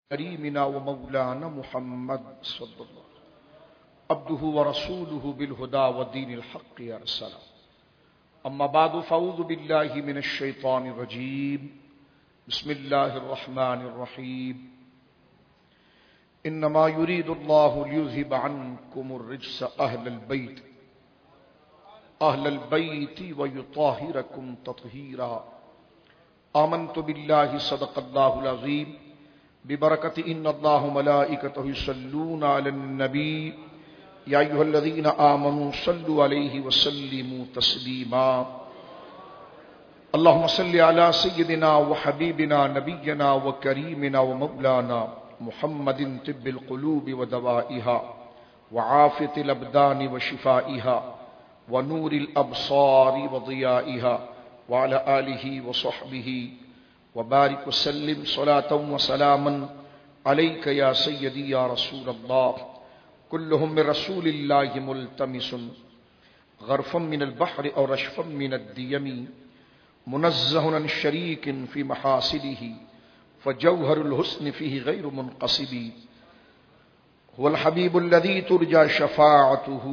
كريمنا ومولانا محمد صلى الله عبده ورسوله بالهدى ودين الحق أرسله. أما بعد فأعوذ بالله من الشيطان الرجيم. بسم الله الرحمن الرحيم. إنما يريد الله ليذهب عنكم الرجس أهل البيت ويطهركم تطهيرا. آمنت بالله صدق الله العظيم. ببركة إن الله ملائكته يصلون على النبي يا أيها الذين آمنوا صلوا عليه وسلموا تسليما. اللهم صل على سيدنا وحبيبنا نبينا وكريمنا ومولانا محمد طب القلوب ودوائها وعافية الأبدان وشفائها ونور الأبصار وضيائها وعلى آله وصحبه وبارك وسلم صلاة وسلاما عليك يا سيدي يا رسول الله. كلهم من رسول الله ملتمس غرفا من البحر أو رشفا من الديم منزه عن شريك في محاسنه فجوهر الحسن فيه غير منقصب. هو الحبيب الذي ترجى شفاعته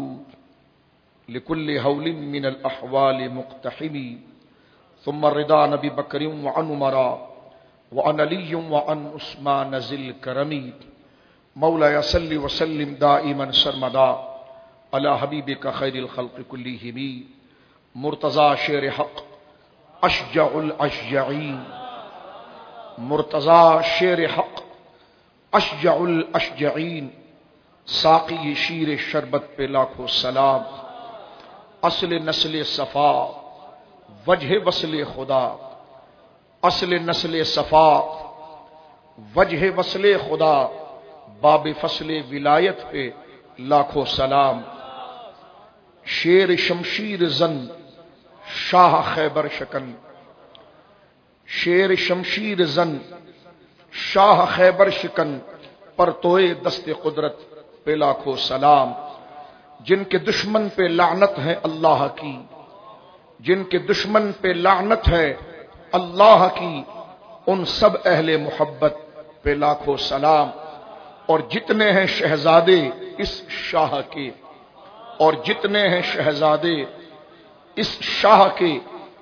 لكل هول من الأحوال مقتحم. ثم الرضا نبي بكر وعن عمر وعن علي وعن عثمان ذي الكرم. مولاي صل وسلم دائما سرمدا على حبيبك خير الخلق كلهم. مرتضى شیر حق اشجع الاشجعین. مرتضی شیر حق اشجع الاشجعین. ساقی شیر شربت پہ لاکھوں سلام. اصل نسل صفا وجہ وصل خدا. اصل نسل صفا وجہ وصل خدا. باب فصل ولایت پہ لاکھوں سلام. شیر شمشیر زن شاہ خیبر شکن. شیر شمشیر زن شاہ خیبر شکن پر توئے دست قدرت پہ لاکھوں سلام. جن کے دشمن پہ لعنت ہے اللہ کی. جن کے دشمن پہ لعنت ہے اللہ کی. ان سب اہل محبت پہ لاکھوں سلام. اور جتنے ہیں شہزادے اس شاہ کے اور جتنے ہیں شہزادے اس شاہ کے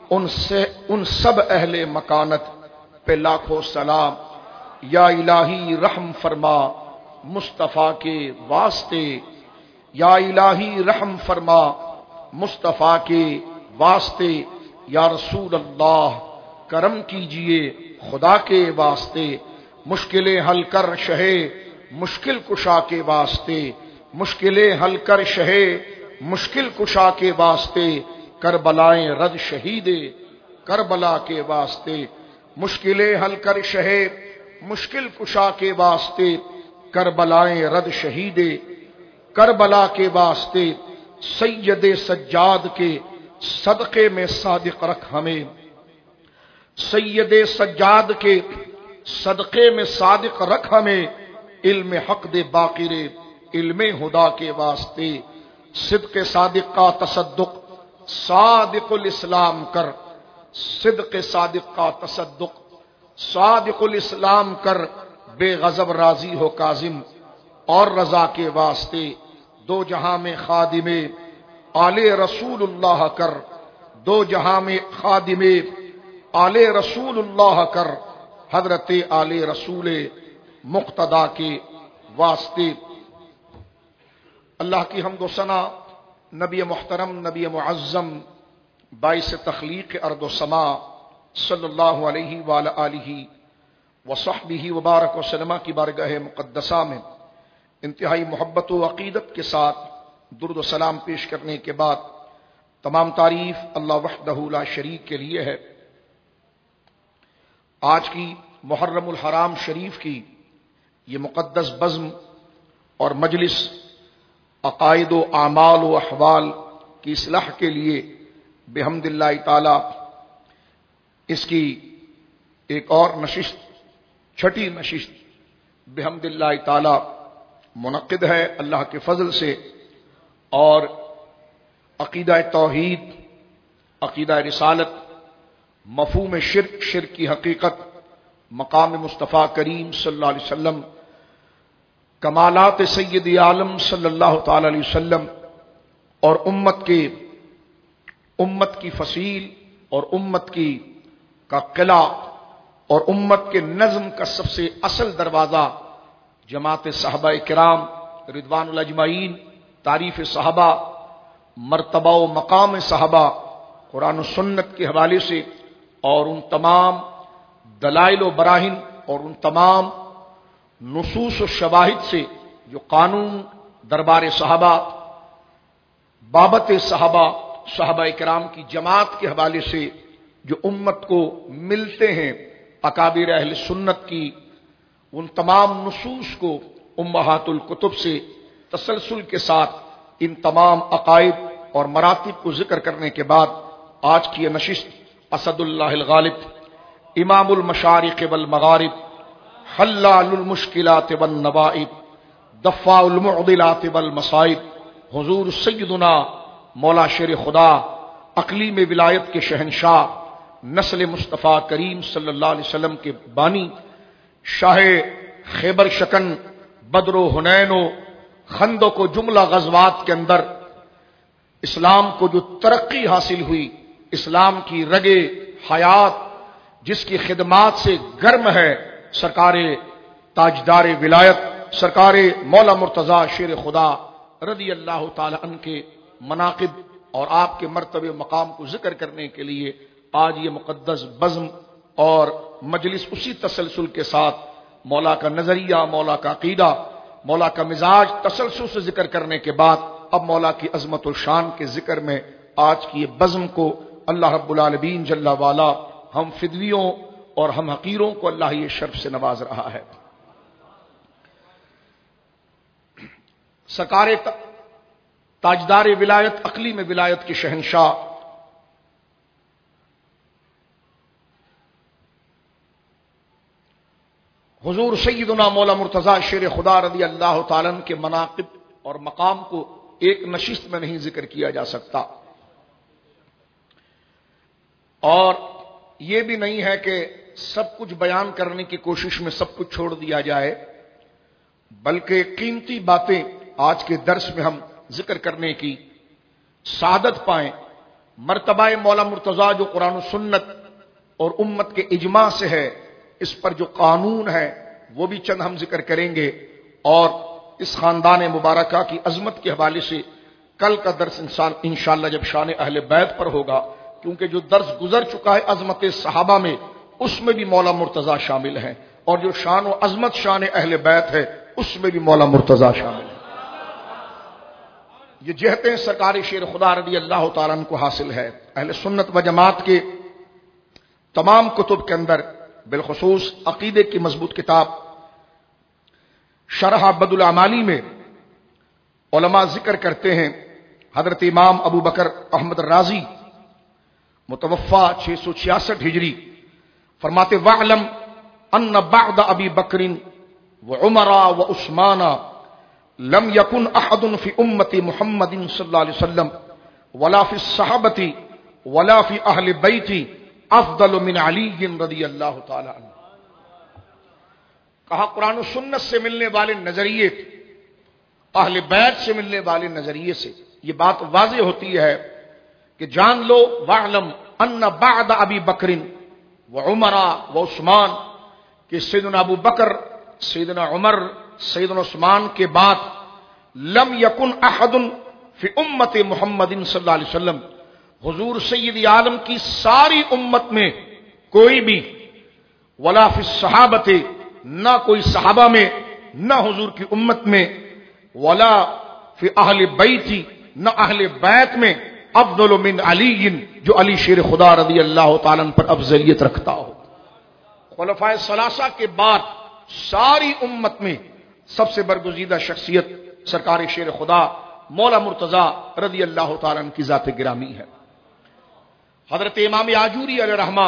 ان سب اہل مکانت پہ لاکھوں سلام. یا الہی رحم فرما مصطفیٰ کے واسطے. یا الہی رحم فرما مصطفیٰ کے واسطے. یا رسول اللہ کرم کیجئے خدا کے واسطے. مشکلیں حل کر شہے مشکل کشا کے واسطے. مشکلیں حل کر شہے مشکل کشا کے واسطے. کربلائیں رد شہیدے کربلا کے واسطے. مشکلیں حل کر شہے مشکل کشا کے واسطے. کربلائیں رد شہیدے کربلا کے واسطے. سید سجاد کے صدقے میں صادق رکھ ہمیں. سید سجاد کے صدقے میں صادق رکھ ہمیں. علم حق دے باقر علم خدا کے واسطے. صدق صادق کا تصدق صادق الاسلام کر. صدق صادق کا تصدق صادق الاسلام کر. بے غضب راضی ہو کاظم اور رضا کے واسطے. دو جہاں میں خادم آل رسول اللہ کر. دو جہاں میں خادم آل رسول اللہ کر. حضرت آل رسول مقتدا کے واسطے. اللہ کی حمد و ثنا نبی محترم نبی معظم باعث تخلیق ارض و سما صلی اللہ علیہ وآلہ آلہ وصحبہ وبارک وسلم کی بارگاہ مقدسہ میں انتہائی محبت و عقیدت کے ساتھ درود و سلام پیش کرنے کے بعد تمام تعریف اللہ وحدہ لا شریک کے لیے ہے. آج کی محرم الحرام شریف کی یہ مقدس بزم اور مجلس عقائد و اعمال و احوال کی اصلاح کے لیے بحمد اللہ تعالی اس کی ایک اور نشست چھٹی نشست بحمد اللہ تعالی منعقد ہے اللہ کے فضل سے. اور عقیدہ توحید عقیدہ رسالت مفہوم شرک شرک کی حقیقت مقام مصطفیٰ کریم صلی اللہ علیہ وسلم، کمالات سید عالم صلی اللہ تعالی علیہ وسلم اور امت کی فصیل اور امت کا قلعہ اور امت کے نظم کا سب سے اصل دروازہ جماعت صحابہ کرام رضوان الاجمعین، تعریف صحابہ، مرتبہ و مقام صحابہ قرآن و سنت کے حوالے سے اور ان تمام دلائل و براہین اور ان تمام نصوص و شواہد سے جو قانون دربار صحابہ، بابت صحابہ، صحابہ کرام کی جماعت کے حوالے سے جو امت کو ملتے ہیں اکابر اہل سنت کی، ان تمام نصوص کو امہات الکتب سے تسلسل کے ساتھ ان تمام عقائد اور مراتب کو ذکر کرنے کے بعد آج کی یہ نشست اسد اللہ الغالب، امام المشارق والمغارب، حلال المشکلات والنوائب، دفاع المعضلات والمصائب، حضور سیدنا مولا شیر خدا اقلیم ولایت کے شہنشاہ، نسل مصطفیٰ کریم صلی اللہ علیہ وسلم کے بانی، شاہ خیبر شکن، بدر و حنین و خندق و جملہ غزوات کے اندر اسلام کو جو ترقی حاصل ہوئی، اسلام کی رگے حیات جس کی خدمات سے گرم ہے، سرکار تاجدار ولایت سرکار مولا مرتضی شیر خدا رضی اللہ تعالی عنہ کے مناقب اور آپ کے مرتبے مقام کو ذکر کرنے کے لیے آج یہ مقدس بزم اور مجلس اسی تسلسل کے ساتھ مولا کا نظریہ، مولا کا عقیدہ، مولا کا مزاج تسلسل سے ذکر کرنے کے بعد اب مولا کی عظمت و شان کے ذکر میں آج کی یہ بزم کو اللہ رب العالمین جل والا ہم فدویوں اور ہم حقیروں کو اللہ یہ شرف سے نواز رہا ہے۔ سرکار تاجدار ولایت، اقلیم ولایت کے شہنشاہ حضور سیدنا مولا مرتضی شیر خدا رضی اللہ تعالیٰ عنہ کے مناقب اور مقام کو ایک نشست میں نہیں ذکر کیا جا سکتا، اور یہ بھی نہیں ہے کہ سب کچھ بیان کرنے کی کوشش میں سب کچھ چھوڑ دیا جائے، بلکہ قیمتی باتیں آج کے درس میں ہم ذکر کرنے کی سعادت پائیں۔ مرتبہ مولا مرتضی جو قرآن و سنت اور امت کے اجماع سے ہے، اس پر جو قانون ہے وہ بھی چند ہم ذکر کریں گے، اور اس خاندان مبارکہ کی عظمت کے حوالے سے کل کا درس انشاءاللہ جب شان اہل بیت پر ہوگا، کیونکہ جو درس گزر چکا ہے عظمت صحابہ میں اس میں بھی مولا مرتضی شامل ہیں، اور جو شان و عظمت شان اہل بیت ہے اس میں بھی مولا مرتضی شامل ہے۔ یہ جہتیں سرکار شیر خدا رضی اللہ تعالیٰ عنہ کو حاصل ہے۔ اہل سنت و جماعت کے تمام کتب کے اندر بالخصوص عقیدے کی مضبوط کتاب شرح بد العمالی میں علماء ذکر کرتے ہیں، حضرت امام ابو بکر احمد الرازی متوفا 666 ہجری فرماتے وَعْلَمْ أَنَّ بَعْدَ أَبِي بَكْرٍ وَعُمَرَ وَعُثْمَانَ لم يكن احد في امه محمد صلی اللہ علیہ وسلم ولا في الصحابه ولا في اهل بیت افضل من علی رضی اللہ تعالی عنہ۔ کہا قرآن و سنت سے ملنے والے نظریے، اہل بیت سے ملنے والے نظریے سے یہ بات واضح ہوتی ہے کہ جان لو وَاعْلَمْ أَنَّ بَعْدَ أَبِي بَكْرٍ وَعُمَرَ وَعُثْمَانَ کہ سیدنا ابو بکر، سیدنا عمر، سیدنا عثمان کے بعد لم یکن احد فی امت محمد صلی اللہ علیہ وسلم، حضور سید عالم کی ساری امت میں کوئی بھی، ولا فی الصحابہ نہ کوئی صحابہ میں، نہ حضور کی امت میں، ولا فی اہل بیت نہ اہل بیت میں، افضل من علی جو علی شیر خدا رضی اللہ تعالیٰ عنہ پر افضلیت رکھتا ہو۔ خلفائے ثلاثہ کے بعد ساری امت میں سب سے برگزیدہ شخصیت سرکار شیر خدا مولا مرتضی رضی اللہ تعالیٰ عنہ کی ذات گرامی ہے۔ حضرت امام آجوری علیہ رحمہ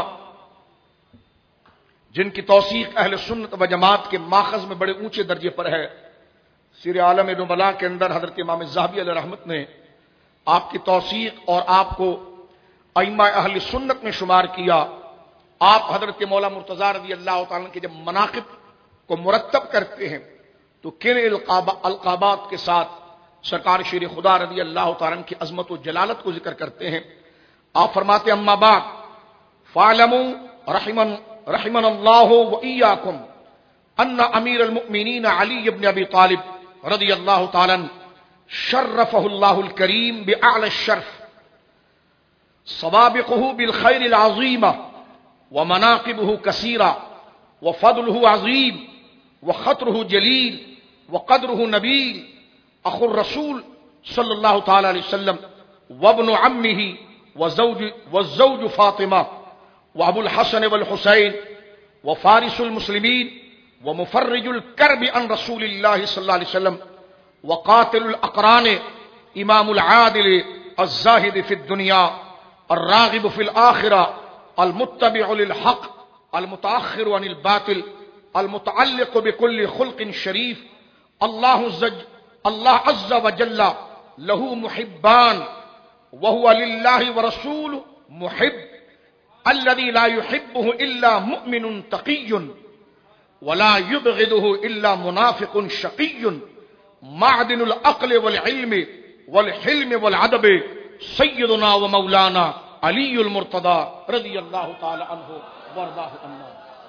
جن کی توثیق اہل سنت و جماعت کے ماخذ میں بڑے اونچے درجے پر ہے، سیر عالم نبلاء کے اندر حضرت امام ذہبی علیہ رحمت نے آپ کی توثیق اور آپ کو ائمہ اہل سنت میں شمار کیا۔ آپ حضرت مولا مرتضیٰ رضی اللہ تعالیٰ کے جب مناقب کو مرتب کرتے ہیں تو کن القابات کے ساتھ سرکار شیر خدا رضی اللہ تعالیٰ کی عظمت و جلالت کو ذکر کرتے ہیں. آپ فرماتے اما بعد فاعلموا رحمن اللہ وإیاکم ان امیر المؤمنین علی بن ابی طالب رضی اللہ تعالیٰ شرفہ اللہ الکریم بأعلی الشرف سوابقہ بالخیر العظیمہ ومناقبہ کثیرہ وفضلہ عظیم وخطرہ جلیل وقدرہ نبیل اخو الرسول صلی اللہ تعالی علیہ وسلم وابن عمہ والزوج فاطمہ وابو الحسن والحسین وفارس المسلمین ومفرج الكرب عن رسول اللہ صلی اللہ علیہ وسلم وقاتل الاقران امام العادل الزاہد فی الدنیا الراغب فی الآخرہ المتبع للحق المتأخر عن الباطل المتعلق بكل خلق شریف اللہ عز وجل له محبان وهو لله ورسوله محب الذي لا يحبه إلا مؤمن تقي ولا يبغضه إلا منافق شقي معدن العقل والعلم والحلم والعدب سيدنا ومولانا علی المرتضی رضی اللہ تعالی عنہ وارضاہ عنا.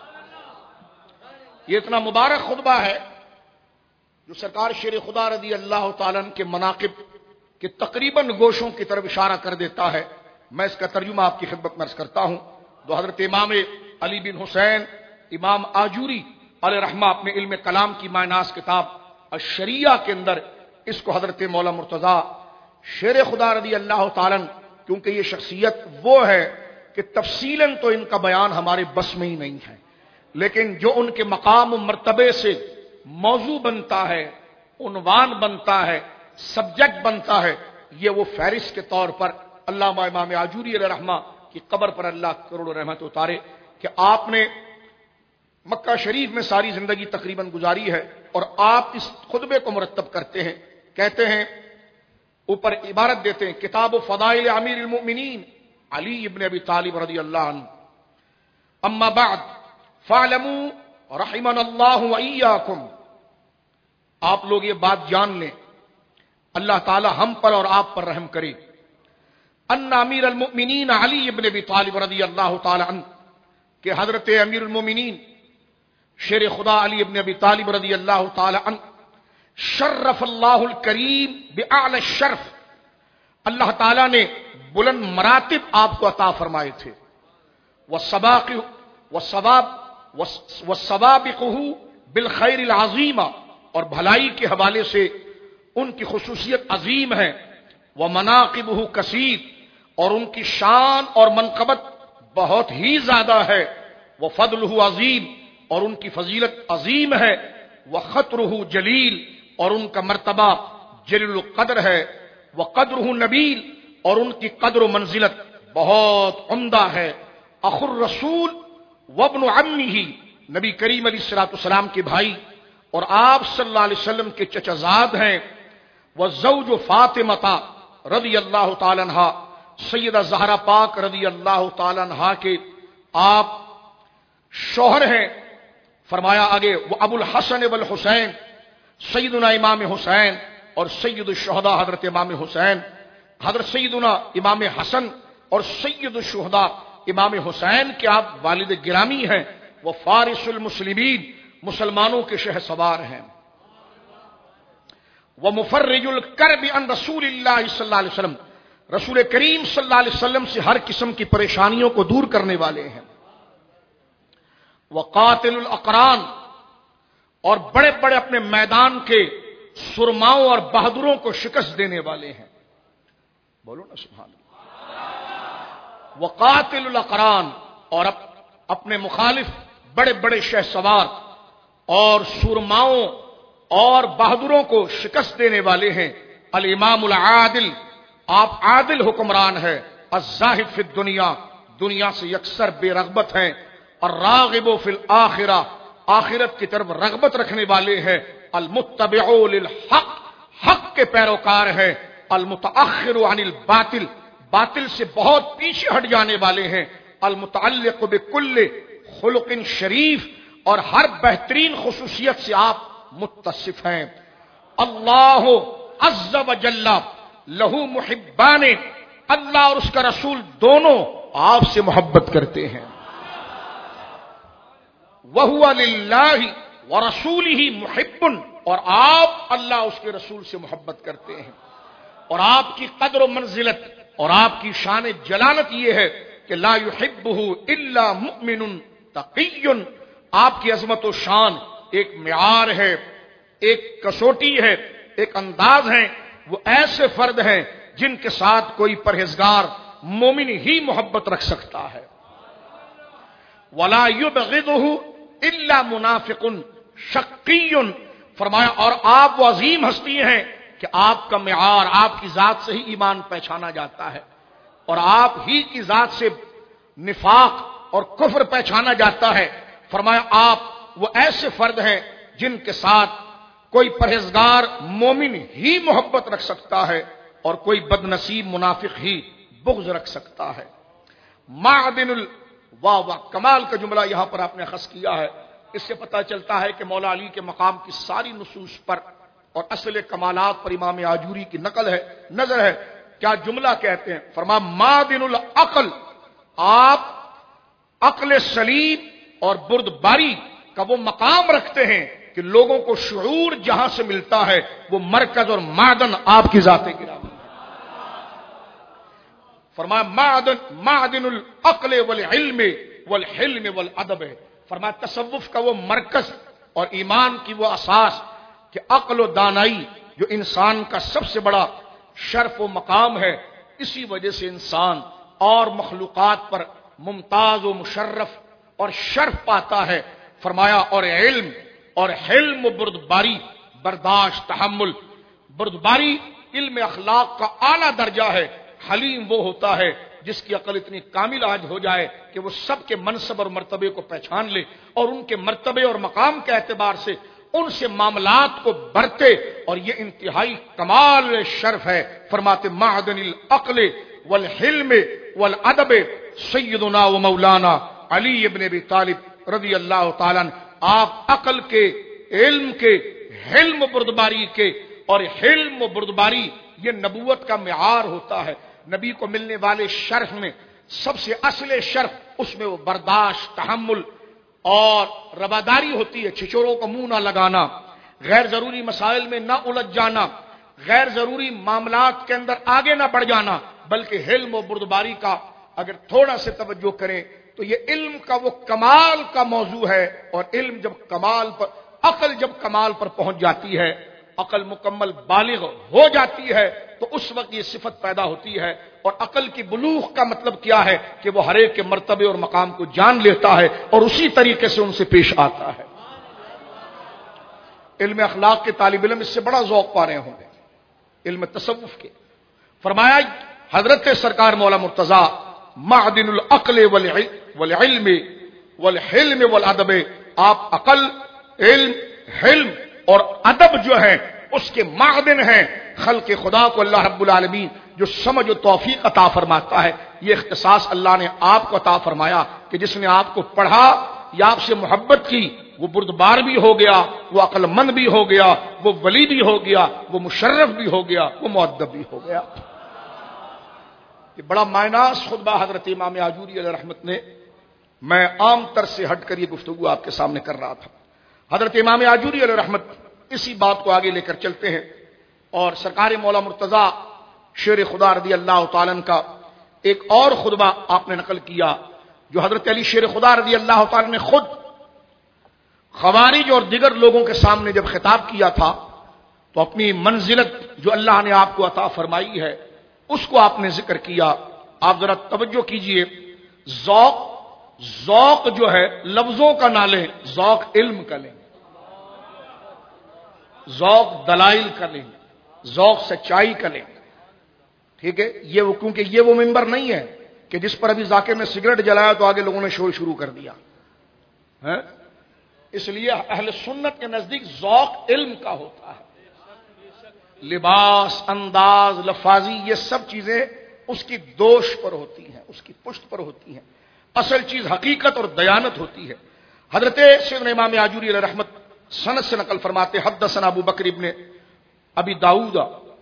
یہ اتنا مبارک خطبہ ہے جو سرکار شیر خدا رضی اللہ تعالیٰ عنہ کے مناقب کے تقریباً گوشوں کی طرف اشارہ کر دیتا ہے. میں اس کا ترجمہ آپ کی خدمت میں عرض کرتا ہوں. تو حضرت امام علی بن حسین امام آجوری علیہ رحمہ اپنے علم کلام کی معناس کتاب الشریعہ کے اندر اس کو حضرت مولا مرتضیٰ شیر خدا رضی اللہ تعالیٰ عنہ، کیونکہ یہ شخصیت وہ ہے کہ تفصیلاً تو ان کا بیان ہمارے بس میں ہی نہیں ہے، لیکن جو ان کے مقام و مرتبے سے موضوع بنتا ہے، عنوان بنتا ہے، سبجیکٹ بنتا ہے، یہ وہ فہرست کے طور پر علامہ امام آجوری علیہ رحمہ کی قبر پر اللہ کروڑوں رحمت اتارے کہ آپ نے مکہ شریف میں ساری زندگی تقریباً گزاری ہے اور آپ اس خطبے کو مرتب کرتے ہیں. کہتے ہیں اوپر عبارت دیتے ہیں کتاب فضائل امیر المؤمنین علی ابن ابی طالب رضی اللہ عنہ. اما بعد فاعلموا رحمنا اللہ وإیاکم، آپ لوگ یہ بات جان لیں، اللہ تعالی ہم پر اور آپ پر رحم کرے، ان امیر المؤمنین علی ابن ابی طالب رضی اللہ تعالی عنہ کہ حضرت امیر المؤمنین شیر خدا علی ابن ابی طالب رضی اللہ تعالی عنہ شرف اللہ الکریم بأعلی الشرف، اللہ تعالی نے بلند مراتب آپ کو عطا فرمائے تھے. وسوابقہ بالخیر العظیمہ، اور بھلائی کے حوالے سے ان کی خصوصیت عظیم ہے. ومناقبہ کثیر، اور ان کی شان اور منقبت بہت ہی زیادہ ہے. وفضلہ عظیم، اور ان کی فضیلت عظیم ہے. وخطرہ جلیل، اور ان کا مرتبہ جلیل القدر ہے. وقدرہ نبیل، اور ان کی قدر و منزلت بہت عمدہ ہے. اخو الرسول وابن عمہ، نبی کریم علیہ الصلوۃ والسلام کے بھائی اور آپ صلی اللہ علیہ وسلم کے چچا زاد ہیں. والزوج فاطمہ رضی اللہ تعالی عنہا، سیدہ زہرا پاک رضی اللہ تعالی عنہا کے آپ شوہر ہیں. فرمایا آگے وہ ابو الحسن والحسین، سیدنا امام حسین اور سید الشہداء حضرت امام حسین، حضرت سیدنا امام حسن اور سید الشہداء امام حسین کے آپ والد گرامی ہیں. وہ فارس المسلمین، مسلمانوں کے شہ سوار ہیں. وہ مفرج الکرب عن رسول اللہ صلی اللہ علیہ وسلم، رسول کریم صلی اللہ علیہ وسلم سے ہر قسم کی پریشانیوں کو دور کرنے والے ہیں. وقاتل الاقران، اور بڑے بڑے اپنے میدان کے سرماؤں اور بہادروں کو شکست دینے والے ہیں. بولو نا سبحان اللہ. وقاتل الاقران، اور اپنے مخالف بڑے بڑے شہ سوار اور سرماؤں اور بہادروں کو شکست دینے والے ہیں. الامام العادل، آپ عادل حکمران ہیں. الزاہد فی الدنیا، دنیا سے یکسر بے رغبت ہیں. الراغب فی الآخرہ، آخرت کی طرف رغبت رکھنے والے ہیں. المتبع للحق، حق کے پیروکار ہیں. المتأخر عن الباطل، باطل سے بہت پیچھے ہٹ جانے والے ہیں. المتعلق بکل خلق شریف، اور ہر بہترین خصوصیت سے آپ متصف ہیں۔ اللہ عز و جل لہو محبان، اللہ اور اس کا رسول دونوں آپ سے محبت کرتے ہیں۔ وَهُوَ لِلَّهِ وَرَسُولِهِ مُحِبٌّ، اور آپ اللہ اس کے رسول سے محبت کرتے ہیں۔ اور آپ کی قدر و منزلت اور آپ کی شان جلالت یہ ہے کہ لا يحبه الا مؤمن تقی، آپ کی عظمت و شان ایک معیار ہے، ایک کسوٹی ہے، ایک انداز ہے۔ وہ ایسے فرد ہیں جن کے ساتھ کوئی پرہیزگار مومن ہی محبت رکھ سکتا ہے۔ ولا يبغضه الا منافق شقی، فرمایا اور آپ وہ عظیم ہستی ہیں کہ آپ کا معیار آپ کی ذات سے ہی ایمان پہچانا جاتا ہے، اور آپ ہی کی ذات سے نفاق اور کفر پہچانا جاتا ہے۔ فرمایا آپ وہ ایسے فرد ہیں جن کے ساتھ کوئی پرہیزگار مومن ہی محبت رکھ سکتا ہے اور کوئی بدنصیب منافق ہی بغض رکھ سکتا ہے۔ معدن واہ کمال کا جملہ یہاں پر آپ نے اخذ کیا ہے۔ اس سے پتہ چلتا ہے کہ مولا علی کے مقام کی ساری نصوص پر اور اصل کمالات پر امام آجوری کی نظر ہے۔ کیا جملہ کہتے ہیں؟ فرمایا معدن العقل، آپ عقل سلیم اور بردباری کا وہ مقام رکھتے ہیں کہ لوگوں کو شعور جہاں سے ملتا ہے وہ مرکز اور معدن آپ کی ذات گرامی ہے۔ فرمایا معدن العقل والعلم والحلم والادب، فرمایا تصوف کا وہ مرکز اور ایمان کی وہ اساس کہ عقل و دانائی جو انسان کا سب سے بڑا شرف و مقام ہے، اسی وجہ سے انسان اور مخلوقات پر ممتاز و مشرف اور شرف پاتا ہے۔ فرمایا اور علم اور حلم و بردباری، برداشت، تحمل، بردباری علم اخلاق کا اعلیٰ درجہ ہے۔ حلیم وہ ہوتا ہے جس کی عقل اتنی کامل آج ہو جائے کہ وہ سب کے منصب اور مرتبے کو پہچان لے اور ان کے مرتبے اور مقام کے اعتبار سے ان سے معاملات کو برتے، اور یہ انتہائی کمال شرف ہے۔ فرماتے معدن العقل والحلم والادب سیدنا و مولانا علی ابن ابی طالب رضی اللہ تعالیٰ عنہ، آپ عقل کے، علم کے، حلم و بردباری کے، اور حلم و بردباری یہ نبوت کا معیار ہوتا ہے۔ نبی کو ملنے والے شرف میں سب سے اصل شرف اس میں وہ برداشت، تحمل اور رواداری ہوتی ہے۔ چھچوروں کو منہ نہ لگانا، غیر ضروری مسائل میں نہ الجھ جانا، غیر ضروری معاملات کے اندر آگے نہ بڑھ جانا، بلکہ حلم و بردباری کا اگر تھوڑا سے توجہ کریں تو یہ علم کا وہ کمال کا موضوع ہے۔ اور علم جب کمال پر، عقل جب کمال پر پہنچ جاتی ہے، عقل مکمل بالغ ہو جاتی ہے، تو اس وقت یہ صفت پیدا ہوتی ہے۔ اور عقل کی بلوغ کا مطلب کیا ہے کہ وہ ہر ایک کے مرتبے اور مقام کو جان لیتا ہے اور اسی طریقے سے ان سے پیش آتا ہے۔ علم اخلاق کے طالب علم اس سے بڑا ذوق پا رہے ہوں گے، علم تصوف کے۔ فرمایا حضرت سرکار مولا مرتضیٰ معدن العقل والعلم والحلم والادب، آپ عقل، علم، حلم اور ادب جو ہے اس کے معدن ہیں۔ خلق خدا کو اللہ رب العالمین جو سمجھ و توفیق عطا فرماتا ہے، یہ اختصاص اللہ نے آپ کو عطا فرمایا کہ جس نے آپ کو پڑھا یا آپ سے محبت کی، وہ بردبار بھی ہو گیا، وہ عقل مند بھی ہو گیا، وہ ولی بھی ہو گیا، وہ مشرف بھی ہو گیا، وہ مؤدب بھی ہو گیا۔ یہ بڑا مائناس خطبہ حضرت امام آجوری علیہ رحمت نے، میں عام طر سے ہٹ کر یہ گفتگو آپ کے سامنے کر رہا تھا۔ حضرت امام آجوری علیہ رحمت اسی بات کو آگے لے کر چلتے ہیں، اور سرکار مولا مرتضیٰ شیر خدا رضی اللہ تعالیٰ عنہ کا ایک اور خطبہ آپ نے نقل کیا، جو حضرت علی شیر خدا رضی اللہ تعالیٰ نے خود خوارج اور دیگر لوگوں کے سامنے جب خطاب کیا تھا تو اپنی منزلت جو اللہ نے آپ کو عطا فرمائی ہے اس کو آپ نے ذکر کیا۔ آپ ذرا توجہ کیجئے، ذوق جو ہے لفظوں کا نہ لیں، ذوق علم کا لیں، ذوق دلائل کا لیں، ذوق سچائی کا لیں، ٹھیک ہے؟ یہ وہ کیونکہ یہ وہ منبر نہیں ہے کہ جس پر ابھی ذاکر نے سگریٹ جلایا تو آگے لوگوں نے شور شروع کر دیا ہے۔ اس لیے اہل سنت کے نزدیک ذوق علم کا ہوتا ہے۔ لباس، انداز، لفاظی، یہ سب چیزیں اس کی دوش پر ہوتی ہیں، اس کی پشت پر ہوتی ہیں۔ اصل چیز حقیقت اور دیانت ہوتی ہے. حضرت سیدنا امام آجوری علیہ رحمت سند سے نقل فرماتے حدثنا ابو بکر ابن ابی داؤد.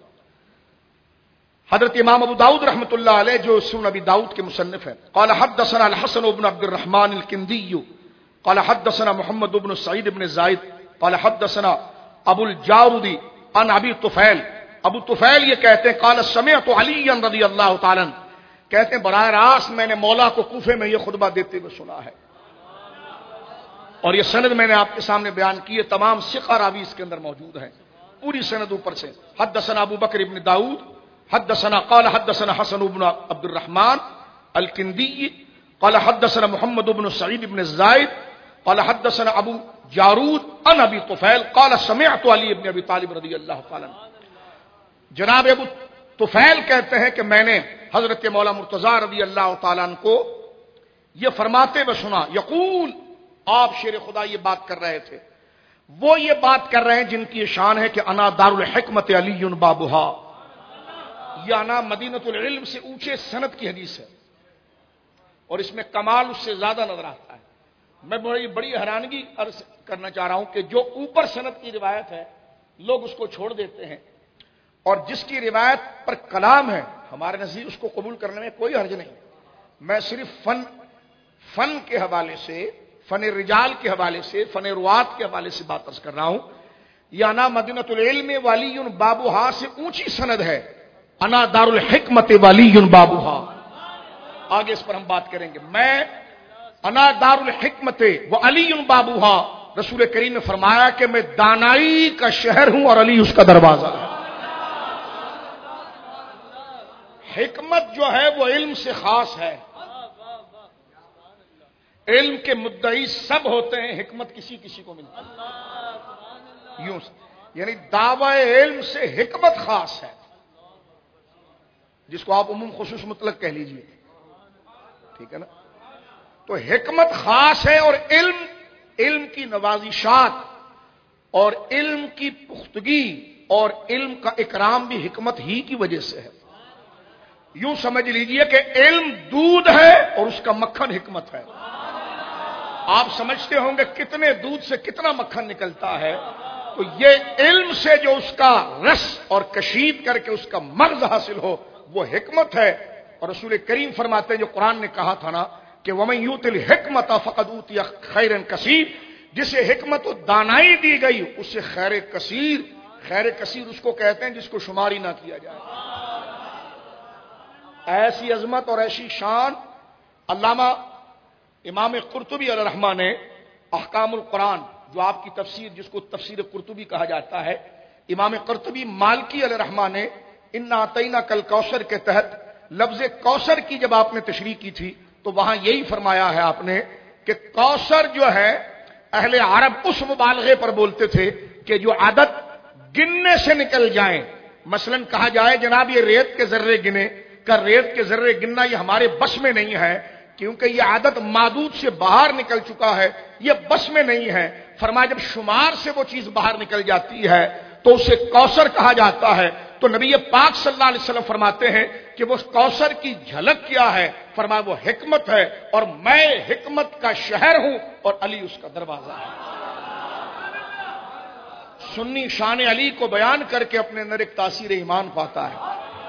حضرت امام ابو داؤد رحمۃ اللہ علیہ جو سنن ابی داؤد کے مصنف ہیں, قال حدثنا الحسن بن عبد الرحمن الکندی قال حدثنا محمد بن سعید بن زائد قال حدثنا ابو الجارودی عن ابی طفیل. ابو طفیل یہ کہتے ہیں قال سمعت علی رضی اللہ تعالی عنہ, کہتے ہیں براہ راست میں نے مولا کو کوفے میں یہ خطبہ دیتے ہوئے سنا ہے, اور یہ سند میں نے آپ کے سامنے بیان کی ہے, تمام ثقہ راوی اس کے اندر موجود ہیں, پوری سند اوپر سے. حدثنا ابو بکر ابن داؤد حدثنا قال حدثنا حسن بن عبد الرحمن الکندی قال حدثنا محمد بن سعید بن زائد قال حدثنا ابو جارود عن ابی طفیل قال سمعت علی بن ابی طالب رضی اللہ تعالی عنہ. جناب ابو طفیل کہتے ہیں کہ میں نے حضرت مولا مرتضی رضی اللہ تعالیٰ عنہ کو یہ فرماتے ہوئے سنا, یقول, آپ شیر خدا یہ بات کر رہے تھے, وہ یہ بات کر رہے ہیں جن کی شان ہے کہ انا دار الحکمت علی بابھا, یہ انا مدینۃ العلم سے اونچے سند کی حدیث ہے, اور اس میں کمال اس سے زیادہ نظر آتا ہے. میں بڑی حیرانگی عرض کرنا چاہ رہا ہوں کہ جو اوپر سند کی روایت ہے لوگ اس کو چھوڑ دیتے ہیں, اور جس کی روایت پر کلام ہے ہمارے نزدیک اس کو قبول کرنے میں کوئی حرج نہیں. میں صرف فن کے حوالے سے, فن رجال کے حوالے سے, فن روات کے حوالے سے بات عرض کر رہا ہوں. یہ انا مدینۃ العلم ولی بابھا سے اونچی سند ہے, انا دار الحکمت ولی بابھا. آگے اس پر ہم بات کریں گے. میں انا دار الحکمت و علی بابھا, رسول کریم نے فرمایا کہ میں دانائی کا شہر ہوں اور علی اس کا دروازہ ہے. حکمت جو ہے وہ علم سے خاص ہے. علم کے مدعی سب ہوتے ہیں, حکمت کسی کسی کو ملتی ہے. یوں یعنی دعوی علم سے حکمت خاص ہے, جس کو آپ عموم خصوص مطلق کہہ لیجئے, ٹھیک ہے نا. تو حکمت خاص ہے, اور علم کی نوازشات اور علم کی پختگی اور علم کا اکرام بھی حکمت ہی کی وجہ سے ہے. یوں سمجھ لیجئے کہ علم دودھ ہے اور اس کا مکھن حکمت ہے. آپ سمجھتے ہوں گے کتنے دودھ سے کتنا مکھن نکلتا ہے, تو یہ علم سے جو اس کا رس اور کشید کر کے اس کا مغز حاصل ہو وہ حکمت ہے. اور رسول کریم فرماتے ہیں جو قرآن نے کہا تھا نا کہ وَمَن يُؤْتِ الْحِكْمَةَ فَقَدْ أُوتِيَ خَيْرًا كَثِيرًا, جسے حکمت و دانائی دی گئی اسے خیر کثیر. خیر کثیر اس کو کہتے ہیں جس کو شماری نہ کیا جائے. ایسی عظمت اور ایسی شان علامہ امام قرطبی علیہ الرحمہ نے احکام القرآن, جو آپ کی تفسیر جس کو تفسیر قرطبی کہا جاتا ہے, امام قرطبی مالکی علیہ الرحمہ نے انا اعطیناک الکوثر کے تحت لفظ کوثر کی جب آپ نے تشریح کی تھی تو وہاں یہی فرمایا ہے آپ نے کہ کوثر جو ہے اہل عرب اس مبالغے پر بولتے تھے کہ جو عادت گننے سے نکل جائیں. مثلا کہا جائے جناب یہ ریت کے ذرے گنے کر, ریت کے ذرے گننا یہ ہمارے بس میں نہیں ہے, کیونکہ یہ عادت معدود سے باہر نکل چکا ہے, یہ بس میں نہیں ہے. فرمایا جب شمار سے وہ چیز باہر نکل جاتی ہے تو اسے کوثر کہا جاتا ہے. تو نبی پاک صلی اللہ علیہ وسلم فرماتے ہیں کہ وہ کوثر کی جھلک کیا ہے, فرمایا وہ حکمت ہے, اور میں حکمت کا شہر ہوں اور علی اس کا دروازہ ہے. سنی شان علی کو بیان کر کے اپنے اندر ایک تاثیر ایمان پاتا ہے.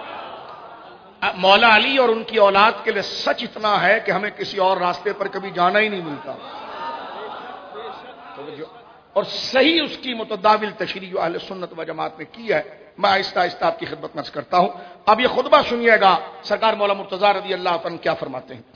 مولا علی اور ان کی اولاد کے لیے سچ اتنا ہے کہ ہمیں کسی اور راستے پر کبھی جانا ہی نہیں ملتا, اور صحیح اس کی متداول تشریح جو اہل سنت و جماعت نے کی ہے میں آہستہ آہستہ آپ کی خدمت میں عرض کرتا ہوں. اب یہ خطبہ سنیے گا سرکار مولا مرتضی رضی اللہ عنہ کیا فرماتے ہیں.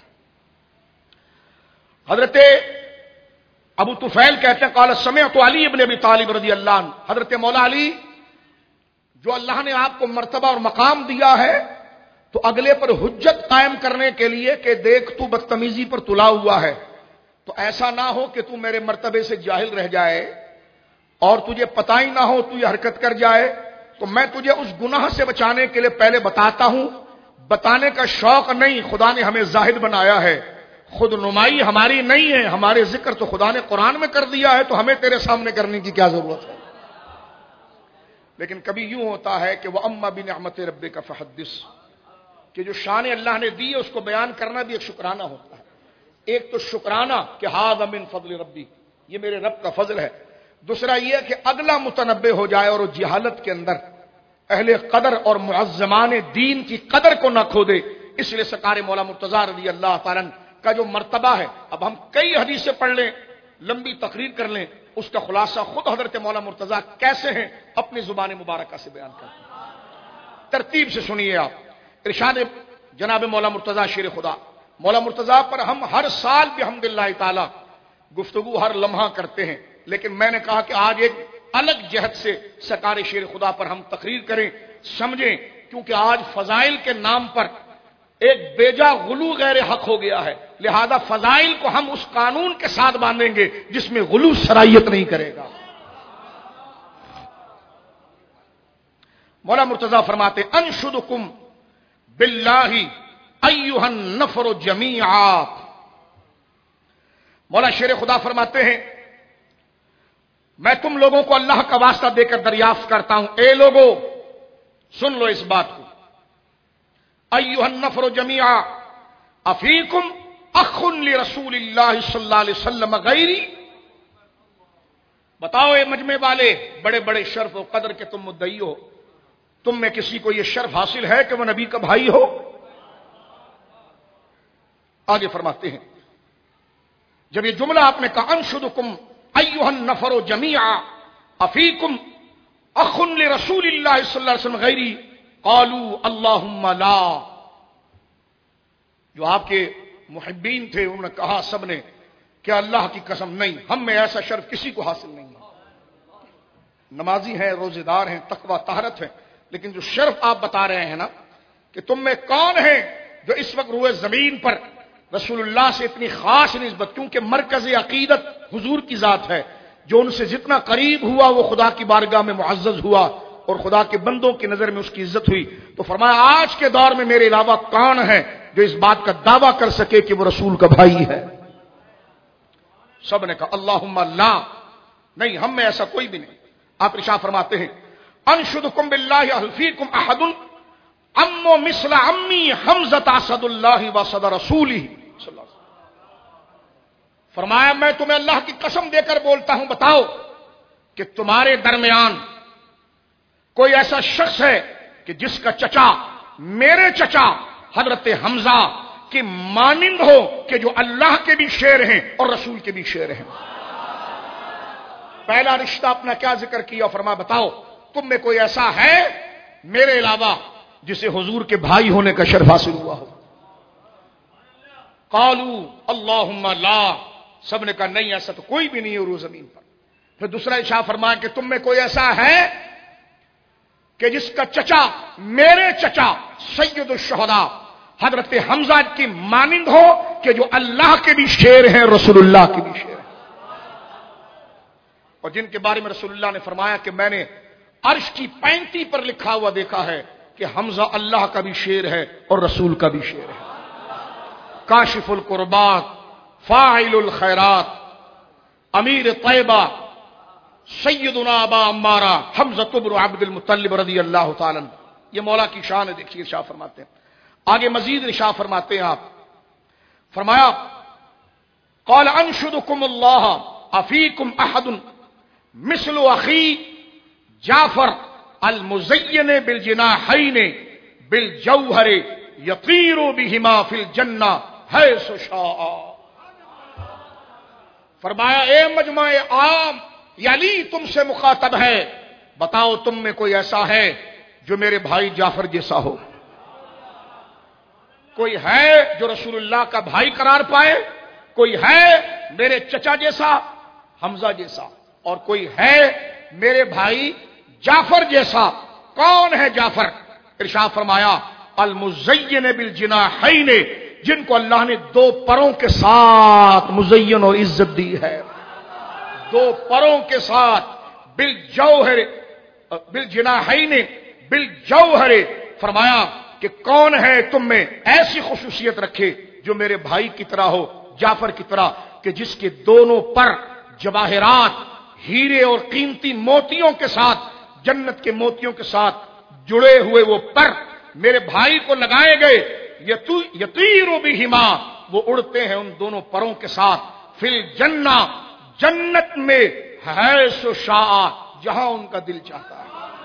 حضرت ابو طفیل کہتے ہیں قال سمعت علی ابن ابی طالب رضی اللہ عنہ, حضرت مولا علی جو اللہ نے آپ کو مرتبہ اور مقام دیا ہے تو اگلے پر حجت قائم کرنے کے لیے کہ دیکھ تو بدتمیزی پر تلا ہوا ہے, تو ایسا نہ ہو کہ تو میرے مرتبے سے جاہل رہ جائے اور تجھے پتہ ہی نہ ہو تو یہ حرکت کر جائے, تو میں تجھے اس گناہ سے بچانے کے لیے پہلے بتاتا ہوں. بتانے کا شوق نہیں, خدا نے ہمیں زاہد بنایا ہے, خود نمائی ہماری نہیں ہے, ہمارے ذکر تو خدا نے قرآن میں کر دیا ہے, تو ہمیں تیرے سامنے کرنے کی کیا ضرورت ہے. لیکن کبھی یوں ہوتا ہے کہ وہ اما بنعمت ربک فحدث, کہ جو شان اللہ نے دی ہے اس کو بیان کرنا بھی ایک شکرانہ ہوتا ہے. ایک تو شکرانہ کہ ھذا من فضل ربی، یہ میرے رب کا فضل ہے، دوسرا یہ کہ اگلا متنبع ہو جائے اور وہ جہالت کے اندر اہل قدر اور معظمان دین کی قدر کو نہ کھو دے۔ اس لیے سرکار مولا مرتضی رضی اللہ تعالیٰ عنہ کا جو مرتبہ ہے، اب ہم کئی حدیثیں پڑھ لیں، لمبی تقریر کر لیں، اس کا خلاصہ خود حضرت مولا مرتضی کیسے ہیں اپنی زبان مبارکہ سے بیان کرتے ہیں۔ ترتیب سے سنیے آپ، ارشاد جناب مولا مرتضی شیر خدا، مولا مرتضی پر ہم ہر سال بحمدللہ تعالی گفتگو ہر لمحہ کرتے ہیں، لیکن میں نے کہا کہ آج ایک الگ جہت سے سرکار شیر خدا پر ہم تقریر کریں، سمجھیں، کیونکہ آج فضائل کے نام پر ایک بیجا غلو غیر حق ہو گیا ہے، لہذا فضائل کو ہم اس قانون کے ساتھ باندھیں گے جس میں غلو سرایت نہیں کرے گا۔ مولا مرتضی فرماتے انشدکم باللہ ایھا النفر جمیعا، مولا شیر خدا فرماتے ہیں میں تم لوگوں کو اللہ کا واسطہ دے کر دریافت کرتا ہوں، اے لوگو سن لو اس بات کو، ایھا النفر جمیعا افیکم اخ لرسول اللہ صلی اللہ علیہ وسلم غیری، بتاؤ اے مجمع والے، بڑے بڑے شرف و قدر کے تم مدعی ہو، تم میں کسی کو یہ شرف حاصل ہے کہ وہ نبی کا بھائی ہو؟ آگے فرماتے ہیں جب یہ جملہ آپ نے کہا انشدکم ایھا النفر جمیعا افیکم اخ لرسول اللہ صلی اللہ علیہ وسلم غیری قالوا اللہم لا، جو آپ کے محبین تھے انہوں نے کہا سب نے کہ اللہ کی قسم نہیں، ہم میں ایسا شرف کسی کو حاصل نہیں ہے، نمازی ہیں، روزے دار ہیں، تقوی طہارت ہیں، لیکن جو شرف آپ بتا رہے ہیں نا کہ تم میں کون ہے جو اس وقت روئے زمین پر رسول اللہ سے اتنی خاص نسبت، کیونکہ مرکز عقیدت حضور کی ذات ہے، جو ان سے جتنا قریب ہوا وہ خدا کی بارگاہ میں معزز ہوا اور خدا کے بندوں کی نظر میں اس کی عزت ہوئی، تو فرمایا آج کے دور میں میرے علاوہ کون ہے جو اس بات کا دعویٰ کر سکے کہ وہ رسول کا بھائی ہے؟ سب نے کہا اللہم لا، نہیں ہم میں ایسا کوئی بھی نہیں۔ آپ ارشاد فرماتے ہیں انشدکم باللہ هل فیکم احد ام مثل عمی حمزۃ اسد اللہ واسد رسولہ صلی اللہ علیہ وسلم، فرمایا میں تمہیں اللہ کی قسم دے کر بولتا ہوں، بتاؤ کہ تمہارے درمیان کوئی ایسا شخص ہے کہ جس کا چچا میرے چچا حضرت حمزہ کی مانند ہو، کہ جو اللہ کے بھی شیر ہیں اور رسول کے بھی شیر ہیں۔ پہلا رشتہ اپنا کیا ذکر کیا، فرمایا بتاؤ تم میں کوئی ایسا ہے میرے علاوہ جسے حضور کے بھائی ہونے کا شرف حاصل ہوا ہو؟ قالوا اللہم لا، سب نے کہا نہیں ایسا تو کوئی بھی نہیں ہے روز زمین پر۔ پھر دوسرا ارشاد فرمایا کہ تم میں کوئی ایسا ہے کہ جس کا چچا میرے چچا سید الشہداء حضرت حمزہ کی مانند ہو، کہ جو اللہ کے بھی شیر ہیں رسول اللہ کے بھی شیر ہیں، اور جن کے بارے میں رسول اللہ نے فرمایا کہ میں نے عرش کی پینتی پر لکھا ہوا دیکھا ہے کہ حمزہ اللہ کا بھی شیر ہے اور رسول کا بھی شیر ہے۔ کاشف القربات، فاعل الخیرات، امیر طیبہ سیدنا ابا عمارہ حمزہ بن عبد المطلب رضی اللہ تعالی عنہ، یہ مولا کی شان ہے، دیکھیے ارشاد فرماتے ہیں آگے مزید ارشاد فرماتے ہیں آپ، فرمایا قال انشدکم اللہ افیکم احد مثل اخی جعفر المزین بالجناحین بالجوہر یطیر بہما فی الجنہ حیث شاء، فرمایا اے مجمع عام یعنی تم سے مخاطب ہے، بتاؤ تم میں کوئی ایسا ہے جو میرے بھائی جعفر جیسا ہو؟ کوئی ہے جو رسول اللہ کا بھائی قرار پائے؟ کوئی ہے میرے چچا جیسا حمزہ جیسا؟ اور کوئی ہے میرے بھائی جعفر جیسا؟ کون ہے جعفر؟ ارشاد فرمایا المزین بالجناحین، جن کو اللہ نے دو پروں کے ساتھ مزین اور عزت دی ہے، دو پروں کے ساتھ، بالجوہر بالجناحین بالجوہر، فرمایا کہ کون ہے تم میں ایسی خصوصیت رکھے جو میرے بھائی کی طرح ہو، جعفر کی طرح، کہ جس کے دونوں پر جواہرات، ہیرے اور قیمتی موتیوں کے ساتھ، جنت کے موتیوں کے ساتھ جڑے ہوئے وہ پر میرے بھائی کو لگائے گئے، یطیر بہما وہ اڑتے ہیں ان دونوں پروں کے ساتھ فی الجنہ، جنت میں حیث شاء، جہاں ان کا دل چاہتا ہے۔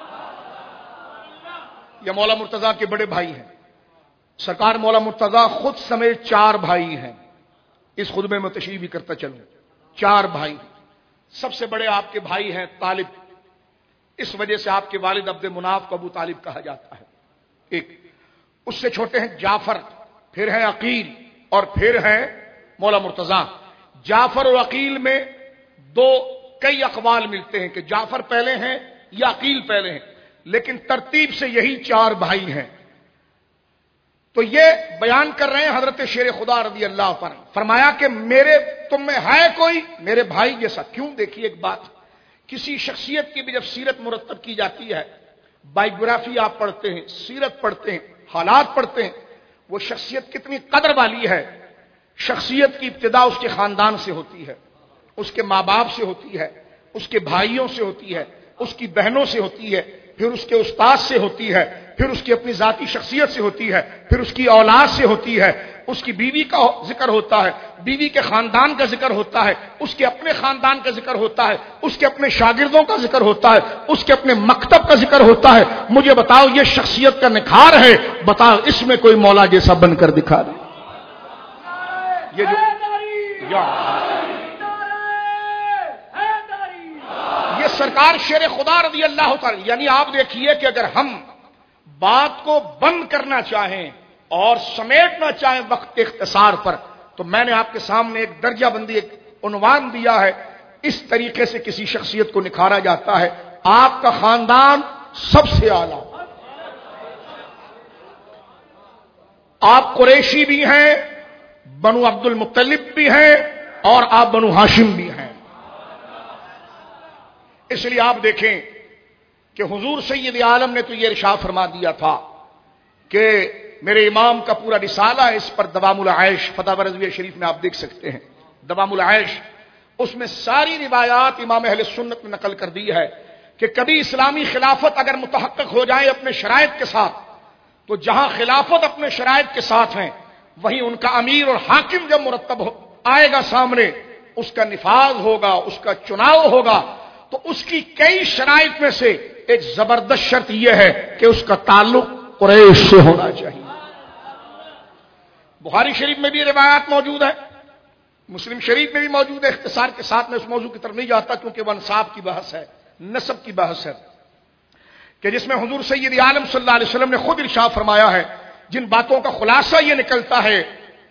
یہ مولا مرتضیٰ کے بڑے بھائی ہیں۔ سرکار مولا مرتضیٰ خود سمیت 4 بھائی ہیں۔ اس خطبے میں تشریح بھی کرتا چلوں، 4 بھائی۔ سب سے بڑے آپ کے بھائی ہیں طالب، اس وجہ سے آپ کے والد عبد مناف کو ابو طالب کہا جاتا ہے۔ ایک اس سے چھوٹے ہیں جعفر، پھر ہیں عقیل، اور پھر ہیں مولا مرتضیٰ۔ جعفر اور عقیل میں کئی اقوال ملتے ہیں کہ جعفر پہلے ہیں یا عقیل پہلے ہیں، لیکن ترتیب سے یہی 4 بھائی ہیں۔ تو یہ بیان کر رہے ہیں حضرت شیر خدا رضی اللہ عنہ، فرمایا کہ تم میں ہے کوئی میرے بھائی جیسا؟ کیوں؟ دیکھیے ایک بات، کسی شخصیت کی بھی جب سیرت مرتب کی جاتی ہے، بائیوگرافی آپ پڑھتے ہیں، سیرت پڑھتے ہیں، حالات پڑھتے ہیں، وہ شخصیت کتنی قدر والی ہے۔ شخصیت کی ابتدا اس کے خاندان سے ہوتی ہے، اس کے ماں باپ سے ہوتی ہے، اس کے بھائیوں سے ہوتی ہے، اس کی بہنوں سے ہوتی ہے، پھر اس کے استاد سے ہوتی ہے، پھر اس کی اپنی ذاتی شخصیت سے ہوتی ہے، پھر اس کی اولاد سے ہوتی ہے، اس کی بیوی کا ذکر ہوتا ہے، بیوی کے خاندان کا ذکر ہوتا ہے، اس کے اپنے خاندان کا ذکر ہوتا ہے، اس کے اپنے شاگردوں کا ذکر ہوتا ہے، اس کے اپنے مکتب کا ذکر ہوتا ہے۔ مجھے بتاؤ یہ شخصیت کا نکھار ہے، بتاؤ اس میں کوئی مولا جیسا بن کر دکھا دے۔ یہ جو یہ سرکار شیر خدا رضی اللہ تعالی، یعنی آپ دیکھیے کہ اگر ہم بات کو بند کرنا چاہیں اور سمیٹنا چاہیں وقت کے اختصار پر، تو میں نے آپ کے سامنے ایک درجہ بندی، ایک عنوان دیا ہے۔ اس طریقے سے کسی شخصیت کو نکھارا جاتا ہے۔ آپ کا خاندان سب سے اعلیٰ، آپ قریشی بھی ہیں، بنو عبد المطلب بھی ہیں، اور آپ بنو ہاشم بھی ہیں۔ اس لیے آپ دیکھیں کہ حضور سید عالم نے تو یہ ارشاد فرما دیا تھا کہ میرے امام کا پورا رسالہ ہے، اس پر دوام العیش، فتح رضویہ شریف میں آپ دیکھ سکتے ہیں دوام العیش، اس میں ساری روایات امام اہل سنت نے نقل کر دی ہے کہ کبھی اسلامی خلافت اگر متحقق ہو جائے اپنے شرائط کے ساتھ، تو جہاں خلافت اپنے شرائط کے ساتھ ہیں، وہیں ان کا امیر اور حاکم جب مرتب آئے گا سامنے، اس کا نفاذ ہوگا، اس کا چناؤ ہوگا، تو اس کی کئی شرائط میں سے ایک زبردست شرط یہ ہے کہ اس کا تعلق قریش سے ہونا چاہیے۔ بخاری شریف میں بھی روایات موجود ہے، مسلم شریف میں بھی موجود ہے۔ اختصار کے ساتھ میں اس موضوع کی طرف نہیں جاتا کیونکہ وہ انساب کی بحث ہے، نسب کی بحث ہے، کہ جس میں حضور سید عالم صلی اللہ علیہ وسلم نے خود ارشاد فرمایا ہے، جن باتوں کا خلاصہ یہ نکلتا ہے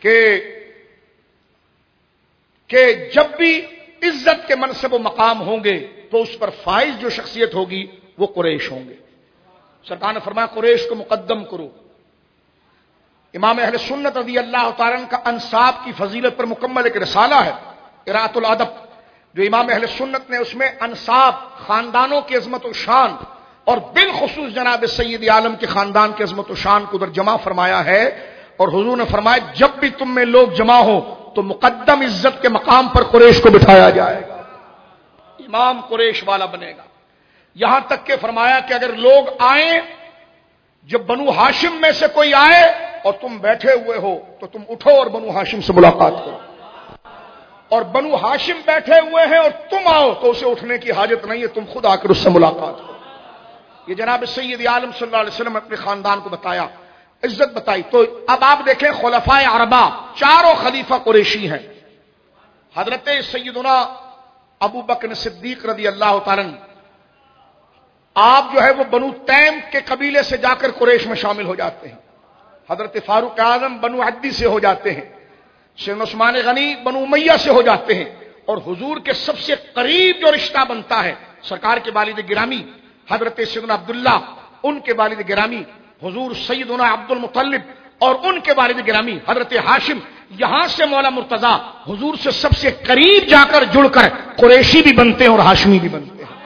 کہ جب بھی عزت کے منصب و مقام ہوں گے تو اس پر فائز جو شخصیت ہوگی وہ قریش ہوں گے۔ سرکار نے فرمایا قریش کو مقدم کرو۔ امام اہل سنت رضی اللہ تعالیٰ عنہ کا انساب کی فضیلت پر مکمل ایک رسالہ ہے، قراءۃ الادب، جو امام اہل سنت نے اس میں انساب، خاندانوں کی عظمت و شان، اور بالخصوص جناب سید عالم کے خاندان کی عظمت و شان کو در جمع فرمایا ہے۔ اور حضور نے فرمایا جب بھی تم میں لوگ جمع ہو تو مقدم عزت کے مقام پر قریش کو بٹھایا جائے گا، امام قریش والا بنے گا۔ یہاں تک کہ فرمایا کہ اگر لوگ آئیں، جب بنو ہاشم میں سے کوئی آئے اور تم بیٹھے ہوئے ہو تو تم اٹھو اور بنو ہاشم سے ملاقات کرو، اور بنو ہاشم بیٹھے ہوئے ہیں اور تم آؤ تو اسے اٹھنے کی حاجت نہیں ہے، تم خود آ کر اس سے ملاقات کرو۔ یہ جناب سید عالم صلی اللہ علیہ وسلم نے اپنے خاندان کو بتایا، عزت بتائی۔ تو اب آپ دیکھیں خلفائے اربعہ، چاروں خلیفہ قریشی ہیں۔ حضرت سیدنا ابو بکر صدیق رضی اللہ تعالیٰ عنہ، آپ جو ہے وہ بنو تیم کے قبیلے سے جا کر قریش میں شامل ہو جاتے ہیں۔ حضرت فاروق اعظم بنو عدی سے ہو جاتے ہیں، سیدنا عثمان غنی بنو امیہ سے ہو جاتے ہیں، اور حضور کے سب سے قریب جو رشتہ بنتا ہے سرکار کے والد گرامی حضرت سیدنا عبداللہ، ان کے والد گرامی حضور سیدنا عبد المطلب، اور ان کے والد گرامی حضرت ہاشم، یہاں سے مولا مرتضیٰ حضور سے سب سے قریب جا کر جڑ کر قریشی بھی بنتے ہیں اور ہاشمی بھی بنتے ہیں۔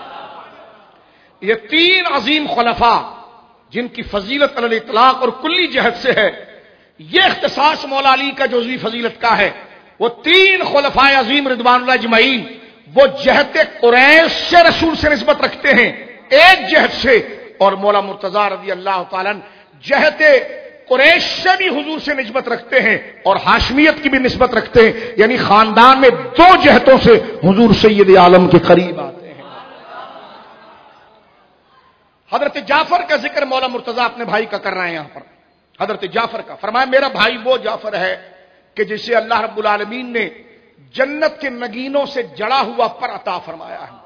یہ تین عظیم خلفاء جن کی فضیلت علی الاطلاق اور کلی جہت سے ہے، یہ اختصاص مولا علی کا جزوی فضیلت کا ہے۔ وہ تین خلفائے عظیم رضوان اللہ اجمعین وہ جہت قریش سے رسول سے نسبت رکھتے ہیں ایک جہت سے، اور مولا مرتضیٰ رضی اللہ تعالیٰ عنہ جہت قریش سے بھی حضور سے نسبت رکھتے ہیں اور ہاشمیت کی بھی نسبت رکھتے ہیں، یعنی خاندان میں دو جہتوں سے حضور سید عالم کے قریب آتے ہیں۔ حضرت جعفر کا ذکر مولا مرتضیٰ اپنے بھائی کا کر رہے ہیں یہاں پر، حضرت جعفر کا، فرمایا میرا بھائی وہ جعفر ہے کہ جسے اللہ رب العالمین نے جنت کے نگینوں سے جڑا ہوا پر عطا فرمایا ہے۔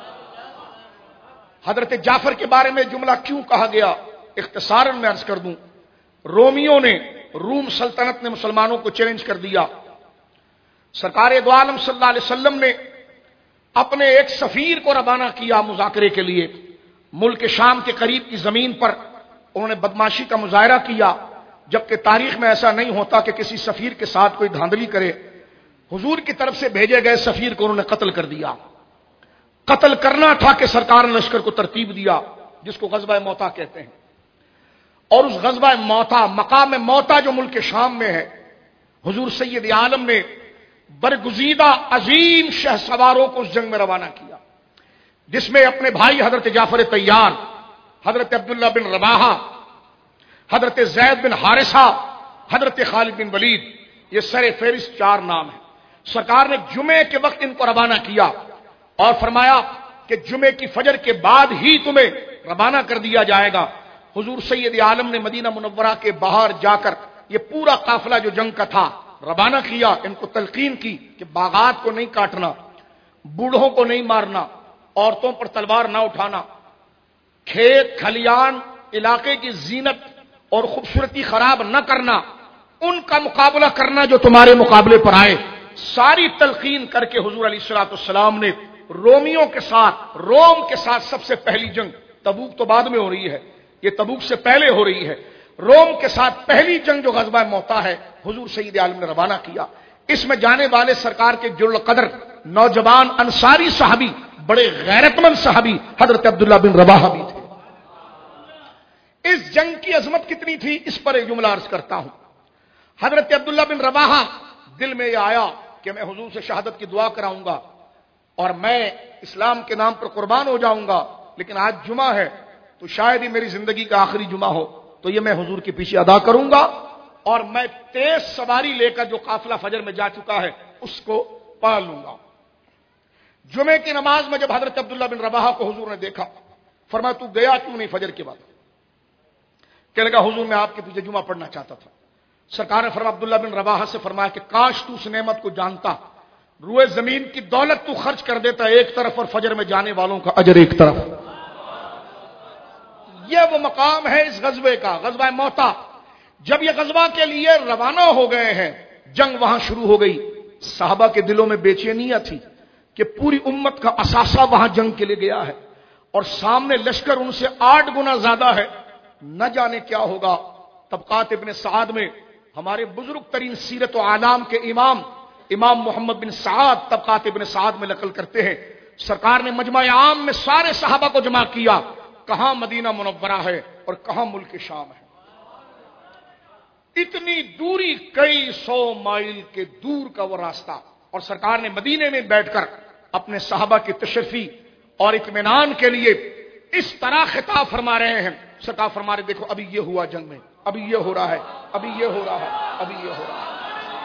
حضرت جعفر کے بارے میں جملہ کیوں کہا گیا، اختصاراً میں عرض کر دوں، رومیوں نے، روم سلطنت نے مسلمانوں کو چیلنج کر دیا۔ سرکار دو عالم صلی اللہ علیہ وسلم نے اپنے ایک سفیر کو روانہ کیا مذاکرے کے لیے، ملک شام کے قریب کی زمین پر انہوں نے بدماشی کا مظاہرہ کیا، جبکہ تاریخ میں ایسا نہیں ہوتا کہ کسی سفیر کے ساتھ کوئی دھاندلی کرے۔ حضور کی طرف سے بھیجے گئے سفیر کو انہوں نے قتل کر دیا۔ قتل کرنا تھا کہ سرکار نے لشکر کو ترتیب دیا، جس کو غزوہ موتا کہتے ہیں، اور اس غزوہ موتا، مقام موتا جو ملک شام میں ہے، حضور سید عالم نے برگزیدہ عظیم شہ سواروں کو اس جنگ میں روانہ کیا، جس میں اپنے بھائی حضرت جعفر طیار، حضرت عبداللہ بن رواحہ، حضرت زید بن حارثہ، حضرت خالد بن ولید، یہ سر فہرست 4 نام ہیں۔ سرکار نے جمعے کے وقت ان کو روانہ کیا اور فرمایا کہ جمعے کی فجر کے بعد ہی تمہیں روانہ کر دیا جائے گا۔ حضور سید عالم نے مدینہ منورہ کے باہر جا کر یہ پورا قافلہ جو جنگ کا تھا روانہ کیا، ان کو تلقین کی کہ باغات کو نہیں کاٹنا، بوڑھوں کو نہیں مارنا، عورتوں پر تلوار نہ اٹھانا، کھیت کھلیان علاقے کی زینت اور خوبصورتی خراب نہ کرنا، ان کا مقابلہ کرنا جو تمہارے مقابلے پر آئے۔ ساری تلقین کر کے حضور علیہ الصلوۃ والسلام نے رومیوں کے ساتھ، روم کے ساتھ سب سے پہلی جنگ، تبوک تو بعد میں ہو رہی ہے، یہ تبوک سے پہلے ہو رہی ہے، روم کے ساتھ پہلی جنگ جو غزوہ موتا ہے حضور سید عالم نے روانہ کیا۔ اس میں جانے والے سرکار کے جل قدر نوجوان انصاری صحابی، بڑے غیرت مند صحابی حضرت عبداللہ بن رواحہ بھی تھے۔ اس جنگ کی عظمت کتنی تھی، اس پر ایک جملہ عرض کرتا ہوں۔ حضرت عبداللہ بن رواحہ دل میں یہ آیا کہ میں حضور سے شہادت کی دعا کراؤں گا اور میں اسلام کے نام پر قربان ہو جاؤں گا، لیکن آج جمعہ ہے تو شاید ہی میری زندگی کا آخری جمعہ ہو، تو یہ میں حضور کے پیچھے ادا کروں گا اور میں تیز سواری لے کر جو قافلہ فجر میں جا چکا ہے اس کو پال لوں گا۔ جمعے کی نماز میں جب حضرت عبداللہ بن رواحہ کو حضور نے دیکھا، فرمایا تو گیا کیوں نہیں فجر کے بعد؟ کہنے لگا حضور میں آپ کے پیچھے جمعہ پڑھنا چاہتا تھا۔ سرکار نے فرمایا عبداللہ بن رواحہ سے فرمایا کہ کاش تو اس نعمت کو جانتا، روئے زمین کی دولت تو خرچ کر دیتا ایک طرف اور فجر میں جانے والوں کا اجر ایک طرف۔ یہ وہ مقام ہے اس غزوے کا، غزوہ موتا۔ جب یہ غزوہ کے لیے روانہ ہو گئے ہیں، جنگ وہاں شروع ہو گئی۔ صحابہ کے دلوں میں بے چینیاں تھی کہ پوری امت کا اثاثہ وہاں جنگ کے لیے گیا ہے اور سامنے لشکر ان سے 8 گنا زیادہ ہے، نہ جانے کیا ہوگا۔ طبقات ابن سعد میں ہمارے بزرگ ترین سیرت و اعلام کے امام محمد بن سعد طبقات ابن سعد میں نقل کرتے ہیں، سرکار نے مجمع عام میں سارے صحابہ کو جمع کیا، کہاں مدینہ منورہ ہے اور کہاں ملک شام ہے۔ اتنی دوری، کئی 100 مائل کے دور کا وہ راستہ، اور سرکار نے مدینے میں بیٹھ کر اپنے صحابہ کی تشریفی اور اطمینان کے لیے اس طرح خطاب فرما رہے ہیں۔ سرکار فرما رہے دیکھو ابھی یہ ہوا جنگ میں، ابھی یہ ہو رہا ہے، ابھی یہ ہو رہا ہے، ابھی یہ ہو رہا ہے۔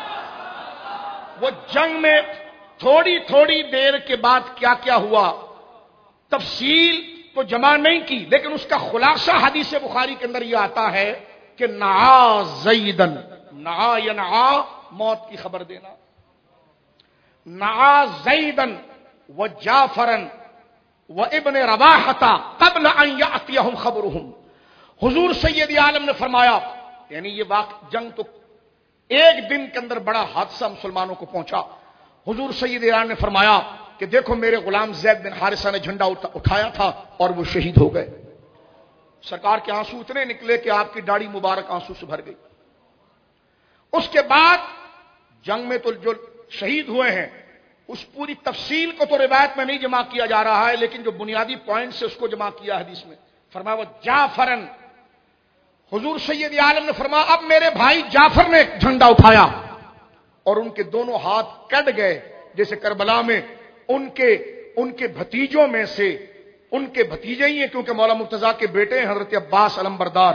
وہ جنگ میں تھوڑی تھوڑی دیر کے بعد کیا کیا ہوا، تفصیل تو جمع نہیں کی، لیکن اس کا خلاصہ حدیث بخاری کے اندر یہ آتا ہے کہ نعا زیدن، نعا ینعا موت کی خبر دینا، نعا زیدن و جعفرن و ابن رواحہ قبل ان یاتیہم خبرہم۔ حضور سید عالم نے فرمایا، یعنی یہ جنگ تو ایک دن کے اندر بڑا حادثہ مسلمانوں کو پہنچا۔ حضور سید عالم نے فرمایا کہ دیکھو میرے غلام زید بن حارثہ نے جھنڈا اٹھایا تھا اور وہ شہید ہو گئے۔ سرکار کے آنسو اتنے نکلے کہ آپ کی داڑھی مبارک آنسو سے بھر گئی۔ اس کے بعد جنگ میں تو جو شہید ہوئے ہیں اس پوری تفصیل کو تو روایت میں نہیں جمع کیا جا رہا ہے، لیکن جو بنیادی پوائنٹ سے اس کو جمع کیا حدیث میں، فرمایا وہ جعفرن، حضور سید عالم نے فرمایا اب میرے بھائی جعفر نے جھنڈا اٹھایا اور ان کے دونوں ہاتھ کٹ گئے، جیسے کربلا میں ان کے بھتیجوں میں سے، ان کے بھتیجے ہی ہیں کیونکہ مولا مرتضیٰ کے بیٹے ہیں حضرت عباس علمبردار،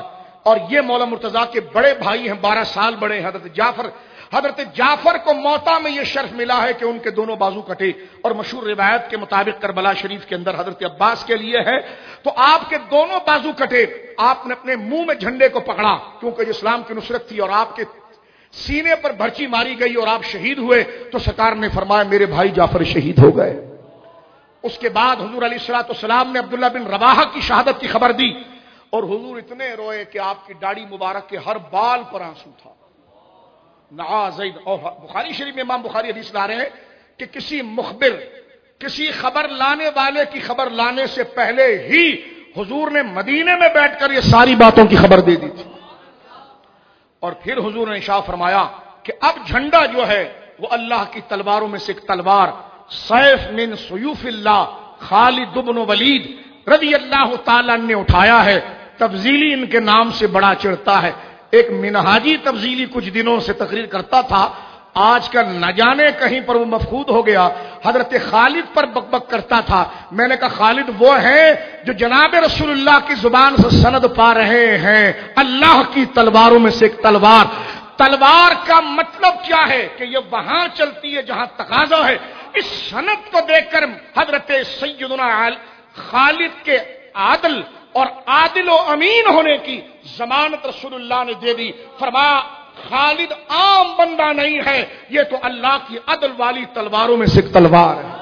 اور یہ مولا مرتضیٰ کے بڑے بھائی ہیں، 12 سال بڑے ہیں حضرت جعفر. حضرت جعفر کو موتا میں یہ شرف ملا ہے کہ ان کے دونوں بازو کٹے، اور مشہور روایت کے مطابق کربلا شریف کے اندر حضرت عباس کے لیے ہے تو آپ کے دونوں بازو کٹے. آپ نے اپنے منہ میں جھنڈے کو پکڑا کیونکہ اسلام کی نصرت تھی، اور آپ کے سینے پر بھرچی ماری گئی اور آپ شہید ہوئے تو سرکار نے فرمایا میرے بھائی جعفر شہید ہو گئے. اس کے بعد حضور علیہ الصلوۃ والسلام نے عبداللہ بن رواحہ کی شہادت کی خبر دی، اور حضور اتنے روئے کہ آپ کی داڑھی مبارک کے ہر بال پر آنسو تھا. نعاذ. اور بخاری شریف میں امام بخاری حدیث لا رہے ہیں کہ کسی مخبر، کسی خبر لانے والے کی خبر لانے سے پہلے ہی حضور نے مدینے میں بیٹھ کر یہ ساری باتوں کی خبر دے دی تھی. اور پھر حضور نے ارشاد فرمایا کہ اب جھنڈا جو ہے وہ اللہ کی تلواروں میں سے ایک تلوار سیف من سیوف اللہ خالد بن ولید رضی اللہ تعالیٰ نے اٹھایا ہے. تفضیلی ان کے نام سے بڑا چڑھتا ہے. ایک منہاجی تفضیلی کچھ دنوں سے تقریر کرتا تھا، آج کل نہ جانے کہیں پر وہ مفقود ہو گیا، حضرت خالد پر بک بک کرتا تھا. میں نے کہا خالد وہ ہیں جو جناب رسول اللہ کی زبان سے سند پا رہے ہیں، اللہ کی تلواروں میں سے ایک تلوار. تلوار کا مطلب کیا ہے کہ یہ وہاں چلتی ہے جہاں تقاضا ہے. اس سند کو دیکھ کر حضرت سیدنا خالد کے عادل اور عادل و امین ہونے کی ضمانت رسول اللہ نے دے دی. فرمایا خالد عام بندہ نہیں ہے، یہ تو اللہ کی عدل والی تلواروں میں سے ایک تلوار ہے.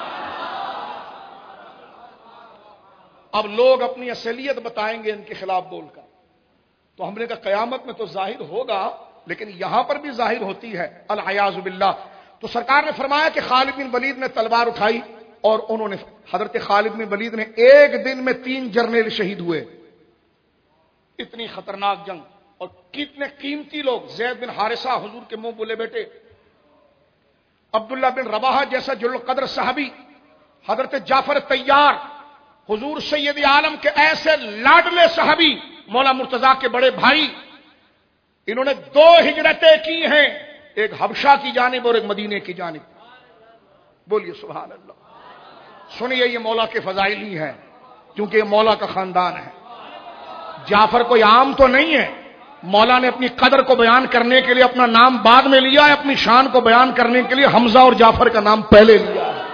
اب لوگ اپنی اصلیت بتائیں گے ان کے خلاف بول کر، تو ہم نے کہا قیامت میں تو ظاہر ہوگا لیکن یہاں پر بھی ظاہر ہوتی ہے العیاذ باللہ. تو سرکار نے فرمایا کہ خالد بن ولید نے تلوار اٹھائی اور انہوں نے، حضرت خالد بن ولید نے ایک دن میں 3 جرنیل شہید ہوئے. اتنی خطرناک جنگ، اور کتنے قیمتی لوگ. زید بن حارثہ حضور کے منہ بولے بیٹے، عبداللہ بن رواحہ جیسا جل القدر صحابی، حضرت جعفر طیار حضور سید عالم کے ایسے لاڈلے صحابی، مولا مرتضیٰ کے بڑے بھائی. انہوں نے 2 ہجرتیں کی ہیں، ایک حبشہ کی جانب اور ایک مدینے کی جانب. بولیے سبحان اللہ. سنیے یہ مولا کے فضائل ہی ہیں کیونکہ یہ مولا کا خاندان ہے. جعفر کوئی عام تو نہیں ہے. مولا نے اپنی قدر کو بیان کرنے کے لیے اپنا نام بعد میں لیا ہے، اپنی شان کو بیان کرنے کے لیے حمزہ اور جعفر کا نام پہلے لیا ہے.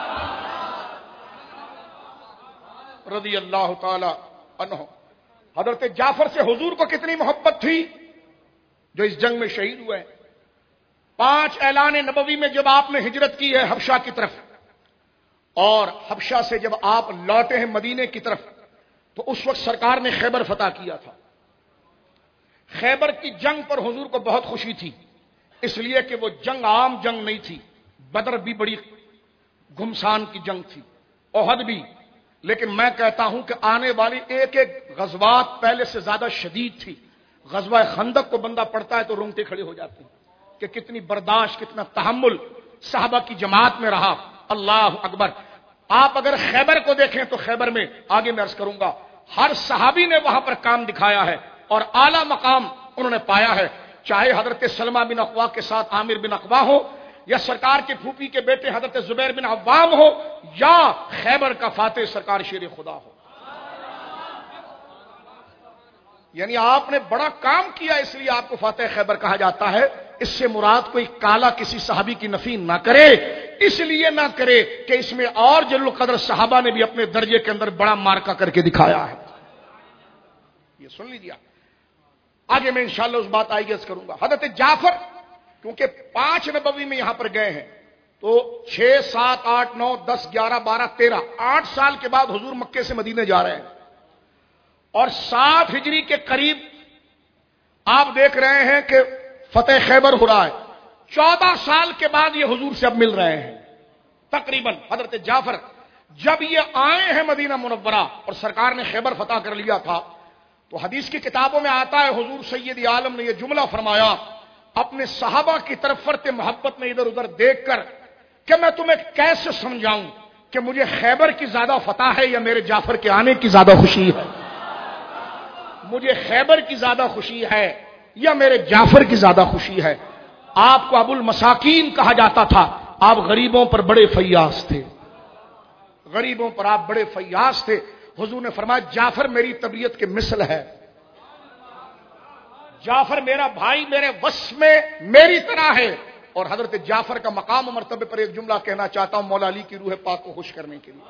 رضی اللہ تعالی عنہ. حضرت جعفر سے حضور کو کتنی محبت تھی جو اس جنگ میں شہید ہوئے. 5 اعلان نبوی میں جب آپ نے ہجرت کی ہے حبشہ کی طرف، اور حبشہ سے جب آپ لوٹے ہیں مدینے کی طرف، تو اس وقت سرکار نے خیبر فتح کیا تھا. خیبر کی جنگ پر حضور کو بہت خوشی تھی، اس لیے کہ وہ جنگ عام جنگ نہیں تھی. بدر بھی بڑی گھمسان کی جنگ تھی، احد بھی. لیکن میں کہتا ہوں کہ آنے والی ایک ایک غزوات پہلے سے زیادہ شدید تھی. غزوہ خندق کو بندہ پڑھتا ہے تو رونگٹے کھڑے ہو جاتے ہیں کہ کتنی برداشت، کتنا تحمل صحابہ کی جماعت میں رہا. اللہ اکبر. آپ اگر خیبر کو دیکھیں تو خیبر میں آگے میں عرض کروں گا ہر صحابی نے وہاں پر کام دکھایا ہے اور اعلیٰ مقام انہوں نے پایا ہے. چاہے حضرت سلمہ بن اقوا کے ساتھ عامر بن اقوا ہو، یا سرکار کے پھوپھی کے بیٹے حضرت زبیر بن عوام ہو، یا خیبر کا فاتح سرکار شیر خدا ہو. یعنی آپ نے بڑا کام کیا، اس لیے آپ کو فاتح خیبر کہا جاتا ہے. اس سے مراد کوئی کالا کسی صحابی کی نفی نہ کرے، اس لیے نہ کرے کہ اس میں اور جل القدر صحابہ نے بھی اپنے درجے کے اندر بڑا مارکا کر کے دکھایا ہے. یہ سن لیجیے. آگے میں انشاءاللہ اس بات آئی گز کروں گا. حضرت جعفر کیونکہ 5 نبوی میں یہاں پر گئے ہیں تو 6 7 8 9 10 11 12 13 8 سال کے بعد حضور مکے سے مدینے جا رہے ہیں، اور 7 ہجری کے قریب آپ دیکھ رہے ہیں کہ فتح خیبر ہو رہا ہے. 14 سال کے بعد یہ حضور سے اب مل رہے ہیں تقریباً. حضرت جعفر جب یہ آئے ہیں مدینہ منورہ اور سرکار نے خیبر فتح کر لیا تھا، تو حدیث کی کتابوں میں آتا ہے حضور سید عالم نے یہ جملہ فرمایا اپنے صحابہ کی طرف فرت محبت میں ادھر ادھر دیکھ کر کہ میں تمہیں کیسے سمجھاؤں کہ مجھے خیبر کی زیادہ فتح ہے یا میرے جعفر کے آنے کی زیادہ خوشی ہے. مجھے خیبر کی زیادہ خوشی ہے یا میرے جعفر کی زیادہ خوشی ہے. آپ کو ابو المساکین کہا جاتا تھا. آپ غریبوں پر بڑے فیاض تھے، غریبوں پر آپ بڑے فیاض تھے. حضور نے فرمایا جعفر میری طبیعت کے مثل ہے. جعفر میرا بھائی میرے وس میں میری طرح ہے. اور حضرت جعفر کا مقام و مرتبے پر ایک جملہ کہنا چاہتا ہوں مولا علی کی روح پاک کو خوش کرنے کے لیے.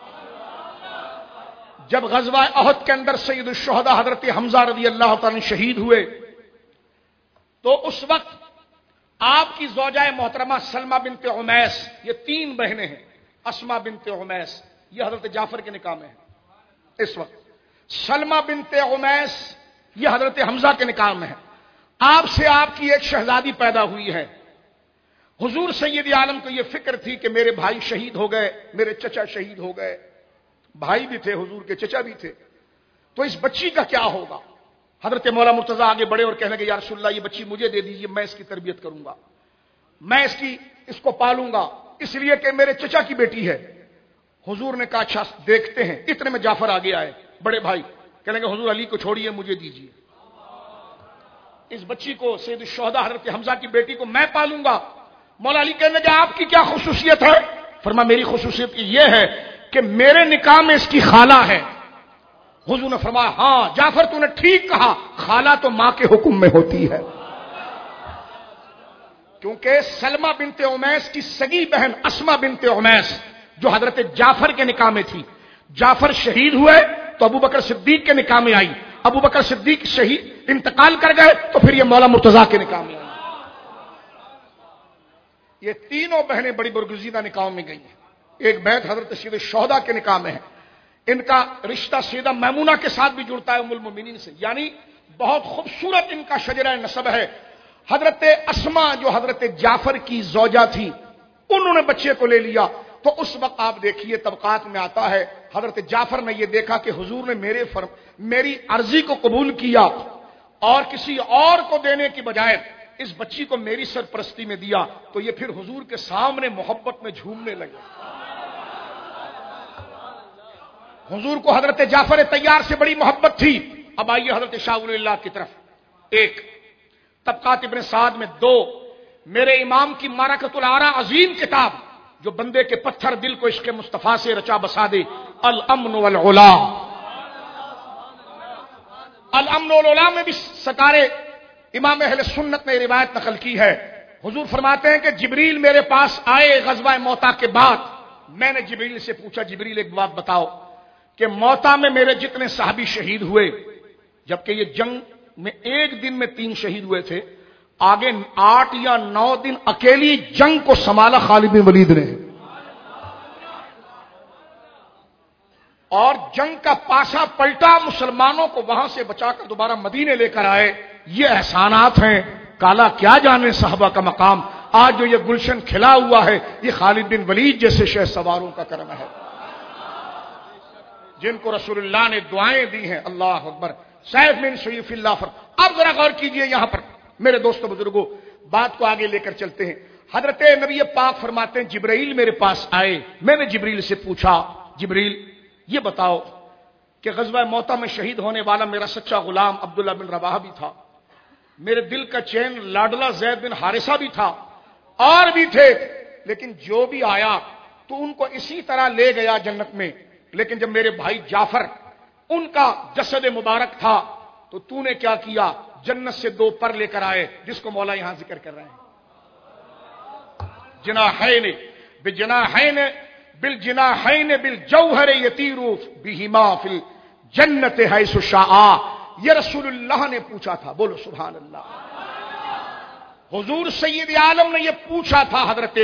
جب غزوہ احد کے اندر سید الشہداء حضرت حمزہ رضی اللہ تعالی شہید ہوئے تو اس وقت آپ کی زوجہ محترمہ سلمہ بنت عمیس، یہ 3 بہنیں ہیں، اسما بنت عمیس یہ حضرت جعفر کے نکاح میں ہے اس وقت، سلمہ بنت عمیس یہ حضرت حمزہ کے نکاح میں ہے. آپ سے آپ کی ایک شہزادی پیدا ہوئی ہے. حضور سید عالم کو یہ فکر تھی کہ میرے بھائی شہید ہو گئے، میرے چچا شہید ہو گئے، بھائی بھی تھے حضور کے، چچا بھی تھے، تو اس بچی کا کیا ہوگا؟ حضرت مولا مرتضی آگے بڑھے اور کہنے لگے یا رسول اللہ یہ بچی مجھے دے دیجیے، میں اس کی تربیت کروں گا، میں اس کو پالوں گا، اس لیے کہ میرے چچا کی بیٹی ہے. حضور نے کہا اچھا دیکھتے ہیں. اتنے میں جعفر آگے آئے بڑے بھائی، کہنے لگے حضور علی کو چھوڑیے مجھے دیجیے، اس بچی کو سید الشہداء حضرت حمزہ کی بیٹی کو میں پالوں گا. مولا علی کہنے لگے آپ کی کیا خصوصیت ہے؟ فرمایا میری خصوصیت یہ ہے کہ میرے نکاح میں اس کی خالہ ہے. حضور نے فرمایا ہاں جعفر تو نے ٹھیک کہا، خالہ تو ماں کے حکم میں ہوتی ہے. کیونکہ سلمہ بنت عمیس کی سگی بہن اسما بنت عمیس جو حضرت جعفر کے نکاح میں تھی، جعفر شہید ہوئے تو ابو بکر صدیق کے نکاح میں آئی، ابو بکر صدیق شہید انتقال کر گئے تو پھر یہ مولا مرتضی کے نکاح میں آئی. یہ تینوں بہنیں بڑی برگزیدہ نکاحوں میں گئی ہیں. ایک بیت حضرت سید الشہداء کے نکاح میں ہے. ان کا رشتہ سیدہ میمونہ کے ساتھ بھی جڑتا ہے ام المؤمنین سے، یعنی بہت خوبصورت ان کا شجرہ نسب ہے. حضرت اسما جو حضرت جعفر کی زوجہ تھی انہوں نے بچے کو لے لیا. تو اس وقت آپ دیکھیے طبقات میں آتا ہے حضرت جعفر نے یہ دیکھا کہ حضور نے میری عرضی کو قبول کیا اور کسی اور کو دینے کی بجائے اس بچی کو میری سرپرستی میں دیا، تو یہ پھر حضور کے سامنے محبت میں جھومنے لگے. حضور کو حضرت جعفر طیار سے بڑی محبت تھی. اب آئیے حضرت شاہ ولی اللہ کی طرف. ایک طبقات ابن سعد میں 2 میرے امام کی معرکۃ الآراء عظیم کتاب جو بندے کے پتھر دل کو عشق مصطفیٰ سے رچا بسا دے، الامن والعلا. الامن والعلا میں بھی سکارے امام اہل سنت نے روایت نقل کی ہے. حضور فرماتے ہیں کہ جبریل میرے پاس آئے غزوہ موتا کے بعد. میں نے جبریل سے پوچھا جبریل ایک بات بتاؤ کہ موتا میں میرے جتنے صحابی شہید ہوئے، جبکہ یہ جنگ میں ایک دن میں 3 شہید ہوئے تھے، آگے 8 یا 9 دن اکیلی جنگ کو سنبھالا خالد بن ولید نے، اور جنگ کا پاسا پلٹا، مسلمانوں کو وہاں سے بچا کر دوبارہ مدینے لے کر آئے. یہ احسانات ہیں. کالا کیا جانے صحابہ کا مقام. آج جو یہ گلشن کھلا ہوا ہے یہ خالد بن ولید جیسے شہ سواروں کا کرم ہے جن کو رسول اللہ نے دعائیں دی ہیں. اللہ اکبر. سیف من سیف اللہ پر. اب ذرا غور کیجئے یہاں پر میرے دوستو بزرگوں، بات کو آگے لے کر چلتے ہیں. حضرت نبی پاک فرماتے ہیں جبرائیل میرے پاس آئے. میں نے جبریل سے پوچھا جبریل یہ بتاؤ کہ غزوہ موتا میں شہید ہونے والا میرا سچا غلام عبداللہ بن رواحہ بھی تھا، میرے دل کا چین لاڈلا زید بن حارثہ بھی تھا، اور بھی تھے، لیکن جو بھی آیا تو ان کو اسی طرح لے گیا جنت میں. لیکن جب میرے بھائی جعفر ان کا جسد مبارک تھا تو نے کیا کیا؟ جنت سے 2 پر لے کر آئے جس کو مولا یہاں ذکر کر رہے ہیں. جناحین بجناحین بالجناحین بالجوہر یطیر بہما فی الجنت حیث شاء. یہ رسول اللہ نے پوچھا تھا. بولو سبحان اللہ. حضور سید عالم نے یہ پوچھا تھا حضرت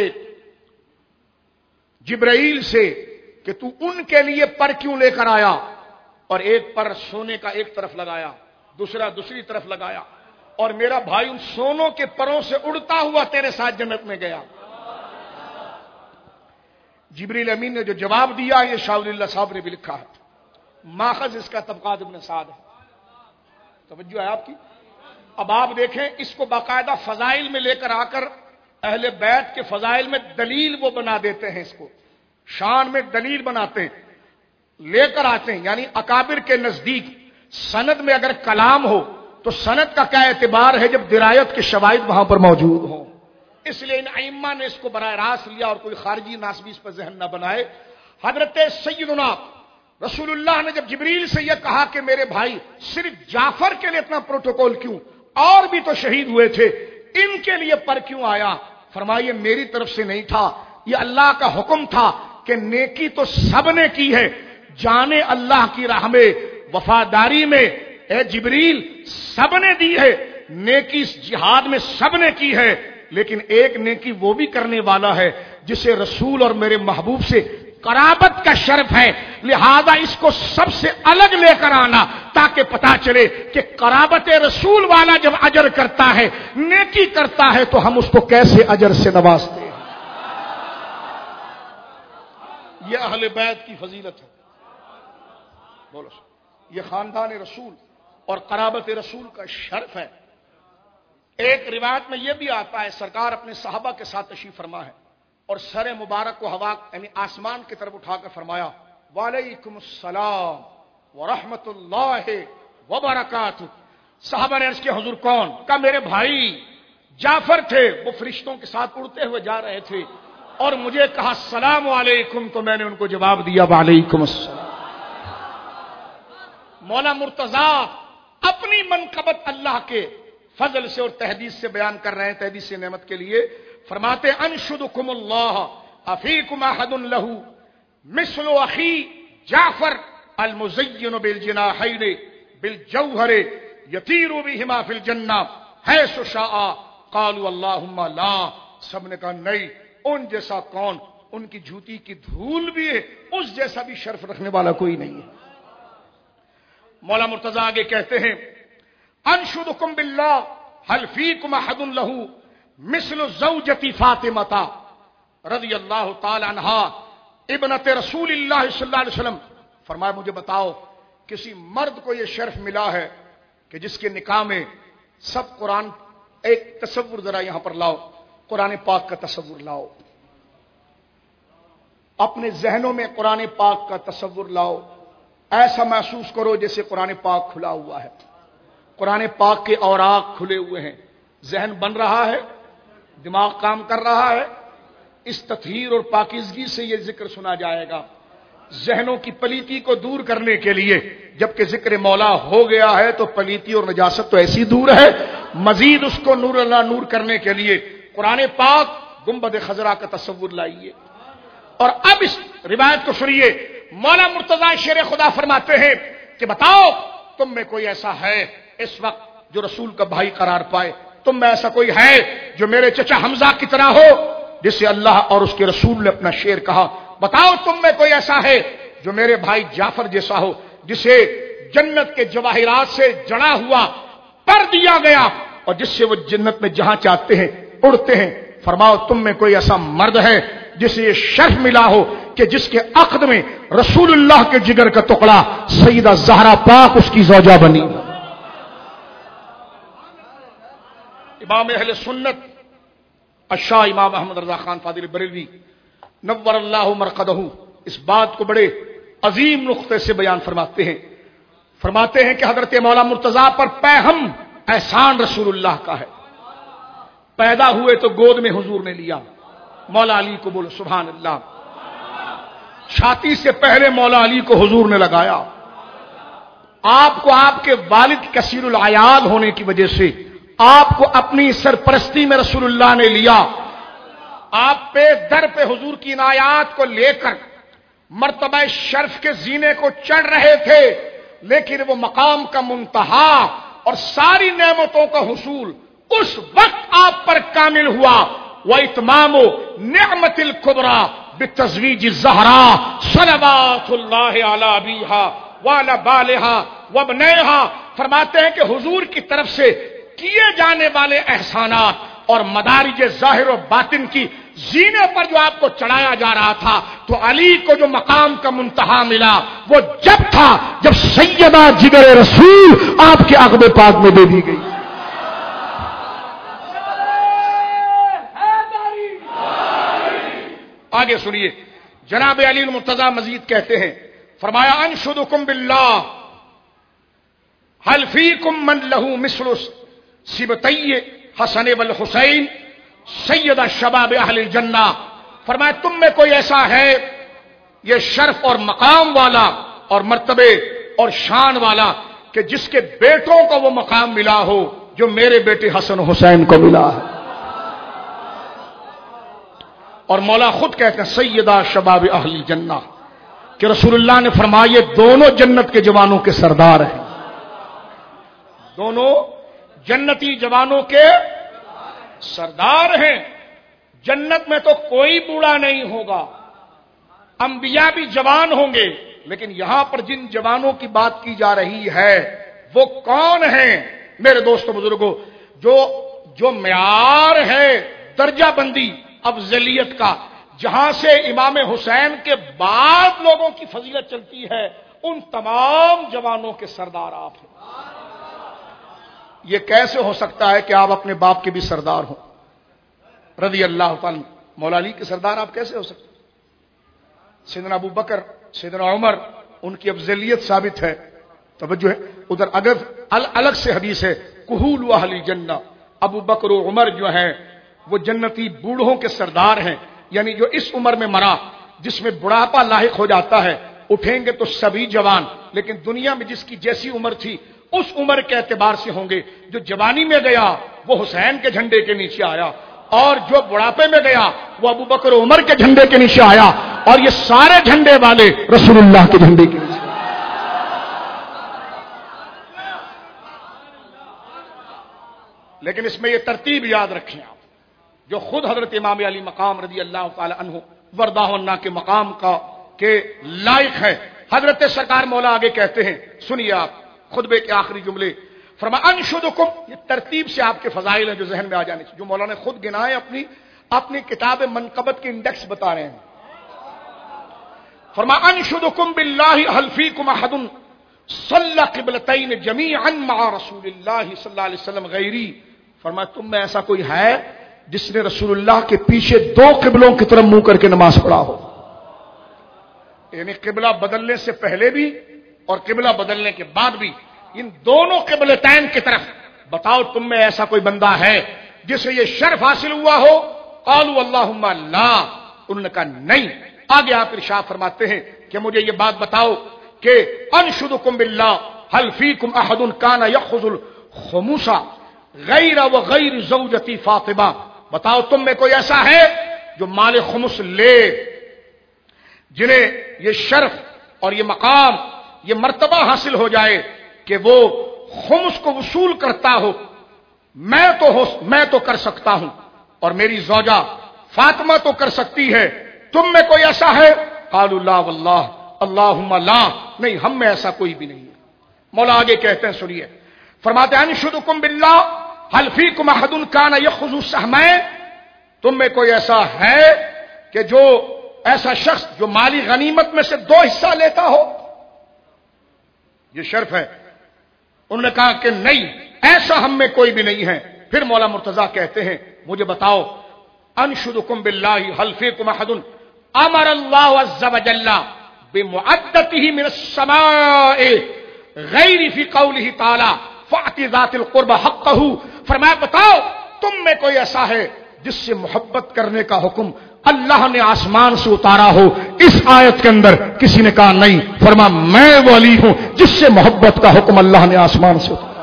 جبرائیل سے کہ تو ان کے لیے پر کیوں لے کر آیا؟ اور ایک پر سونے کا ایک طرف لگایا، دوسرا دوسری طرف لگایا، اور میرا بھائی ان سونوں کے پروں سے اڑتا ہوا تیرے ساتھ جنت میں گیا. جبریل امین نے جو جواب دیا یہ شاہ ولی اللہ صاحب نے بھی لکھا ہے. ماخذ اس کا طبقات ابن سعد ہے. توجہ ہے آپ کی. اب آپ دیکھیں اس کو باقاعدہ فضائل میں لے کر آ کر اہل بیت کے فضائل میں دلیل وہ بنا دیتے ہیں، اس کو شان میں دلیل بناتے ہیں، لے کر آتے ہیں. یعنی اکابر کے نزدیک سند میں اگر کلام ہو تو سند کا کیا اعتبار ہے جب درایت کے شواہد وہاں پر موجود ہوں. اس لیے ان ائمہ نے اس کو براہ راست لیا اور کوئی خارجی ناسبی اس پر ذہن نہ بنائے. حضرت سیدنا رسول اللہ نے جب جبریل سے یہ کہا کہ میرے بھائی صرف جعفر کے لیے اتنا پروٹوکول کیوں؟ اور بھی تو شہید ہوئے تھے، ان کے لیے پر کیوں آیا؟ فرمائیے میری طرف سے نہیں تھا، یہ اللہ کا حکم تھا کہ نیکی تو سب نے کی ہے، جانے اللہ کی راہ میں وفاداری میں اے جبریل سب نے دی ہے، نیکی اس جہاد میں سب نے کی ہے، لیکن ایک نیکی وہ بھی کرنے والا ہے جسے رسول اور میرے محبوب سے قرابت کا شرف ہے، لہذا اس کو سب سے الگ لے کر آنا تاکہ پتا چلے کہ قرابت رسول والا جب اجر کرتا ہے، نیکی کرتا ہے، تو ہم اس کو کیسے اجر سے نوازتے ہیں۔ یہ اہل بیت کی فضیلت ہے، بولو، یہ خاندان رسول اور قرابت رسول کا شرف ہے۔ ایک روایت میں یہ بھی آتا ہے سرکار اپنے صحابہ کے ساتھ تشریف فرما ہے اور سر مبارک کو ہوا یعنی آسمان کی طرف اٹھا کر فرمایا وعلیکم السلام ورحمۃ اللہ وبرکاتہ۔ صحابہ نے عرض کیا حضور کون؟ کہا میرے بھائی جعفر تھے، وہ فرشتوں کے ساتھ اڑتے ہوئے جا رہے تھے اور مجھے کہا السلام علیکم، تو میں نے ان کو جواب دیا وعلیکم السلام۔ مولا مرتضی اپنی منقبت اللہ کے فضل سے اور تحدیث سے بیان کر رہے ہیں، تحدیث سے نعمت کے لیے فرماتے انشدکم اللہ افیکم احد لہ مثل اخی جعفر المزین بالجناحین بالجوہر یطیر بہما فی الجنہ حیث شاء قالوا اللہم لا، سب نے کہا نہیں، ان جیسا کون، ان کی جوتی کی دھول بھی ہے، اس جیسا بھی شرف رکھنے والا کوئی نہیں ہے۔ مولا مرتضی آگے کہتے ہیں انشدکم باللہ هل فیکم احد لہ مثل زوجتی فاطمہ رضی اللہ تعالی عنہا ابنت رسول اللہ صلی اللہ علیہ وسلم، فرمایا مجھے بتاؤ کسی مرد کو یہ شرف ملا ہے کہ جس کے نکاح میں سب قرآن، ایک تصور ذرا یہاں پر لاؤ، قرآن پاک کا تصور لاؤ، اپنے ذہنوں میں قرآن پاک کا تصور لاؤ، ایسا محسوس کرو جیسے قرآن پاک کھلا ہوا ہے، قرآن پاک کے اوراق کھلے ہوئے ہیں، ذہن بن رہا ہے، دماغ کام کر رہا ہے، اس تطہیر اور پاکیزگی سے یہ ذکر سنا جائے گا ذہنوں کی پلیتی کو دور کرنے کے لیے۔ جبکہ ذکر مولا ہو گیا ہے تو پلیتی اور نجاست تو ایسی دور ہے، مزید اس کو نور اللہ نور کرنے کے لیے قرآن پاک گنبد خضرا کا تصور لائیے۔ اور اب اس روایت کو سنیے، مولا مرتضی شیر خدا فرماتے ہیں کہ بتاؤ تم میں کوئی ایسا ہے اس وقت جو رسول کا بھائی قرار پائے، تم میں ایسا کوئی ہے جو میرے چچا حمزہ کی طرح ہو جسے اللہ اور اس کے رسول نے اپنا شعر کہا؟ بتاؤ تم میں کوئی ایسا ہے جو میرے بھائی جعفر جیسا ہو جسے جنت کے جواہرات سے جڑا ہوا پر دیا گیا اور جس سے وہ جنت میں جہاں چاہتے ہیں اڑتے ہیں؟ فرماؤ تم میں کوئی ایسا مرد ہے جسے یہ شرف ملا ہو کہ جس کے عقد میں رسول اللہ کے جگر کا ٹکڑا سیدہ زہرا پاک اس کی زوجہ بنی۔ امام اہل سنت الشاہ امام احمد رضا خان فاضل بریلوی نور اللہ مرقدہ اس بات کو بڑے عظیم نقطے سے بیان فرماتے ہیں کہ حضرت مولا مرتضی پر پیہم احسان رسول اللہ کا ہے۔ پیدا ہوئے تو گود میں حضور نے لیا، مولا علی کو بولو سبحان اللہ، چھاتی سے پہلے مولا علی کو حضور نے لگایا، آپ کو آپ کے والد کثیر العیال ہونے کی وجہ سے آپ کو اپنی سرپرستی میں رسول اللہ نے لیا، آپ پہ در پہ حضور کی عنایات کو لے کر مرتبہ شرف کے زینے کو چڑھ رہے تھے، لیکن وہ مقام کا منتہا اور ساری نعمتوں کا حصول اس وقت آپ پر کامل ہوا۔ وَإِتْمَامُ نِعْمَةِ الْكُبْرَى بِالتَّزْوِيجِ الزَّهْرَاءِ صَلَوَاتُ اللَّهِ عَلَى أَبِيهَا وَعَلَى بَالِهَا وَابْنَيْهَا، فرماتے ہیں کہ حضور کی طرف سے کیے جانے والے احسانات اور مدارج ظاہر و باطن کی زینے پر جو آپ کو چڑھایا جا رہا تھا، تو علی کو جو مقام کا منتہا ملا وہ جب تھا جب سیدہ جگر رسول آپ کے عقب پاک میں دے دی گئی۔ آگے سنیے، جناب علی المرتضی مزید کہتے ہیں، فرمایا انشدکم باللہ هل فیکم من له مثل سبطی حسن والحسین سید الشباب اہل الجنہ، فرمایا تم میں کوئی ایسا ہے یہ شرف اور مقام والا اور مرتبے اور شان والا کہ جس کے بیٹوں کو وہ مقام ملا ہو جو میرے بیٹے حسن حسین کو ملا ہے. اور مولا خود کہتے ہیں سیدہ شباب اہل جنہ کہ رسول اللہ نے فرمایا یہ دونوں جنت کے جوانوں کے سردار ہیں. دونوں جنتی جوانوں کے سردار ہیں. جنت میں تو کوئی بوڑھا نہیں ہوگا، انبیاء بھی جوان ہوں گے، لیکن یہاں پر جن جوانوں کی بات کی جا رہی ہے وہ کون ہیں میرے دوستو بزرگوں؟ جو معیار ہے درجہ بندی افضلیت کا، جہاں سے امام حسین کے بعد لوگوں کی فضیلت چلتی ہے، ان تمام جوانوں کے سردار آپ ہیں. یہ کیسے ہو سکتا ہے کہ آپ اپنے باپ کے بھی سردار ہوں؟ رضی اللہ تعالی مولا علی کے سردار آپ کیسے ہو سکتے؟ سیدنا ابو بکر، سیدنا عمر، ان کی افضلیت ثابت ہے. توجہ ہے ادھر اگر الگ سے حدیث ہے کہول اہل جنہ، ابو بکر و عمر جو ہیں وہ جنتی بوڑھوں کے سردار ہیں. یعنی جو اس عمر میں مرا جس میں بڑھاپا لاحق ہو جاتا ہے، اٹھیں گے تو سبھی جوان، لیکن دنیا میں جس کی جیسی عمر تھی اس عمر کے اعتبار سے ہوں گے. جو جوانی میں گیا وہ حسین کے جھنڈے کے نیچے آیا، اور جو بڑھاپے میں گیا وہ ابو بکر و عمر کے جھنڈے کے نیچے آیا، اور یہ سارے جھنڈے والے رسول اللہ کے جھنڈے کے نیچے. لیکن اس میں یہ ترتیب یاد رکھیں آپ، جو خود حضرت امام علی مقام رضی اللہ تعالی عنہ وردہ عنہ کے مقام کا کے لائق ہے. حضرت سرکار مولا آگے کہتے ہیں، سنیے آپ خطبے کے آخری جملے، فرمایا انشدکم، یہ ترتیب سے آپ کے فضائل ہیں جو ذہن میں آ جانے چاہیے، جو مولا نے خود گنائے اپنی کتاب منقبت کے انڈیکس بتا رہے ہیں. فرمایا انشدکم باللہ هل فیکم احد صلی قبلتین جمیعا مع رسول اللہ صلی اللہ علیہ وسلم غیری. فرمایا تم میں ایسا کوئی ہے جس نے رسول اللہ کے پیچھے دو قبلوں کی طرف منہ کر کے نماز پڑھا ہو؟ یعنی قبلہ بدلنے سے پہلے بھی اور قبلہ بدلنے کے بعد بھی، ان دونوں قبلتین کی طرف بتاؤ تم میں ایسا کوئی بندہ ہے جسے یہ شرف حاصل ہوا ہو؟ قالوا اللہم لا، انہوں نے کہا نہیں. آگے آپ ارشاد فرماتے ہیں کہ مجھے یہ بات بتاؤ کہ انشدکم باللہ هل فیکم احد کان یاخذ الخمس غیر و غیر زوجتی فاطمہ. بتاؤ تم میں کوئی ایسا ہے جو مال خمس لے، جنہیں یہ شرف اور یہ مقام، یہ مرتبہ حاصل ہو جائے کہ وہ خمس کو وصول کرتا ہو؟ میں تو کر سکتا ہوں، اور میری زوجہ فاطمہ تو کر سکتی ہے، تم میں کوئی ایسا ہے؟ قالوا لا واللہ اللہم لا، نہیں ہم میں ایسا کوئی بھی نہیں ہے. مولا آگے کہتے ہیں سنیے، فرماتے ہیں انشدکم باللہ هل فیکم احد کان یاخذ السہمین، تم میں کوئی ایسا ہے کہ جو ایسا شخص جو مالی غنیمت میں سے دو حصہ لیتا ہو؟ یہ شرف ہے. انہوں نے کہا کہ نہیں، ایسا ہم میں کوئی بھی نہیں ہے. پھر مولا مرتضی کہتے ہیں مجھے بتاؤ انشدکم باللہ هل فیکم احد امر اللہ عز وجل بمعدته من السماء غیر فی قوله تعالی فاعط ذات القربى حقه. فرمایا بتاؤ تم میں کوئی ایسا ہے جس سے محبت کرنے کا حکم اللہ نے آسمان سے اتارا ہو؟ اس آیت کے اندر کسی نے کہا نہیں. فرمایا میں وہ علی ہوں جس سے محبت کا حکم اللہ نے آسمان سے اتارا.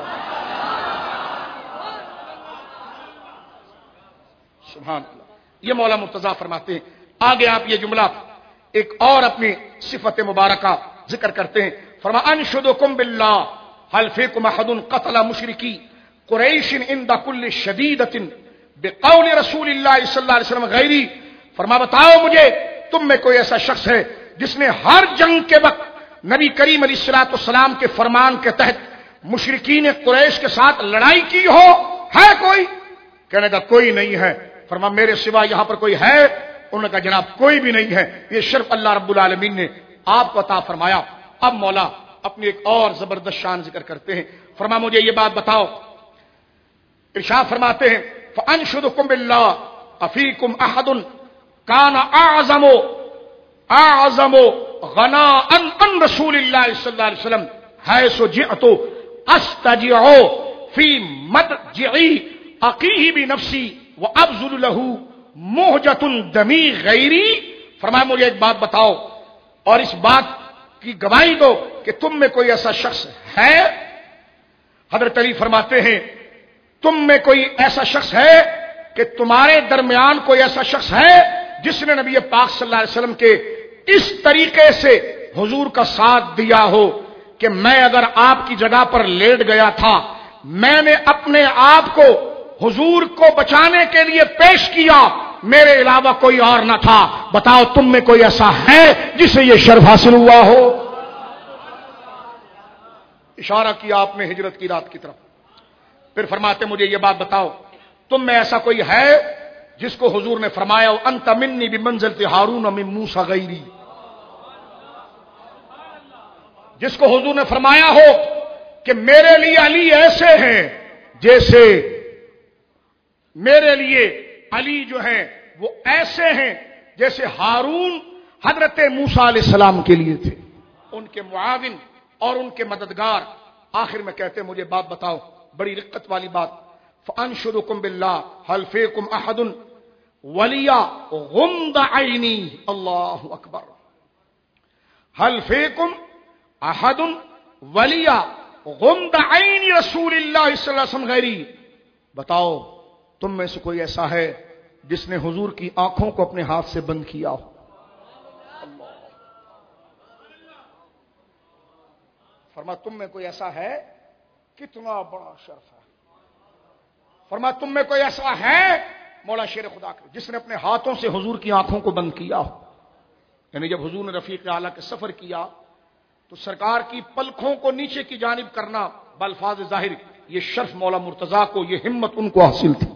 سبحان اللہ. یہ مولا مرتضی فرماتے ہیں. آگے آپ یہ جملہ ایک اور اپنی صفت مبارکہ ذکر کرتے ہیں. فرمایا انشدکم باللہ هل فیکم احد قتل مشرکی قریش عند کل شدیدۃ بقول رسول اللہ صلی اللہ علیہ وسلم غیری. فرمایا بتاؤ مجھے تم میں کوئی ایسا شخص ہے جس نے ہر جنگ کے وقت نبی کریم علیہ الصلوۃ والسلام کے فرمان کے تحت مشرکین قریش کے ساتھ لڑائی کی ہو؟ ہے کوئی؟ کہنے کا کوئی نہیں ہے. فرمایا میرے سوا یہاں پر کوئی ہے؟ انہوں نے کہا جناب کوئی بھی نہیں ہے. یہ شرف اللہ رب العالمین نے آپ کو عطا فرمایا. اب مولا اپنی ایک اور زبردست شان ذکر کرتے ہیں. فرمایا مجھے یہ بات بتاؤ، ارشاد فرماتے ہیں فانشدکم باللہ افیکم احد کان اعظم غناء عن رسول اللہ صلی اللہ علیہ وسلم حیث جئت استجع فی مدجعی اقیہ بنفسی وابذل له مہجۃ دمی غیری. فرمایا مجھے ایک بات بتاؤ اور اس بات کی گواہی دو کہ تم میں کوئی ایسا شخص ہے. حضرت علی فرماتے ہیں تم میں کوئی ایسا شخص ہے کہ تمہارے درمیان کوئی ایسا شخص ہے جس نے نبی پاک صلی اللہ علیہ وسلم کے اس طریقے سے حضور کا ساتھ دیا ہو کہ میں اگر آپ کی جگہ پر لیٹ گیا تھا، میں نے اپنے آپ کو حضور کو بچانے کے لیے پیش کیا، میرے علاوہ کوئی اور نہ تھا؟ بتاؤ تم میں کوئی ایسا ہے جسے یہ شرف حاصل ہوا ہو؟ اشارہ کیا آپ نے ہجرت کی رات کی طرف. پھر فرماتے مجھے یہ بات بتاؤ، تم میں ایسا کوئی ہے جس کو حضور نے فرمایا انت منی بمنزلۃ ہارون من موسیٰ غیری، جس کو حضور نے فرمایا ہو کہ میرے لیے علی ایسے ہیں جیسے میرے لیے علی جو ہیں وہ ایسے ہیں جیسے ہارون حضرت موسیٰ علیہ السلام کے لیے تھے، ان کے معاون اور ان کے مددگار. آخر میں کہتے مجھے بات بتاؤ، بڑی رقت والی بات، فانشدکم باللہ هل فیکم احد ولی غمض عینی، اللہ اکبر، هل فیکم احد ولی غمض عین رسول اللہ صلی اللہ علیہ وسلم غیری، بتاؤ تم میں سے کوئی ایسا ہے جس نے حضور کی آنکھوں کو اپنے ہاتھ سے بند کیا ہو؟ فرما تم میں کوئی ایسا ہے، کتنا بڑا شرف ہے. فرما تم میں کوئی ایسا ہے، مولا شیر خدا کے، جس نے اپنے ہاتھوں سے حضور کی آنکھوں کو بند کیا ہو. یعنی جب حضور نے رفیق اعلیٰ کے سفر کیا تو سرکار کی پلکوں کو نیچے کی جانب کرنا بالفاظ ظاہر، یہ شرف مولا مرتضیٰ کو، یہ ہمت ان کو حاصل تھی.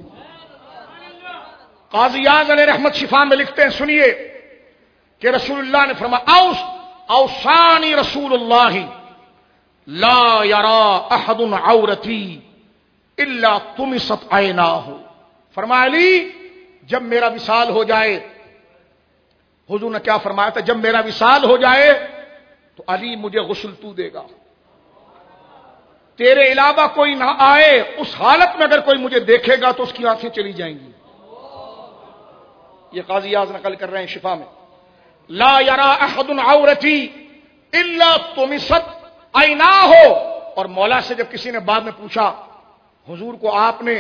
قاضی اعظم علیہ رحمت شفا میں لکھتے ہیں، سنیے کہ رسول اللہ نے فرمایا اوصانی رسول اللہ لا یرا احد عورتی الا طمست عیناہ. فرمایا علی جب میرا وصال ہو جائے، حضور نے کیا فرمایا تھا؟ جب میرا وصال ہو جائے تو علی مجھے غسل تو دے گا، تیرے علاوہ کوئی نہ آئے. اس حالت میں اگر کوئی مجھے دیکھے گا تو اس کی آنکھیں چلی جائیں گی. یہ قاضی اعظم نقل کر رہے ہیں شفا میں، لا یرا احد عورتی الا طمست عیناہ. اور مولا سے جب کسی نے بعد میں پوچھا حضور کو آپ نے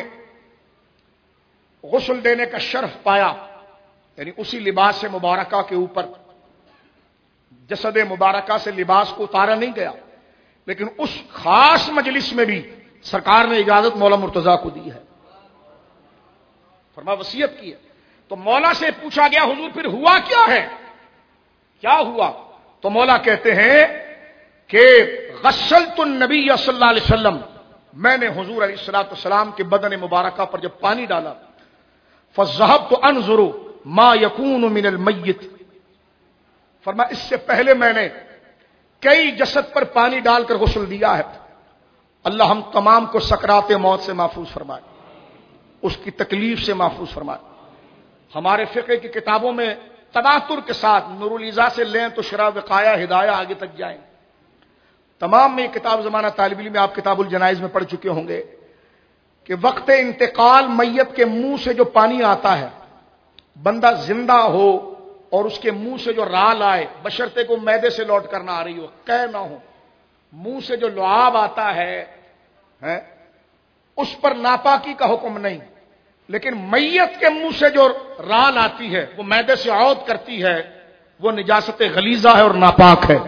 غسل دینے کا شرف پایا، یعنی اسی لباس سے مبارکہ کے اوپر جسد مبارکہ سے لباس کو اتارا نہیں گیا، لیکن اس خاص مجلس میں بھی سرکار نے اجازت مولا مرتضیٰ کو دی ہے. فرما وصیت کی ہے. تو مولا سے پوچھا گیا حضور پھر ہوا کیا ہے، کیا ہوا؟ تو مولا کہتے ہیں کہ غسلت النبی صلی اللہ علیہ وسلم، میں نے حضور علیہ الصلوۃ والسلام کے بدن مبارکہ پر جب پانی ڈالا، فذهبت انظر ما يكون من المیت. فرما اس سے پہلے میں نے کئی جسد پر پانی ڈال کر غسل دیا ہے. اللہ ہم تمام کو سکرات موت سے محفوظ فرمائے، اس کی تکلیف سے محفوظ فرمائے. ہمارے فقہ کی کتابوں میں تباتر کے ساتھ نور الیزا سے لیں تو شرح وقایہ ہدایہ آگے تک جائیں. تمام میں یہ کتاب زمانہ طالب علم میں آپ کتاب الجنائز میں پڑھ چکے ہوں گے کہ وقت انتقال میت کے منہ سے جو پانی آتا ہے، بندہ زندہ ہو اور اس کے منہ سے جو رال آئے، بشرطے کو معدے سے لوٹ کر نہ آ رہی ہو، قے نہ ہو، منہ سے جو لعاب آتا ہے اس پر ناپاکی کا حکم نہیں، لیکن میت کے منہ سے جو رال آتی ہے وہ معدے سے عود کرتی ہے، وہ نجاست غلیظہ ہے اور ناپاک ہے.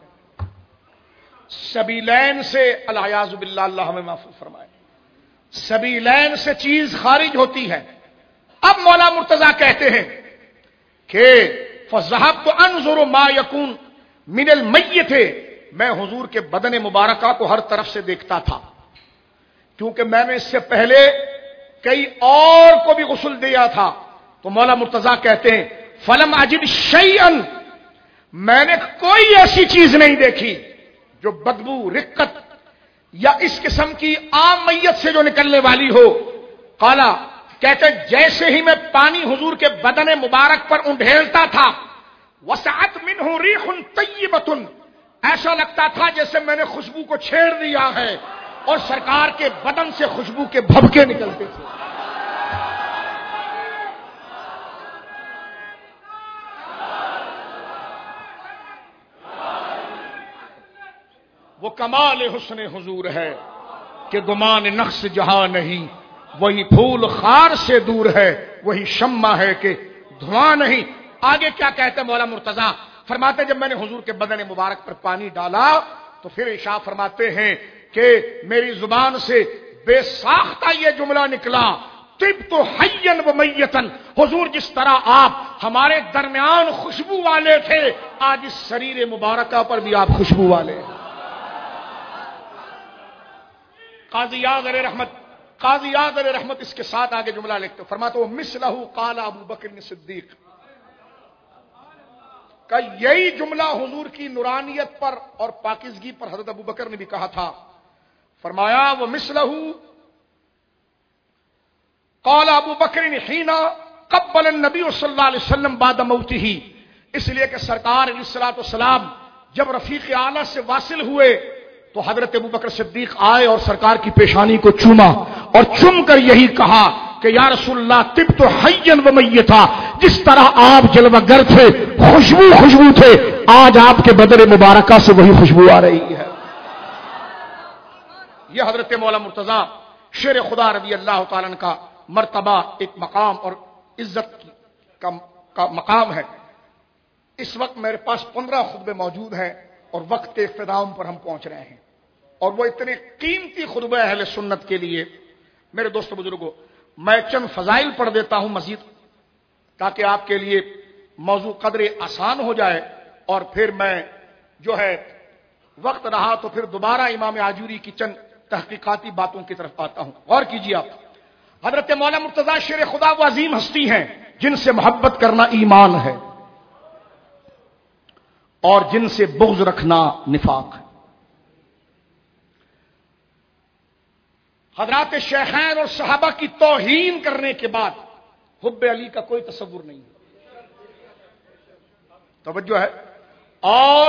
سبیلین سے العیاذ باللہ، اللہ ہمیں محفوظ فرمائے، سبیلین سے چیز خارج ہوتی ہے. اب مولا مرتضیٰ کہتے ہیں کہ فذهبت انظر ما يكون من المیت، میں حضور کے بدن مبارکہ کو ہر طرف سے دیکھتا تھا، کیونکہ میں نے اس سے پہلے کئی اور کو بھی غسل دیا تھا. تو مولا مرتضیٰ کہتے ہیں فلم اجد شیئا، میں نے کوئی ایسی چیز نہیں دیکھی جو بدبو، رقت یا اس قسم کی عام میت سے جو نکلنے والی ہو. قالا کہتے جیسے ہی میں پانی حضور کے بدن مبارک پر انڈھیلتا تھا، وسعت منہ ریح طیبۃ، ایسا لگتا تھا جیسے میں نے خوشبو کو چھیڑ دیا ہے اور سرکار کے بدن سے خوشبو کے بھبکے نکلتے تھے. وہ کمال حسن حضور ہے کہ گمان نقص جہاں نہیں، وہی پھول خار سے دور ہے، وہی شمع ہے کہ دھواں نہیں۔ آگے کیا کہتے ہیں مولا مرتضیٰ؟ فرماتے ہیں جب میں نے حضور کے بدن مبارک پر پانی ڈالا تو پھر ارشاد فرماتے ہیں کہ میری زبان سے بے ساختہ یہ جملہ نکلا، طبت حیا و میتا۔ حضور جس طرح آپ ہمارے درمیان خوشبو والے تھے، آج اس شریر مبارکہ پر بھی آپ خوشبو والے ہیں۔ قاضی یاد علیہ رحمت اس کے ساتھ آگے جملہ لکھتے فرماتے وہ مثلہ قال ابو بکر صدیق، کہ یہی جملہ حضور کی نورانیت پر اور پاکیزگی پر حضرت ابو بکر نے بھی کہا تھا۔ فرمایا وہ مثلہ قال ابو بکر حين قبل النبی صلی اللہ علیہ وسلم بعد موته، اس لیے کہ سرکار علیہ الصلوۃ والسلام جب رفیق اعلیٰ سے واصل ہوئے تو حضرت ابو بکر صدیق آئے اور سرکار کی پیشانی کو چوما اور چوم کر یہی کہا کہ یا رسول اللہ طبت حیا و میتا، جس طرح آپ جلوہ گر تھے، خوشبو تھے، آج آپ کے بدن مبارکہ سے وہی خوشبو آ رہی ہے۔ یہ حضرت مولا مرتضیٰ شیر خدا رضی اللہ تعالیٰ عنہ کا مرتبہ، ایک مقام اور عزت کا مقام ہے۔ اس وقت میرے پاس 15 خطبے موجود ہیں اور وقت کے اختتام پر ہم پہنچ رہے ہیں، اور وہ اتنے قیمتی خطبے اہل سنت کے لیے۔ میرے دوستو بزرگوں، میں چند فضائل پڑھ دیتا ہوں مزید تاکہ آپ کے لیے موضوع قدر آسان ہو جائے، اور پھر میں جو ہے وقت رہا تو پھر دوبارہ امام آجوری کی چند تحقیقاتی باتوں کی طرف آتا ہوں۔ غور کیجیے آپ، حضرت مولا مرتضیٰ شیر خدا وہ عظیم ہستی ہیں جن سے محبت کرنا ایمان ہے اور جن سے بغض رکھنا نفاق ہے۔ حضرات شیخین اور صحابہ کی توہین کرنے کے بعد حب علی کا کوئی تصور نہیں ہے، توجہ ہے، اور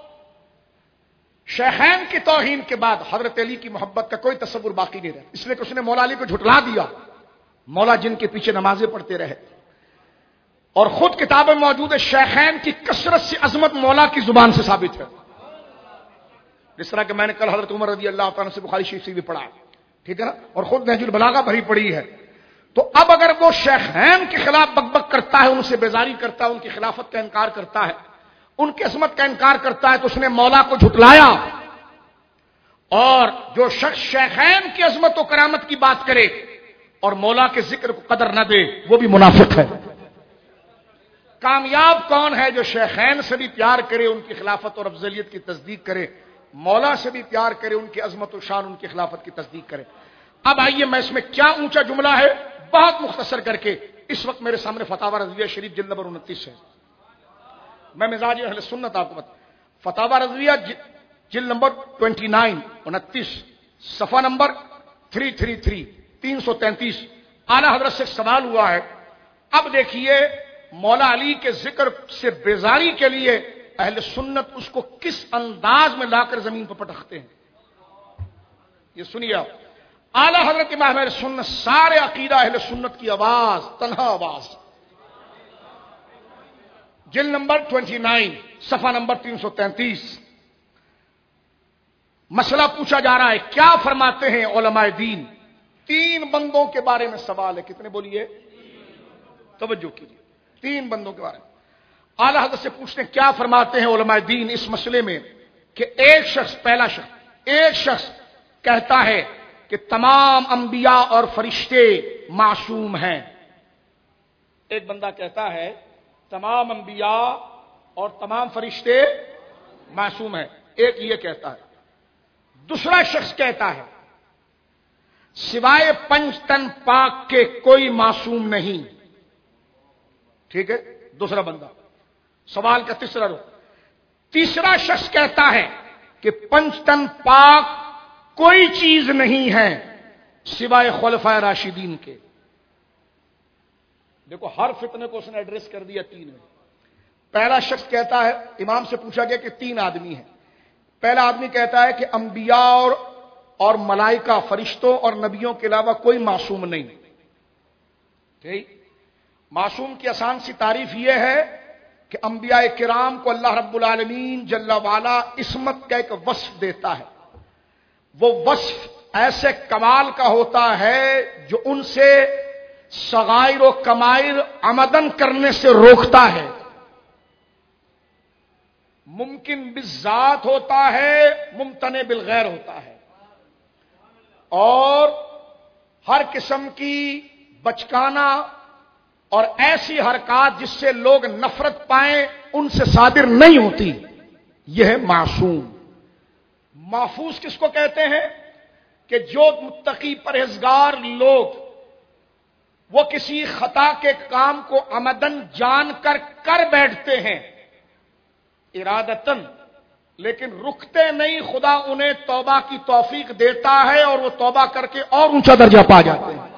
شیخین کی توہین کے بعد حضرت علی کی محبت کا کوئی تصور باقی نہیں رہا، اس لیے کہ اس نے مولا علی کو جھٹلا دیا۔ مولا جن کے پیچھے نمازیں پڑھتے رہے، اور خود کتاب میں موجود ہے شیخین کی کثرت سے عظمت مولا کی زبان سے ثابت ہے، جس طرح کہ میں نے کل حضرت عمر رضی اللہ تعالیٰ سے بخاری شریف سے بھی پڑھا، ٹھیک ہے نا، اور خود نہج البلاغہ بھری پڑی ہے۔ تو اب اگر وہ شیخین کے خلاف بکبک کرتا ہے، ان سے بیزاری کرتا ہے، ان کی خلافت کا انکار کرتا ہے، ان کی عظمت کا انکار کرتا ہے، تو اس نے مولا کو جھٹلایا۔ اور جو شخص شیخین کی عظمت و کرامت کی بات کرے اور مولا کے ذکر کو قدر نہ دے، وہ بھی منافق ہے۔ کامیاب کون ہے؟ جو شیخین سے بھی پیار کرے، ان کی خلافت اور افضلیت کی تصدیق کرے، مولا سے بھی پیار کرے، ان کی عظمت و شان، ان کی خلافت کی تصدیق کرے۔ اب آئیے میں اس میں کیا اونچا جملہ ہے بہت مختصر کر کے، اس وقت میرے سامنے فتاوی رضویہ شریف جلد نمبر 29 ہے، میں مزاج اہل سنت آپ کو بتا۔ فتاوی رضویہ جلد نمبر 29 صفحہ نمبر 333 اعلی حضرت سے سوال ہوا ہے۔ اب دیکھیے مولا علی کے ذکر سے بیزاری کے لیے اہل سنت اس کو کس انداز میں لا کر زمین پر پٹکتے ہیں، یہ سنیے آپ۔ اعلی حضرت امام اہل سنت، سارے عقیدہ اہل سنت کی آواز، تنہا آواز، جلد نمبر 29 صفحہ نمبر 333۔ مسئلہ پوچھا جا رہا ہے، کیا فرماتے ہیں علماء دین؟ 3 بندوں کے بارے میں سوال ہے، کتنے بولیے؟ توجہ کیجیے، 3 بندوں کے بارے میں اعلی حضرت سے پوچھتے ہیں کیا فرماتے ہیں علماء دین اس مسئلے میں کہ پہلا شخص کہتا ہے کہ تمام انبیاء اور فرشتے معصوم ہیں۔ ایک بندہ کہتا ہے تمام انبیاء اور تمام فرشتے معصوم ہیں، ایک یہ کہتا ہے۔ دوسرا شخص کہتا ہے سوائے 5 تن پاک کے کوئی معصوم نہیں، ٹھیک ہے، دوسرا بندہ، سوال کا تیسرا رخ۔ تیسرا شخص کہتا ہے کہ 5 تن پاک کوئی چیز نہیں ہے سوائے خلفائے راشدین کے۔ دیکھو ہر فتنے کو اس نے ایڈریس کر دیا 3 میں۔ پہلا شخص کہتا ہے، امام سے پوچھا گیا کہ 3 آدمی ہیں، پہلا آدمی کہتا ہے کہ انبیاء اور ملائکہ، فرشتوں اور نبیوں کے علاوہ کوئی معصوم نہیں، ٹھیک۔ معصوم کی آسان سی تعریف یہ ہے کہ انبیاء کرام کو اللہ رب العالمین جل وعلا عصمت کا ایک وصف دیتا ہے، وہ وصف ایسے کمال کا ہوتا ہے جو ان سے صغائر و کمائر عمدن کرنے سے روکتا ہے، ممکن بالذات ہوتا ہے، ممتنع بالغیر ہوتا ہے، اور ہر قسم کی بچکانہ اور ایسی حرکات جس سے لوگ نفرت پائیں ان سے صادر نہیں ہوتی، یہ ہے معصوم۔ محفوظ کس کو کہتے ہیں؟ کہ جو متقی پرہیزگار لوگ وہ کسی خطا کے کام کو عمدن جان کر بیٹھتے ہیں ارادتن، لیکن رکتے نہیں، خدا انہیں توبہ کی توفیق دیتا ہے اور وہ توبہ کر کے اور اونچا درجہ پا جاتے ہیں،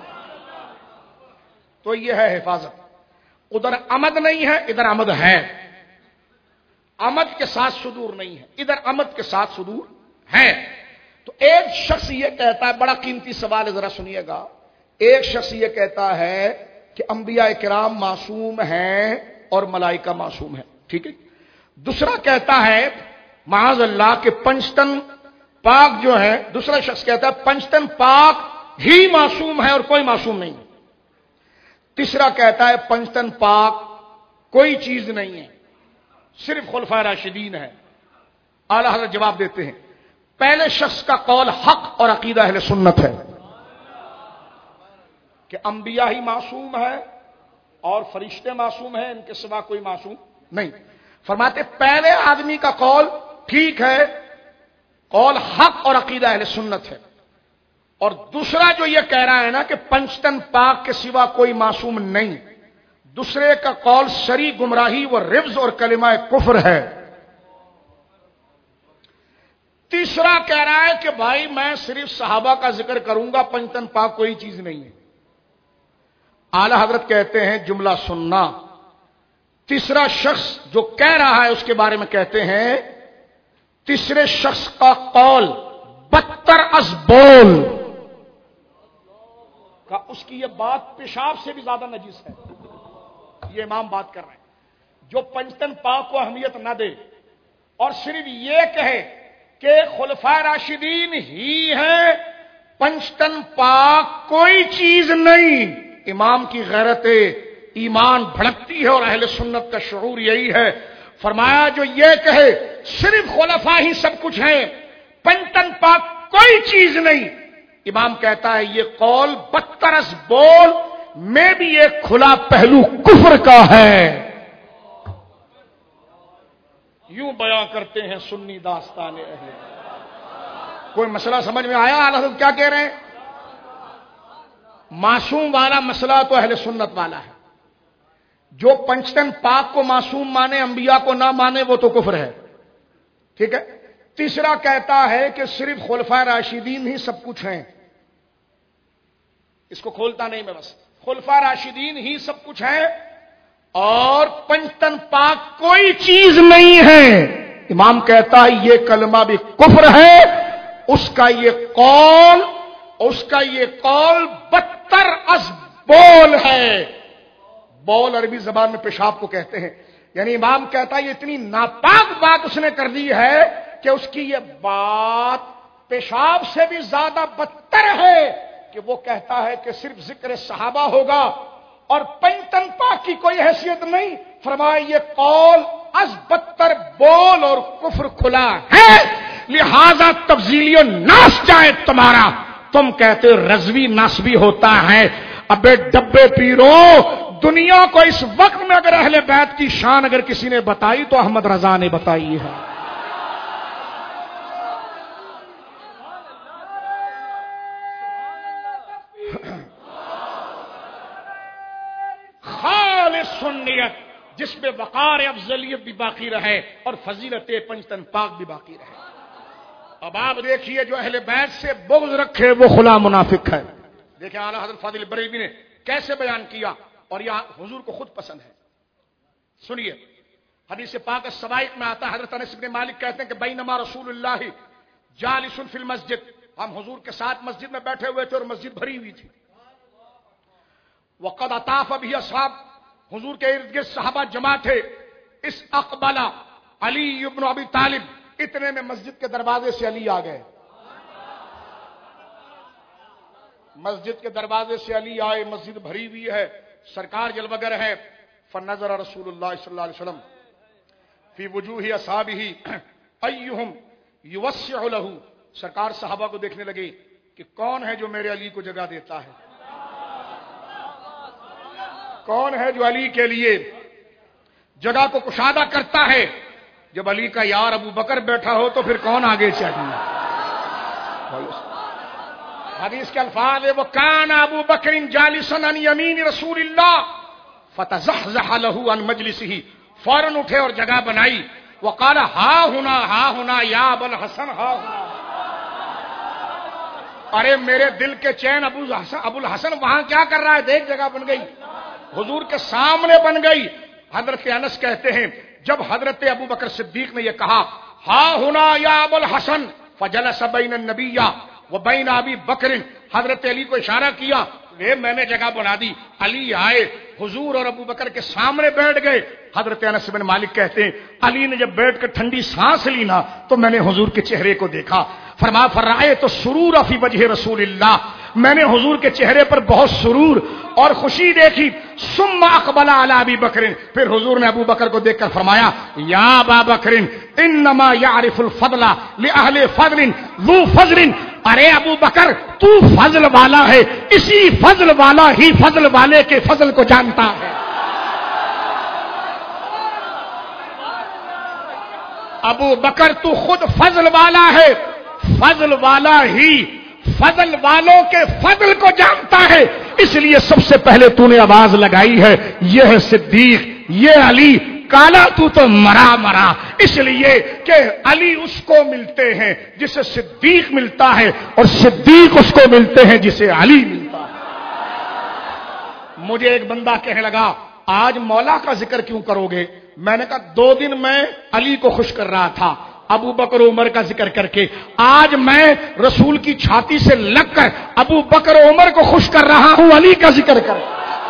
تو یہ ہے حفاظت۔ ادھر عمد نہیں ہے، ادھر عمد ہے، عمد کے ساتھ صدور نہیں ہے، ادھر عمد کے ساتھ صدور ہے۔ تو ایک شخص یہ کہتا ہے، بڑا قیمتی سوال ہے، ذرا سنیے گا، ایک شخص یہ کہتا ہے کہ انبیاء کرام معصوم ہیں اور ملائکہ معصوم ہیں، ٹھیک ہے۔ دوسرا کہتا ہے معاذ اللہ کہ پنجتن پاک جو ہے، دوسرا شخص کہتا ہے پنجتن پاک ہی معصوم ہے اور کوئی معصوم نہیں۔ تیسرا کہتا ہے پنجتن پاک کوئی چیز نہیں ہے، صرف خلفائے راشدین ہے۔ اعلی حضرت جواب دیتے ہیں، پہلے شخص کا قول حق اور عقیدہ اہل سنت ہے کہ انبیاء ہی معصوم ہے اور فرشتے معصوم ہیں، ان کے سوا کوئی معصوم نہیں۔ فرماتے پہلے آدمی کا قول ٹھیک ہے، قول حق اور عقیدہ اہل سنت ہے، اور دوسرا جو یہ کہہ رہا ہے نا کہ پنجتن پاک کے سوا کوئی معصوم نہیں، دوسرے کا قول شرعی گمراہی و ربز اور کلمہ کفر ہے۔ تیسرا کہہ رہا ہے کہ بھائی میں صرف صحابہ کا ذکر کروں گا، پنجتن پاک کوئی چیز نہیں ہے۔ اعلی حضرت کہتے ہیں جملہ سننا، تیسرا شخص جو کہہ رہا ہے اس کے بارے میں کہتے ہیں تیسرے شخص کا قول بدتر از بول کا، اس کی یہ بات پیشاب سے بھی زیادہ نجس ہے۔ یہ امام بات کر رہے ہیں، جو پنجتن پاک کو اہمیت نہ دے اور صرف یہ کہے کہ خلفائے راشدین ہی ہیں، پنجتن پاک کوئی چیز نہیں، امام کی غیرت ایمان بھڑکتی ہے اور اہل سنت کا شعور یہی ہے۔ فرمایا جو یہ کہے صرف خلفاء ہی سب کچھ ہیں، پنجتن پاک کوئی چیز نہیں، امام کہتا ہے یہ قول بدتر از بول میں بھی ایک کھلا پہلو کفر کا ہے۔ یوں بیان کرتے ہیں سنی داستان اہل۔ کوئی مسئلہ سمجھ میں آیا اعلی حضرت کیا کہہ رہے ہیں؟ معصوم والا مسئلہ تو اہل سنت والا ہے، جو پنجتن پاک کو معصوم مانے انبیاء کو نہ مانے وہ تو کفر ہے، ٹھیک ہے۔ تیسرا کہتا ہے کہ صرف خلفائے راشدین ہی سب کچھ ہیں، اس کو کھولتا نہیں میں، بس خلفائے راشدین ہی سب کچھ ہیں اور پنجتن پاک کوئی چیز نہیں ہے۔ امام کہتا ہے یہ کلمہ بھی کفر ہے، اس کا یہ قول بدتر از بول ہے۔ بول عربی زبان میں پیشاب کو کہتے ہیں، یعنی امام کہتا ہے یہ اتنی ناپاک بات اس نے کر دی ہے کہ اس کی یہ بات پیشاب سے بھی زیادہ بدتر ہے کہ وہ کہتا ہے کہ صرف ذکر صحابہ ہوگا اور پنجتن پاک کی کوئی حیثیت نہیں۔ فرمایا یہ قول از بدتر بول اور کفر کھلا ہے، لہذا تفضیلی ناس جائے تمہارا۔ تم کہتے رضوی ناسبی ہوتا ہے، ابے ڈبے پیروں، دنیا کو اس وقت میں اگر اہل بیت کی شان اگر کسی نے بتائی تو احمد رضا نے بتائی ہے۔ خالص سنیت جس میں وقار افضلیت بھی باقی رہے اور فضیلت پنجتن پاک بھی باقی رہے۔ اب آپ دیکھیے جو اہل بیت سے بغض رکھے وہ خلا منافق ہے۔ دیکھیں اعلیٰ حضرت فاضل بریلوی نے کیسے بیان کیا اور یہ حضور کو خود پسند ہے۔ سنیے حدیث پاک السوائق میں آتا ہے، حضرت انس بن مالک کہتے ہیں کہ بینما رسول اللہ جالس فی المسجد، ہم حضور کے ساتھ مسجد میں بیٹھے ہوئے تھے اور مسجد بھری ہوئی تھی۔ وقد اطاف به اصحاب، حضور کے ارد گرد صحابہ جمع تھے۔ اس اقبلہ علی ابن ابی طالب، اتنے میں مسجد کے دروازے سے علی آ گئے۔ مسجد کے دروازے سے علی آئے، مسجد بھری ہوئی ہے، سرکار جلوگر ہے. فنظر رسول اللہ صلی اللہ علیہ وسلم فی وجوہ اصحابہ ایہم یوسع لہ. سرکار صحابہ کو دیکھنے لگے کہ کون ہے جو میرے علی کو جگہ دیتا ہے، کون ہے جو علی کے لیے جگہ کو کشادہ کرتا ہے. جب علی کا یار ابو بکر بیٹھا ہو تو پھر کون آگے چاہیے. حدیث کے الفاظ ہے وَكَانَ أَبُو بَكْرٍ جَالِسًا عَنْ يَمِينِ رسول اللہ فَتَزَحْزَحَ لَهُ عَنْ مَجْلِسِهِ. فوراً اٹھے اور جگہ بنائی. وَقَالَ ہا ہنا یا ابا الحسن ہا ہنا. ارے میرے دل کے چین ابو الحسن وہاں کیا کر رہا ہے؟ دیکھ جگہ بن گئی، حضور کے سامنے بن گئی. حضرت انس کہتے ہیں جب حضرت ابو بکر صدیق نے یہ کہا ہا ہنا یا ابو الحسن فجلس بین النبی وبین ابی بکر، حضرت علی کو اشارہ کیا، میں نے جگہ بنا دی. علی آئے، حضور اور ابو بکر کے سامنے بیٹھ گئے. حضرت انس بن مالک کہتے ہیں علی نے جب بیٹھ کر ٹھنڈی سانس لی نا تو میں نے حضور کے چہرے کو دیکھا. فرمایا فرائے تو سرور فی وجہ رسول اللہ، میں نے حضور کے چہرے پر بہت سرور اور خوشی دیکھی. ثم اقبل علی ابی بکر، پھر حضور نے ابو بکر کو دیکھ کر فرمایا یا ابا بکر انما یعرف الفضل لاہل فضل ذو فضل. ارے ابو بکر تو فضل والا ہے، اسی فضل والا ہی فضل والے کے فضل کو جانتا ہے. ابو بکر تو خود فضل والا ہے، فضل والا ہی فضل والوں کے فضل کو جانتا ہے. اس لیے سب سے پہلے تو نے آواز لگائی ہے یہ ہے صدیق، یہ علی. کالا تو مرا، اس لیے کہ علی اس کو ملتے ہیں جسے صدیق ملتا ہے، اور صدیق اس کو ملتے ہیں جسے علی ملتا ہے. مجھے ایک بندہ کہنے لگا آج مولا کا ذکر کیوں کرو گے؟ میں نے کہا 2 دن میں علی کو خوش کر رہا تھا ابو بکر عمر کا ذکر کر کے، آج میں رسول کی چھاتی سے لگ کر ابو بکر عمر کو خوش کر رہا ہوں علی کا ذکر کر.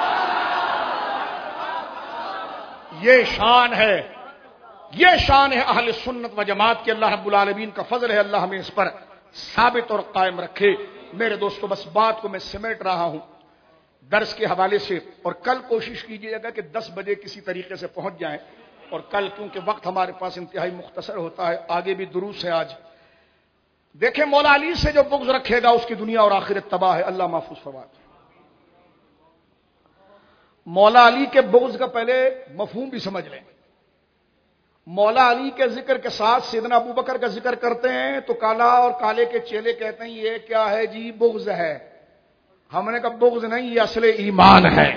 یہ شان ہے، یہ شان ہے اہل سنت و جماعت کی. اللہ رب العالمین کا فضل ہے، اللہ ہمیں اس پر ثابت اور قائم رکھے. میرے دوستو بس بات کو میں سمیٹ رہا ہوں درس کے حوالے سے، اور کل کوشش کیجیے گا کہ 10 بجے کسی طریقے سے پہنچ جائیں، اور کل کیونکہ وقت ہمارے پاس انتہائی مختصر ہوتا ہے، آگے بھی دروس ہے آج. دیکھیں مولا علی سے جو بغض رکھے گا اس کی دنیا اور آخرت تباہ ہے. اللہ محفوظ فرمائے. مولا علی کے بغض کا پہلے مفہوم بھی سمجھ لیں. مولا علی کے ذکر کے ساتھ سیدنا ابو بکر کا ذکر کرتے ہیں تو کالا اور کالے کے چیلے کہتے ہیں یہ کیا ہے جی؟ بغض ہے. ہم نے کہا بغض نہیں، یہ اصل ایمان ہے،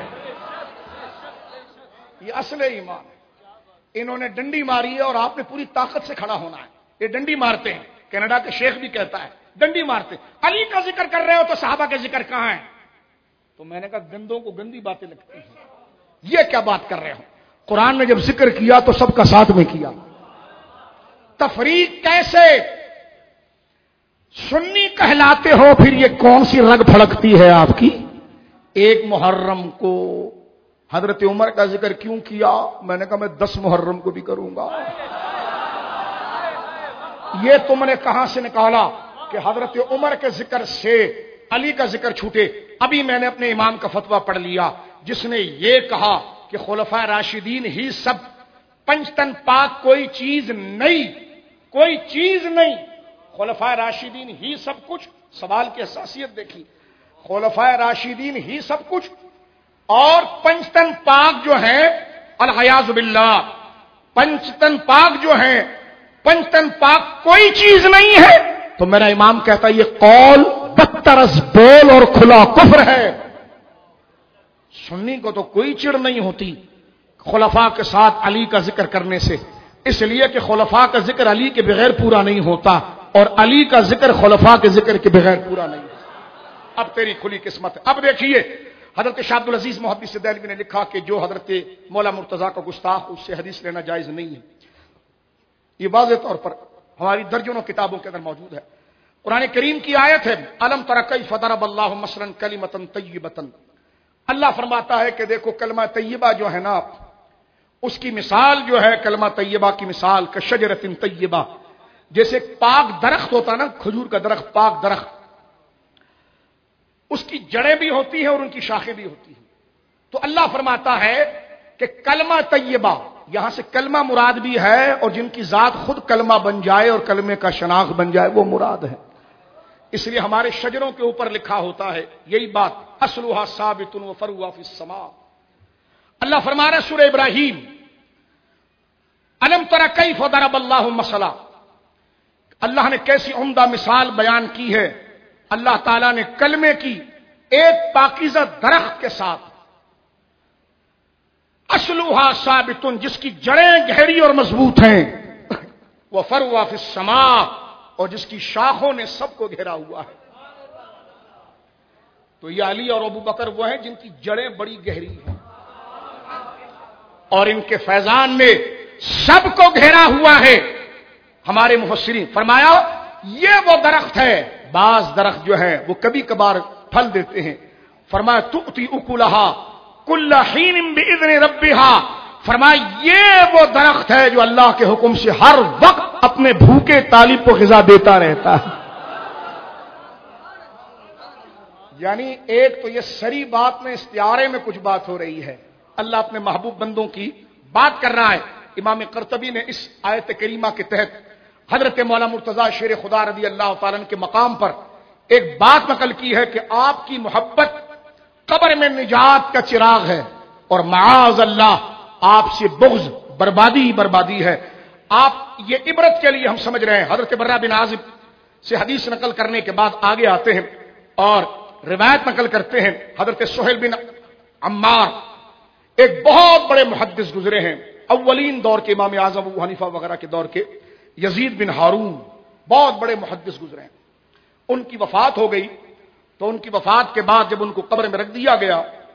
یہ اصل ایمان ہے. انہوں نے ڈنڈی ماری ہے اور آپ نے پوری طاقت سے کھڑا ہونا ہے. یہ ڈنڈی مارتے ہیں، کینیڈا کے شیخ بھی کہتا ہے ڈنڈی مارتے. علی کا ذکر کر رہے ہو تو صحابہ کے ذکر کہاں ہے؟ تو میں نے کہا گندوں کو گندی باتیں لگتی ہیں، یہ کیا بات کر رہے ہو؟ قرآن نے جب ذکر کیا تو سب کا ساتھ میں کیا. تفریق کیسے؟ سنی کہلاتے ہو پھر یہ کون سی رگ پھڑکتی ہے آپ کی؟ ایک محرم کو حضرت عمر کا ذکر کیوں کیا؟ میں نے کہا میں 10 محرم کو بھی کروں گا. یہ تم نے کہاں سے نکالا کہ حضرت عمر کے ذکر سے علی کا ذکر چھوٹے؟ ابھی میں نے اپنے امام کا فتویٰ پڑھ لیا جس نے یہ کہا کہ خلفائے راشدین ہی سب، پنجتن پاک کوئی چیز نہیں، کوئی چیز نہیں، خلفائے راشدین ہی سب کچھ. سوال کی حساسیت دیکھی، خلفائے راشدین ہی سب کچھ اور پنجتن پاک جو ہیں العیاذ باللہ، پنجتن پاک جو ہیں، پنجتن پاک کوئی چیز نہیں ہے. تو میرا امام کہتا ہے یہ قول بدتر از بول اور کھلا کفر ہے. سنی کو تو کوئی چڑ نہیں ہوتی خلفاء کے ساتھ علی کا ذکر کرنے سے، اس لیے کہ خلفاء کا ذکر علی کے بغیر پورا نہیں ہوتا اور علی کا ذکر خلفاء کے ذکر کے بغیر پورا نہیں ہوتا. اب تیری کھلی قسمت ہے. اب دیکھیے حضرت شاہ عبد العزیز محدث دہلوی نے لکھا کہ جو حضرت مولا مرتضیٰ کا گستاخ اس سے حدیث لینا جائز نہیں ہے. یہ واضح طور پر ہماری درجنوں کتابوں کے اندر موجود ہے. قرآن کریم کی آیت ہے الم تر کیف ضرب اللہ مثلا کلمۃ طیبۃ. اللہ فرماتا ہے کہ دیکھو کلمہ طیبہ جو ہے نا، اس کی مثال جو ہے کلمہ طیبہ کی مثال کشجرۃ طیبہ، جیسے پاک درخت ہوتا نا، کھجور کا درخت، پاک درخت، اس کی جڑیں بھی ہوتی ہیں اور ان کی شاخیں بھی ہوتی ہیں. تو اللہ فرماتا ہے کہ کلمہ طیبہ، یہاں سے کلمہ مراد بھی ہے، اور جن کی ذات خود کلمہ بن جائے اور کلمے کا شناخت بن جائے وہ مراد ہے. اس لیے ہمارے شجروں کے اوپر لکھا ہوتا ہے یہی بات، اصلها ثابت وفرعها فی السماء. اللہ فرما رہے سورہ ابراہیم، الم تر کیف ضرب اللہ مثلا، اللہ نے کیسی عمدہ مثال بیان کی ہے اللہ تعالیٰ نے کلمے کی ایک پاکیزہ درخت کے ساتھ، اصلها ثابت، جس کی جڑیں گہری اور مضبوط ہیں، وفرعها فی السماء، اور جس کی شاخوں نے سب کو گھیرا ہوا ہے. تو یہ علی اور ابو بکر وہ ہیں جن کی جڑیں بڑی گہری ہیں اور ان کے فیضان نے سب کو گھیرا ہوا ہے. ہمارے مفسرین فرمایا یہ وہ درخت ہے، بعض درخت جو ہیں وہ کبھی کبھار پھل دیتے ہیں، فرمایا تؤتی اکلھا کل حین باذن ربھا، فرمایا یہ وہ درخت ہے جو اللہ کے حکم سے ہر وقت اپنے بھوکے طالب کو غذا دیتا رہتا ہے. یعنی ایک تو یہ سری بات میں استعارے میں کچھ بات ہو رہی ہے، اللہ اپنے محبوب بندوں کی بات کر رہا ہے. امام قرطبی نے اس آیت کریمہ کے تحت حضرت مولانا مرتضی شیر خدا رضی اللہ تعالیٰ عنہ کے مقام پر ایک بات نقل کی ہے کہ آپ کی محبت قبر میں نجات کا چراغ ہے، اور معاذ اللہ آپ سے بغض بربادی ہی بربادی ہے. آپ یہ عبرت کے لیے ہم سمجھ رہے ہیں. حضرت برہ بن عازب سے حدیث نقل کرنے کے بعد آگے آتے ہیں اور روایت نقل کرتے ہیں. حضرت سہیل بن عمار ایک بہت بڑے محدث گزرے ہیں، اولین دور کے امام اعظم ابو حنیفہ وغیرہ کے دور کے. یزید بن ہارون بہت بڑے محدث گزرے ہیں. ان کی وفات ہو گئی تو ان کی وفات کے بعد جب ان کو قبر میں رکھ دیا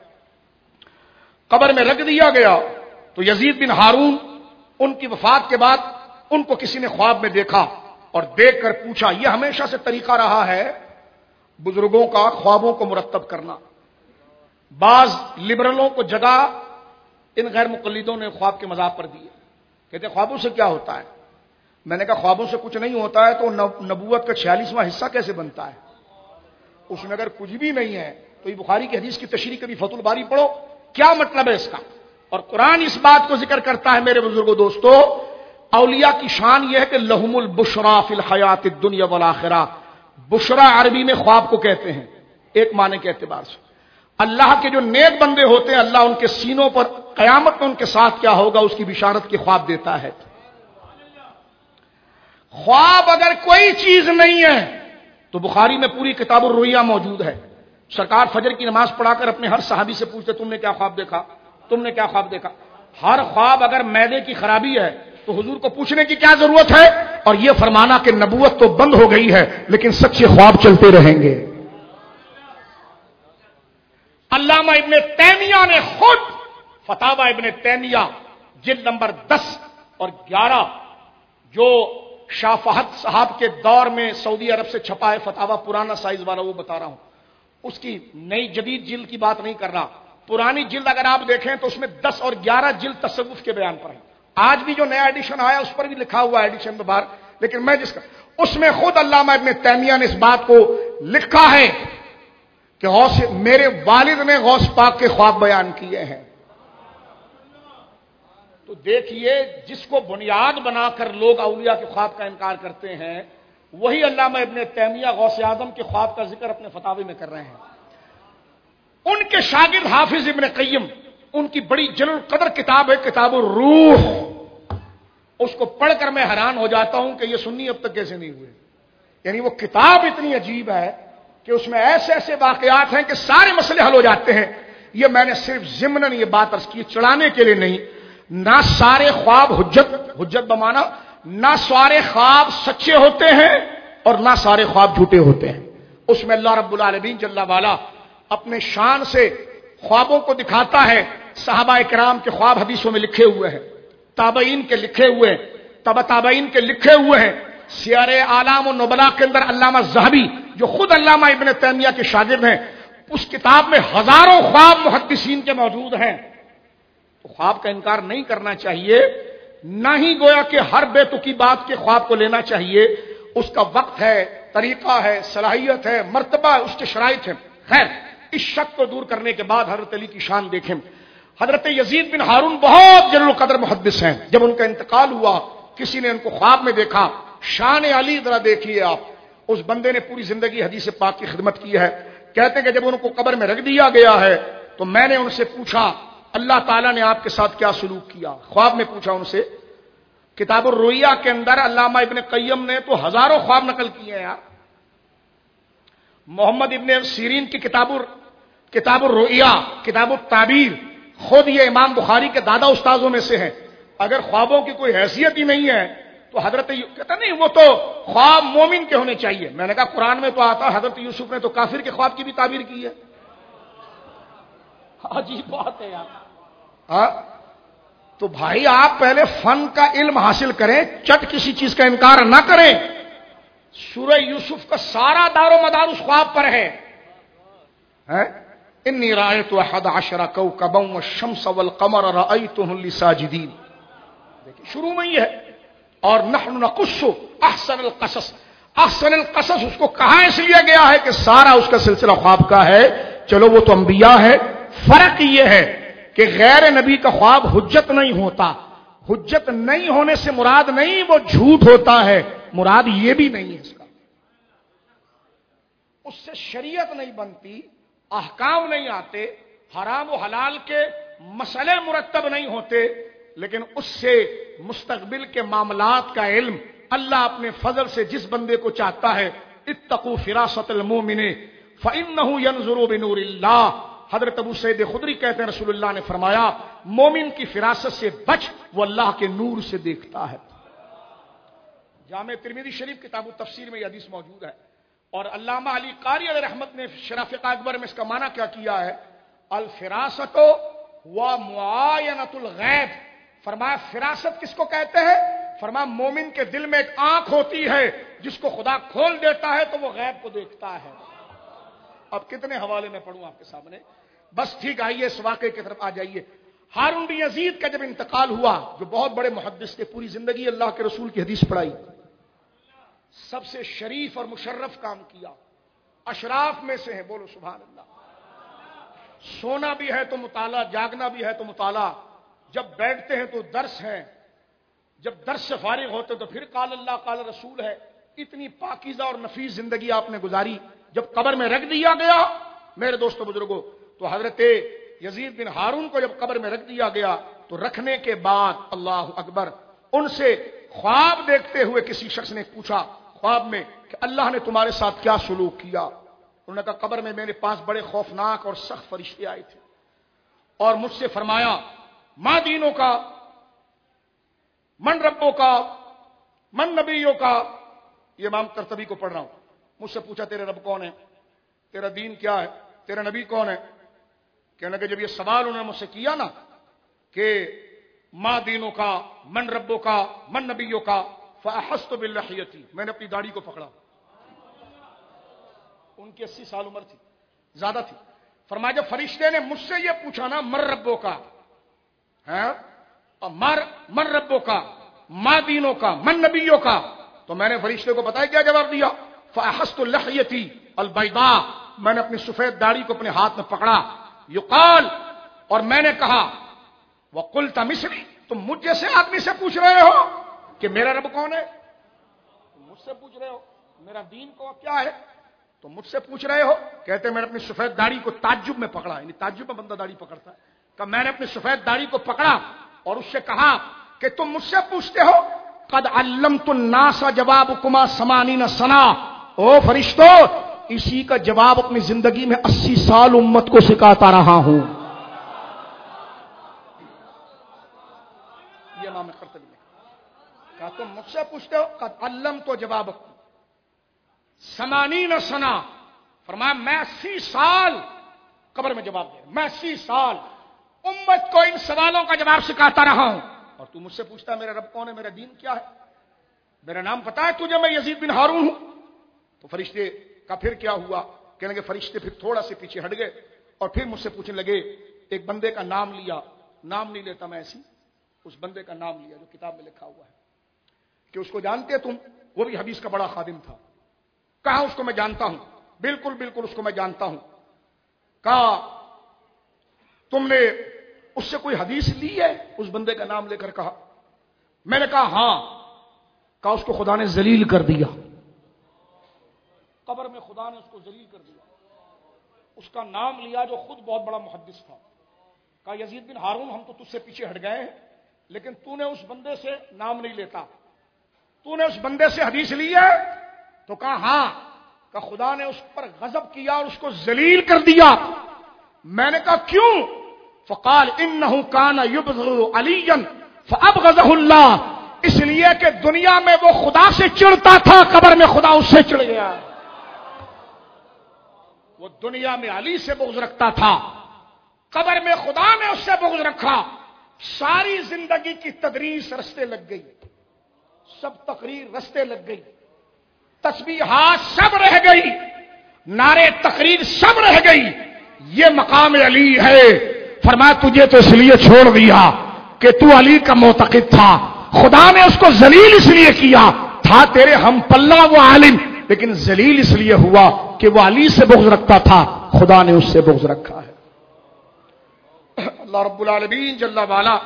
گیا تو یزید بن ہارون ان کی وفات کے بعد ان کو کسی نے خواب میں دیکھا اور دیکھ کر پوچھا. یہ ہمیشہ سے طریقہ رہا ہے بزرگوں کا خوابوں کو مرتب کرنا. بعض لبرلوں کو جگہ ان غیر مقلدوں نے خواب کے مذاق پر دیے، کہتے خوابوں سے کیا ہوتا ہے؟ میں نے کہا خوابوں سے کچھ نہیں ہوتا ہے تو نبوت کا 46واں حصہ کیسے بنتا ہے؟ اس میں اگر کچھ بھی نہیں ہے تو یہ بخاری کی حدیث کی تشریح کبھی فتح الباری پڑھو، کیا مطلب ہے اس کا؟ اور قرآن اس بات کو ذکر کرتا ہے میرے بزرگوں دوستو، اولیاء کی شان یہ ہے کہ لہم البشرا فی الحیات الدنیا والآخرہ. بشرا عربی میں خواب کو کہتے ہیں ایک معنی کے اعتبار سے. اللہ کے جو نیک بندے ہوتے ہیں اللہ ان کے سینوں پر قیامت میں ان کے ساتھ کیا ہوگا اس کی بشارت کی خواب دیتا ہے. خواب اگر کوئی چیز نہیں ہے تو بخاری میں پوری کتاب الرؤیا موجود ہے. سرکار فجر کی نماز پڑھا کر اپنے ہر صحابی سے پوچھتے تم نے کیا خواب دیکھا، تم نے کیا خواب دیکھا. ہر خواب اگر معدے کی خرابی ہے تو حضور کو پوچھنے کی کیا ضرورت ہے، اور یہ فرمانا کہ نبوت تو بند ہو گئی ہے لیکن سچے خواب چلتے رہیں گے. علامہ ابن تیمیہ نے خود فتاوی ابن تیمیہ جلد نمبر 10 اور 11 جو شاہ فہد صاحب کے دور میں سعودی عرب سے چھپا ہے فتاوی، پرانا سائز والا وہ بتا رہا ہوں، اس کی نئی جدید جلد کی بات نہیں کر رہا. پرانی جلد اگر آپ دیکھیں تو اس میں 10 اور 11 جلد تصوف کے بیان پر ہیں. آج بھی جو نیا ایڈیشن آیا اس پر بھی لکھا ہوا ایڈیشن میں باہر، لیکن میں جس کا اس میں خود علامہ ابن تیمیہ نے اس بات کو لکھا ہے کہ غوث میرے والد نے غوث پاک کے خواب بیان کیے ہیں. تو دیکھیے جس کو بنیاد بنا کر لوگ اولیاء کے خواب کا انکار کرتے ہیں وہی علامہ ابن تیمیہ غوث اعظم کے خواب کا ذکر اپنے فتاوی میں کر رہے ہیں. ان کے شاگرد حافظ ابن قیم ان کی بڑی جلیل القدر کتاب ہے کتاب الروح، اس کو پڑھ کر میں حیران ہو جاتا ہوں کہ یہ سنی اب تک کیسے نہیں ہوئے. یعنی وہ کتاب اتنی عجیب ہے کہ اس میں ایسے ایسے واقعات ہیں کہ سارے مسئلے حل ہو جاتے ہیں. یہ میں نے صرف ضمناً یہ بات عرض کی چڑھانے کے لیے نہیں. نہ سارے خواب حجت بمانا، نہ سارے خواب سچے ہوتے ہیں اور نہ سارے خواب جھوٹے ہوتے ہیں. اس میں اللہ رب العالمین جل والا اپنے شان سے خوابوں کو دکھاتا ہے. صحابہ کرام کے خواب حدیثوں میں لکھے ہوئے ہیں، تابعین کے لکھے ہوئے ہیں، تبع تابعین کے لکھے ہوئے ہیں. سیار اعلام و نبلا کے اندر علامہ ذہبی جو خود علامہ ابن تیمیہ کے شاگرد ہیں اس کتاب میں ہزاروں خواب محدثین کے موجود ہیں. تو خواب کا انکار نہیں کرنا چاہیے، نہ ہی گویا کہ ہر بے تکی بات کے خواب کو لینا چاہیے. اس کا وقت ہے، طریقہ ہے، صلاحیت ہے، مرتبہ ہے، اس کے شرائط ہیں. خیر، اس شک کو دور کرنے کے بعد حضرت علی کی شان دیکھیں. حضرت یزید بن ہارون بہت جلیل القدر محدث ہیں. جب ان کا انتقال ہوا کسی نے ان کو خواب میں دیکھا. شان علی ذرا دیکھیے آپ. اس بندے نے پوری زندگی حدیث پاک کی خدمت کی ہے. کہتے ہیں کہ جب ان کو قبر میں رکھ دیا گیا ہے تو میں نے ان سے پوچھا اللہ تعالیٰ نے آپ کے ساتھ کیا سلوک کیا. خواب میں پوچھا ان سے. کتاب الرؤیا کے اندر علامہ ابن قیم نے تو ہزاروں خواب نقل کیے ہیں یار. محمد ابن سیرین کی کتاب الرؤیا، کتاب التعبیر، خود یہ امام بخاری کے دادا استاذوں میں سے ہیں. اگر خوابوں کی کوئی حیثیت ہی نہیں ہے تو حضرت کہتا نہیں وہ تو خواب مومن کے ہونے چاہیے. میں نے کہا قرآن میں تو آتا حضرت یوسف نے تو کافر کے خواب کی بھی تعبیر کی ہے. عجیب بات ہے یار. ہاں تو بھائی آپ پہلے فن کا علم حاصل کریں، چٹ کسی چیز کا انکار نہ کریں. سورہ یوسف کا سارا دار و مدار اس خواب پر ہے. انی رأیت احد عشر کوکبا والشمس والقمر رأیتهم لی ساجدین. دیکھیں شروع میں ہی ہے. اور نحن نقص احسن القصص. احسن القصص اس کو کہاں اس لیے گیا ہے کہ سارا اس کا سلسلہ خواب کا ہے. چلو وہ تو انبیاء ہے. فرق یہ ہے کہ غیر نبی کا خواب حجت نہیں ہوتا. حجت نہیں ہونے سے مراد نہیں وہ جھوٹ ہوتا ہے، مراد یہ بھی نہیں ہے اس کا. اس سے شریعت نہیں بنتی، احکام نہیں آتے، حرام و حلال کے مسئلے مرتب نہیں ہوتے، لیکن اس سے مستقبل کے معاملات کا علم اللہ اپنے فضل سے جس بندے کو چاہتا ہے. اتقوا فراست المؤمن فإنه ينظر بنور اللہ. حضرت ابو سعید خدری کہتے ہیں رسول اللہ نے فرمایا مومن کی فراست سے بچ، وہ اللہ کے نور سے دیکھتا ہے. جامع ترمذی شریف کتاب التفسیر میں یہ حدیث موجود ہے. اور علامہ علی قاری علیہ رحمت نے شرافقہ اکبر میں اس کا معنی کیا کیا ہے؟ الفراست و معاینۃ الغیب. فرمایا فراست کس کو کہتے ہیں؟ فرمایا مومن کے دل میں ایک آنکھ ہوتی ہے جس کو خدا کھول دیتا ہے تو وہ غیب کو دیکھتا ہے. اب کتنے حوالے میں پڑھوں آپ کے سامنے؟ بس ٹھیک، آئیے اس واقعے کی طرف آ جائیے. ہارون بن یزید کا جب انتقال ہوا، جو بہت بڑے محدث تھے، پوری زندگی اللہ کے رسول کی حدیث پڑھائی، سب سے شریف اور مشرف کام کیا، اشراف میں سے ہیں. بولو سبحان اللہ. سونا بھی ہے تو مطالعہ، جاگنا بھی ہے تو مطالعہ. جب بیٹھتے ہیں تو درس ہے، جب درس سے فارغ ہوتے تو پھر قال اللہ قال رسول ہے. اتنی پاکیزہ اور نفیس زندگی آپ نے گزاری. جب قبر میں رکھ دیا گیا میرے دوستو بزرگوں، تو حضرت یزید بن ہارون کو جب قبر میں رکھ دیا گیا تو رکھنے کے بعد اللہ اکبر ان سے خواب دیکھتے ہوئے کسی شخص نے پوچھا خواب میں کہ اللہ نے تمہارے ساتھ کیا سلوک کیا؟ انہوں نے کہا قبر میں میرے پاس بڑے خوفناک اور سخت فرشتے آئے تھے اور مجھ سے فرمایا ماں دینوں کا، من ربوں کا، من نبیوں کا. یہ امام قرطبی کو پڑھ رہا ہوں. مجھ سے پوچھا تیرے رب کون ہے، تیرا دین کیا ہے، تیرا نبی کون ہے؟ کہنے لگے جب یہ سوال انہوں نے مجھ سے کیا نا کہ ماں دینوں کا، من ربوں کا، من نبیوں کا، فاحست باللحیتی، میں نے اپنی داڑھی کو پکڑا. ان کی 80 سال عمر تھی، زیادہ تھی. فرمایا جب فرشتے نے مجھ سے یہ پوچھا نا من ربوں کا، من ربوں کا، ماں دینوں کا، من نبیوں کا، تو میں نے فرشتے کو بتایا کیا جواب دیا؟ فاحست اللحیتی البیضاء، میں نے اپنی سفید داڑھی کو اپنے ہاتھ میں پکڑا. یقال، اور میں نے کہا وقلت مثلی، تم مجھ جیسے آدمی سے پوچھ رہے ہو کہ میرا رب کون ہے؟ مجھ سے پوچھ رہے ہو میرا دین کو کیا ہے؟ تو مجھ سے پوچھ رہے ہو؟ کہتے میں نے اپنی سفید داڑھی کو تعجب میں پکڑا، یعنی تعجب میں بندہ داڑھی پکڑتا ہے. کہ میں نے اپنی سفید داڑھی کو پکڑا اور اس سے کہا کہ تم مجھ سے پوچھتے ہو قد علمت الناس جوابکما 80 سنہ. او فرشتو، اسی کا جواب اپنی زندگی میں 80 سال امت کو سکھاتا رہا ہوں. یہ امام قرطبی نے کہا تم مجھ سے پوچھتے ہو قد علمت جوابکم 80 سنہ. فرمایا میں 80 سال قبر میں جواب دیا، میں 80 سال امت کو ان سوالوں کا جواب سکھاتا رہا ہوں، اور تو مجھ سے پوچھتا ہے میرا رب کون ہے، میرا دین کیا ہے، میرا نام پتا ہے تجھے، میں یزید بن ہارون ہوں. تو فرشتے کا پھر کیا ہوا؟ کہنے لگے فرشتے پھر تھوڑا سے پیچھے ہٹ گئے اور پھر مجھ سے پوچھنے لگے ایک بندے کا نام لیا. نام نہیں لیتا میں ایسی، اس بندے کا نام لیا جو کتاب میں لکھا ہوا ہے کہ اس کو جانتے تم؟ وہ بھی حدیث کا بڑا خادم تھا. کہا اس کو میں جانتا ہوں، بالکل بالکل اس کو میں جانتا ہوں. کہا تم نے اس سے کوئی حدیث لی ہے؟ اس بندے کا نام لے کر کہا. میں نے کہا ہاں. کہا اس کو خدا نے ذلیل کر دیا، قبر میں خدا نے اس کو ذلیل کر دیا. اس کا نام لیا جو خود بہت بڑا محدث تھا. کہا یزید بن ہارون ہم تو تجھ سے پیچھے ہٹ گئے ہیں، لیکن تو نے اس بندے سے نام نہیں لیتا، تو نے اس بندے سے حدیث لی ہے؟ تو کہا ہاں. کہ خدا نے اس پر غضب کیا اور اس کو ذلیل کر دیا. میں نے کہا کیوں؟ فقال انه كان يبغض عليا فابغضه الله. اس لیے کہ دنیا میں وہ خدا سے چڑھتا تھا، قبر میں خدا اس سے چڑھ گیا. وہ دنیا میں علی سے بغض رکھتا تھا، قبر میں خدا نے اس سے بغض رکھا. ساری زندگی کی تدریس رستے لگ گئی، سب تقریر رستے لگ گئی، تسبیحات سب رہ گئی، نعرے تقریر سب رہ گئی. یہ مقام علی ہے. فرمایا تجھے تو اس لیے چھوڑ دیا کہ تو علی کا معتقد تھا، خدا نے اس کو ذلیل اس لیے کیا تھا تیرے ہم پلہ وہ عالم، لیکن ذلیل اس لیے ہوا کہ وہ علی سے بغض رکھتا تھا، خدا نے اس سے بغض رکھا ہے. اللہ رب العالمین جل والا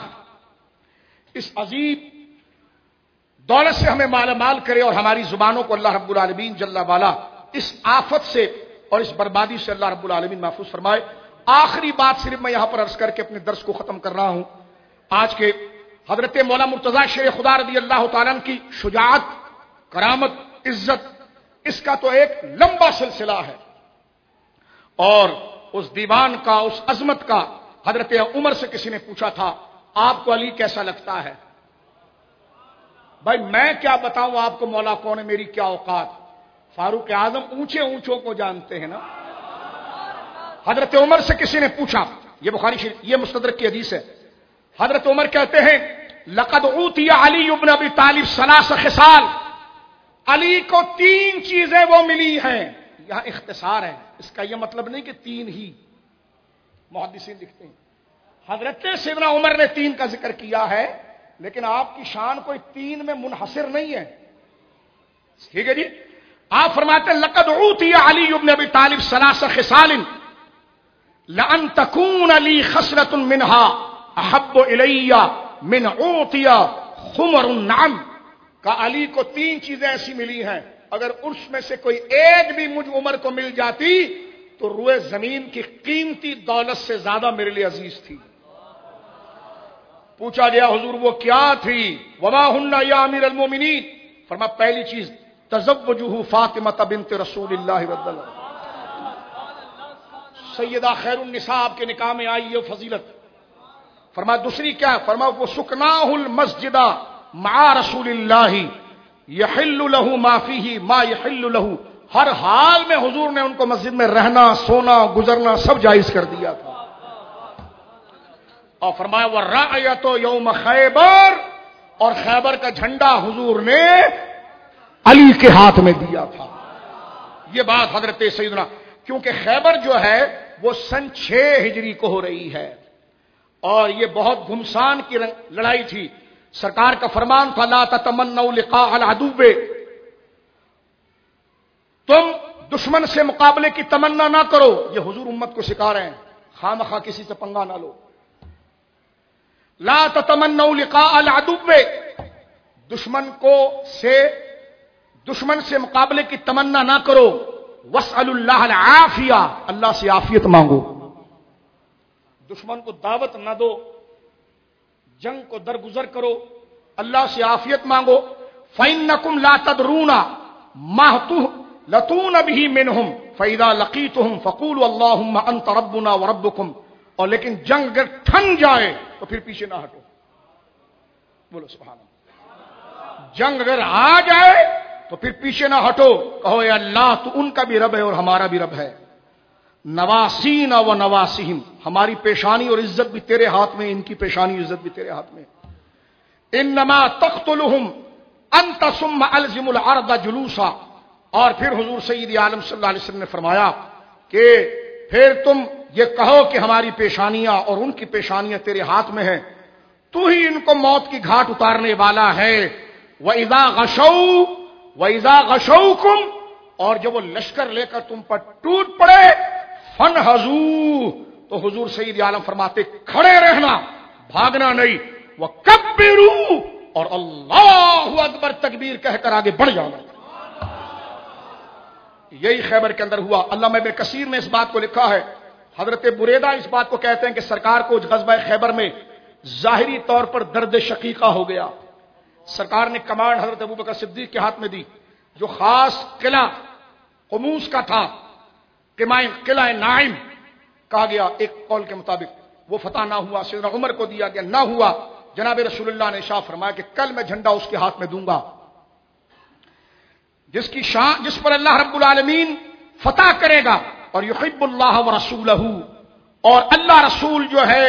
اس عظیم دولت سے ہمیں مالا مال کرے اور ہماری زبانوں کو اللہ رب العالمین جل والا اس آفت سے اور اس بربادی سے اللہ رب العالمین محفوظ فرمائے. آخری بات صرف میں یہاں پر عرض کر کے اپنے درس کو ختم کر رہا ہوں. آج کے حضرت مولانا مرتضی شیر خدا رضی اللہ تعالیٰ کی شجاعت، کرامت، عزت، اس کا تو ایک لمبا سلسلہ ہے. اور اس دیوان کا، اس عظمت کا حضرت عمر سے کسی نے پوچھا تھا آپ کو علی کیسا لگتا ہے؟ بھائی میں کیا بتاؤں آپ کو مولا کون ہے، میری کیا اوقات. فاروق اعظم اونچے اونچوں کو جانتے ہیں نا. حضرت عمر سے کسی نے پوچھا، یہ بخاری شریف، یہ مستدرک کی حدیث ہے. حضرت عمر کہتے ہیں لقد اوتی علی ابن ابی طالب ثلاث خصال. علی کو 3 چیزیں وہ ملی ہیں. یہاں اختصار ہے، اس کا یہ مطلب نہیں کہ 3 ہی. محدثین لکھتے ہیں حضرت سیدنا عمر نے 3 کا ذکر کیا ہے، لیکن آپ کی شان کوئی 3 میں منحصر نہیں ہے. ٹھیک ہے جی. آپ فرماتے ہیں لقد اوتی علی ابن ابی طالب ثلاث خصال لأن تكون لي خصلة منها احب الی من اوتی خمر النعم. کہ علی کو 3 چیزیں ایسی ملی ہیں، اگر اس میں سے کوئی ایک بھی مجھ عمر کو مل جاتی تو روئے زمین کی قیمتی دولت سے زیادہ میرے لیے عزیز تھی. پوچھا گیا حضور وہ کیا تھی؟ وما ہن یا امیر المومنین. فرمایا پہلی چیز تزوجہ فاطمہ بنت رسول اللہ رضی اللہ عنہ. سیدہ خیر النساء آپ کے نکاح میں آئی یہ فضیلت. فرمایا دوسری کیا؟ فرمایا وہ سکناہ المسجد مع رسول اللہ یحل له ما فیہ ما یحل له. ہر حال میں حضور نے ان کو مسجد میں رہنا، سونا، گزرنا سب جائز کر دیا تھا. اور فرمایا والرعیۃ یوم خیبر. اور خیبر کا جھنڈا حضور نے علی کے ہاتھ میں دیا تھا. یہ بات حضرت سیدنا، کیونکہ خیبر جو ہے وہ سن 6 ہجری کو ہو رہی ہے اور یہ بہت گھمسان کی لڑائی تھی. سرکار کا فرمان تھا لا تتمنوا لقاء العدو. تم دشمن سے مقابلے کی تمنا نہ کرو. یہ حضور امت کو سکھا رہے ہیں، خامخواہ کسی سے پنگا نہ لو. لا تتمنوا لقاء العدو. دشمن سے مقابلے کی تمنا نہ کرو. واسألوا اللہ العافیہ. اللہ سے عافیت مانگو. دشمن کو دعوت نہ دو، جنگ کو درگزر کرو، اللہ سے عافیت مانگو. فإنکم لا تدرون ما لتون به منهم فإذا لقيتهم فقولوا اللهم أنت ربنا وربكم. اور لیکن جنگ اگر ٹھن جائے تو پھر پیچھے نہ ہٹو. بولو سبحان اللہ. جنگ اگر آ جائے تو پھر پیچھے نہ ہٹو، کہو اے اللہ تو ان کا بھی رب ہے اور ہمارا بھی رب ہے. نواسینا و نواسیہم. ہماری پیشانی اور عزت بھی تیرے ہاتھ میں، ان کی پیشانی عزت بھی تیرے ہاتھ میں. انما تقتلهم انت ثم الزم العرض جلوسا. اور پھر حضور سید عالم صلی اللہ علیہ وسلم نے فرمایا کہ پھر تم یہ کہو کہ ہماری پیشانیاں اور ان کی پیشانیاں تیرے ہاتھ میں ہیں، تو ہی ان کو موت کی گھاٹ اتارنے والا ہے. وَإِذَا غَشَوْكُمْ. اور جب وہ لشکر لے کر تم پر ٹوٹ پڑے فنہزو، تو حضور سید عالم فرماتے کھڑے رہنا، بھاگنا نہیں، وکبروا، اور اللہ اکبر تکبیر کہہ کر آگے بڑھ جانا۔ یہی خیبر کے اندر ہوا۔ علامہ ابن کثیر نے اس بات کو لکھا ہے، حضرت بریدہ اس بات کو کہتے ہیں کہ سرکار کو غزوہ خیبر میں ظاہری طور پر درد شقیقہ ہو گیا۔ سرکار نے کمانڈ حضرت ابوبکر صدیق کے ہاتھ میں دی، جو خاص قلعہ قموس کا تھا، قلعہ نائم کہا گیا، ایک قول کے مطابق وہ فتح نہ ہوا، سیدنا عمر کو دیا گیا، نہ ہوا۔ جناب رسول اللہ نے ارشاد فرمایا کہ کل میں جھنڈا اس کے ہاتھ میں دوں گا، جس کی شان، جس پر اللہ رب العالمین فتح کرے گا، اور یحب اللہ ورسولہ، اور اللہ رسول جو ہے،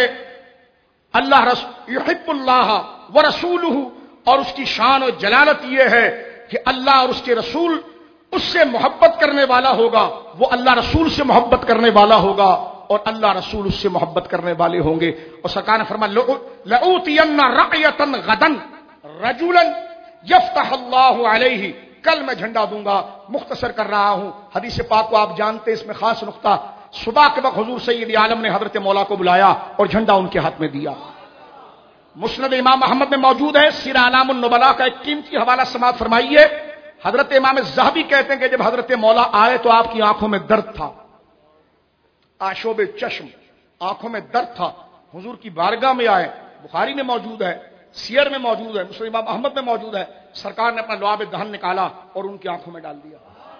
یحب اللہ ورسولہ، اور اس کی شان و جلالت یہ ہے کہ اللہ اور اس کے رسول اس سے محبت کرنے والا ہوگا، وہ اللہ رسول سے محبت کرنے والا ہوگا، اور اللہ رسول اس سے محبت کرنے والے ہوں گے۔ اور سرکار نے فرمایا لأوتین رعیۃ غدا رجلا یفتح اللہ علیہ، کل میں جھنڈا دوں گا۔ مختصر کر رہا ہوں، حدیث پاک کو آپ جانتے ہیں، اس میں خاص نقطہ، صبح کے وقت حضور سید عالم نے حضرت مولا کو بلایا اور جھنڈا ان کے ہاتھ میں دیا۔ مسند امام احمد میں موجود ہے، سیر اعلام النبلاء کا ایک قیمتی حوالہ سماعت فرمائیے۔ حضرت امام الذہبی کہتے ہیں کہ جب حضرت مولا آئے تو آپ کی آنکھوں میں درد تھا، آشوب چشم، آنکھوں میں درد تھا۔ حضور کی بارگاہ میں آئے، بخاری میں موجود ہے، سیر میں موجود ہے، مسند امام احمد میں موجود ہے۔ سرکار نے اپنا لعاب دہن نکالا اور ان کی آنکھوں میں ڈال دیا۔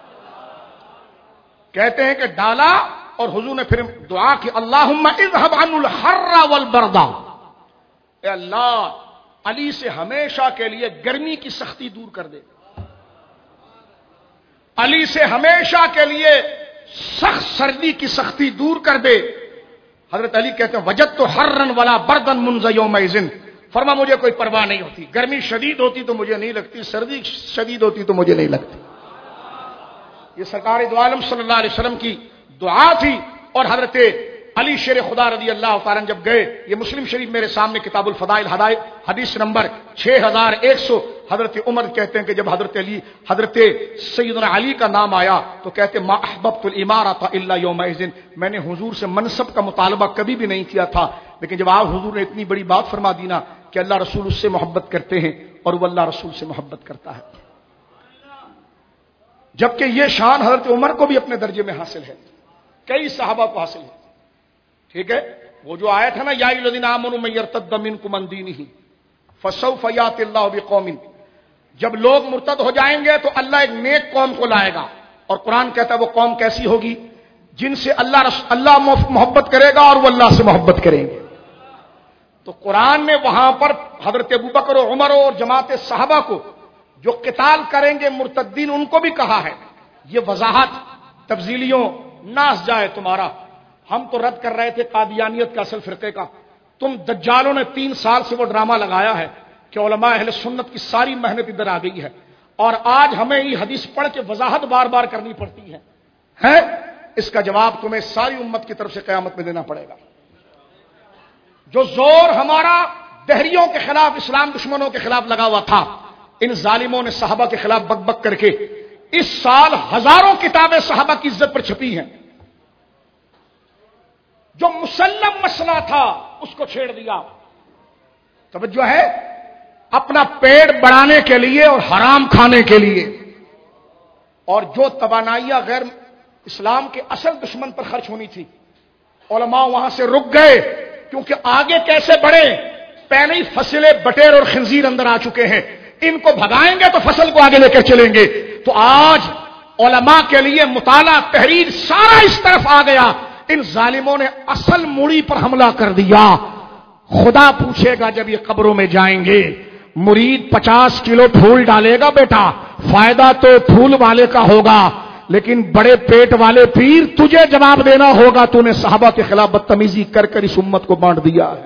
کہتے ہیں کہ ڈالا اور حضور نے پھر دعا کی، اللہم اذهب عن الحر والبرد، اے اللہ علی سے ہمیشہ کے لیے گرمی کی سختی دور کر دے، علی سے ہمیشہ کے لیے سخت سردی کی سختی دور کر دے۔ حضرت علی کہتے ہیں وجدت حرا ولا بردا منذ یومئذ، فرما مجھے کوئی پرواہ نہیں ہوتی، گرمی شدید ہوتی تو مجھے نہیں لگتی، سردی شدید ہوتی تو مجھے نہیں لگتی۔ یہ سرکار دو عالم صلی اللہ علیہ وسلم کی دعا تھی۔ اور حضرت علی شیر خدا رضی اللہ تعالیٰ جب گئے، یہ مسلم شریف میرے سامنے کتاب الفضائل حدیث نمبر 6100، حضرت عمر کہتے ہیں کہ جب حضرت سیدنا علی کا نام آیا تو کہتے ما احببت الامارۃ الا یومئذ، میں نے حضور سے منصب کا مطالبہ کبھی بھی نہیں کیا تھا، لیکن جب آپ حضور نے اتنی بڑی بات فرما دی نا کہ اللہ رسول اس سے محبت کرتے ہیں اور وہ اللہ رسول سے محبت کرتا ہے، جبکہ یہ شان حضرت عمر کو بھی اپنے درجے میں حاصل ہے، کئی صحابہ کو حاصل ہے۔ ٹھیک ہے، وہ جو آیا تھا نا یا الذین آمنوا من یرتد منکم عن دینہ فسوف یأتی اللہ بقوم، جب لوگ مرتد ہو جائیں گے تو اللہ ایک نیک قوم کو لائے گا، اور قرآن کہتا ہے وہ قوم کیسی ہوگی، جن سے اللہ محبت کرے گا اور وہ اللہ سے محبت کریں گے۔ تو قرآن نے وہاں پر حضرت ابوبکر و عمر اور جماعت صحابہ کو جو قتال کریں گے مرتدین، ان کو بھی کہا ہے۔ یہ وضاحت تفضیلیوں ناس جائے تمہارا، ہم تو رد کر رہے تھے قادیانیت کا اصل فرقے کا، تم دجالوں نے 3 سال سے وہ ڈرامہ لگایا ہے کہ علماء اہل سنت کی ساری محنت ادھر آ گئی ہے، اور آج ہمیں یہ حدیث پڑھ کے وضاحت بار بار کرنی پڑتی ہے۔ اس کا جواب تمہیں ساری امت کی طرف سے قیامت میں دینا پڑے گا۔ جو زور ہمارا دہریوں کے خلاف، اسلام دشمنوں کے خلاف لگا ہوا تھا، ان ظالموں نے صحابہ کے خلاف بک بک کر کے اس سال ہزاروں کتابیں صحابہ کی عزت پر چھپی ہیں۔ جو مسلم مسئلہ تھا اس کو چھیڑ دیا۔ توجہ ہے، اپنا پیٹ بڑھانے کے لیے اور حرام کھانے کے لیے، اور جو توانائیاں غیر اسلام کے اصل دشمن پر خرچ ہونی تھی، علماء وہاں سے رک گئے، کیونکہ آگے کیسے بڑھے، پہلے ہی فصلیں بٹیر اور خنزیر اندر آ چکے ہیں، ان کو بھگائیں گے تو فصل کو آگے لے کر چلیں گے۔ تو آج علماء کے لیے مطالعہ، تحریر سارا اس طرف آ گیا، ان ظالموں نے اصل موڑی پر حملہ کر دیا۔ خدا پوچھے گا جب یہ قبروں میں جائیں گے، مرید 50 کلو پھول ڈالے گا بیٹا، فائدہ تو پھول والے کا ہوگا، لیکن بڑے پیٹ والے پیر تجھے جواب دینا ہوگا، تو نے صحابہ کے خلاف بدتمیزی کر کر اس امت کو بانٹ دیا ہے۔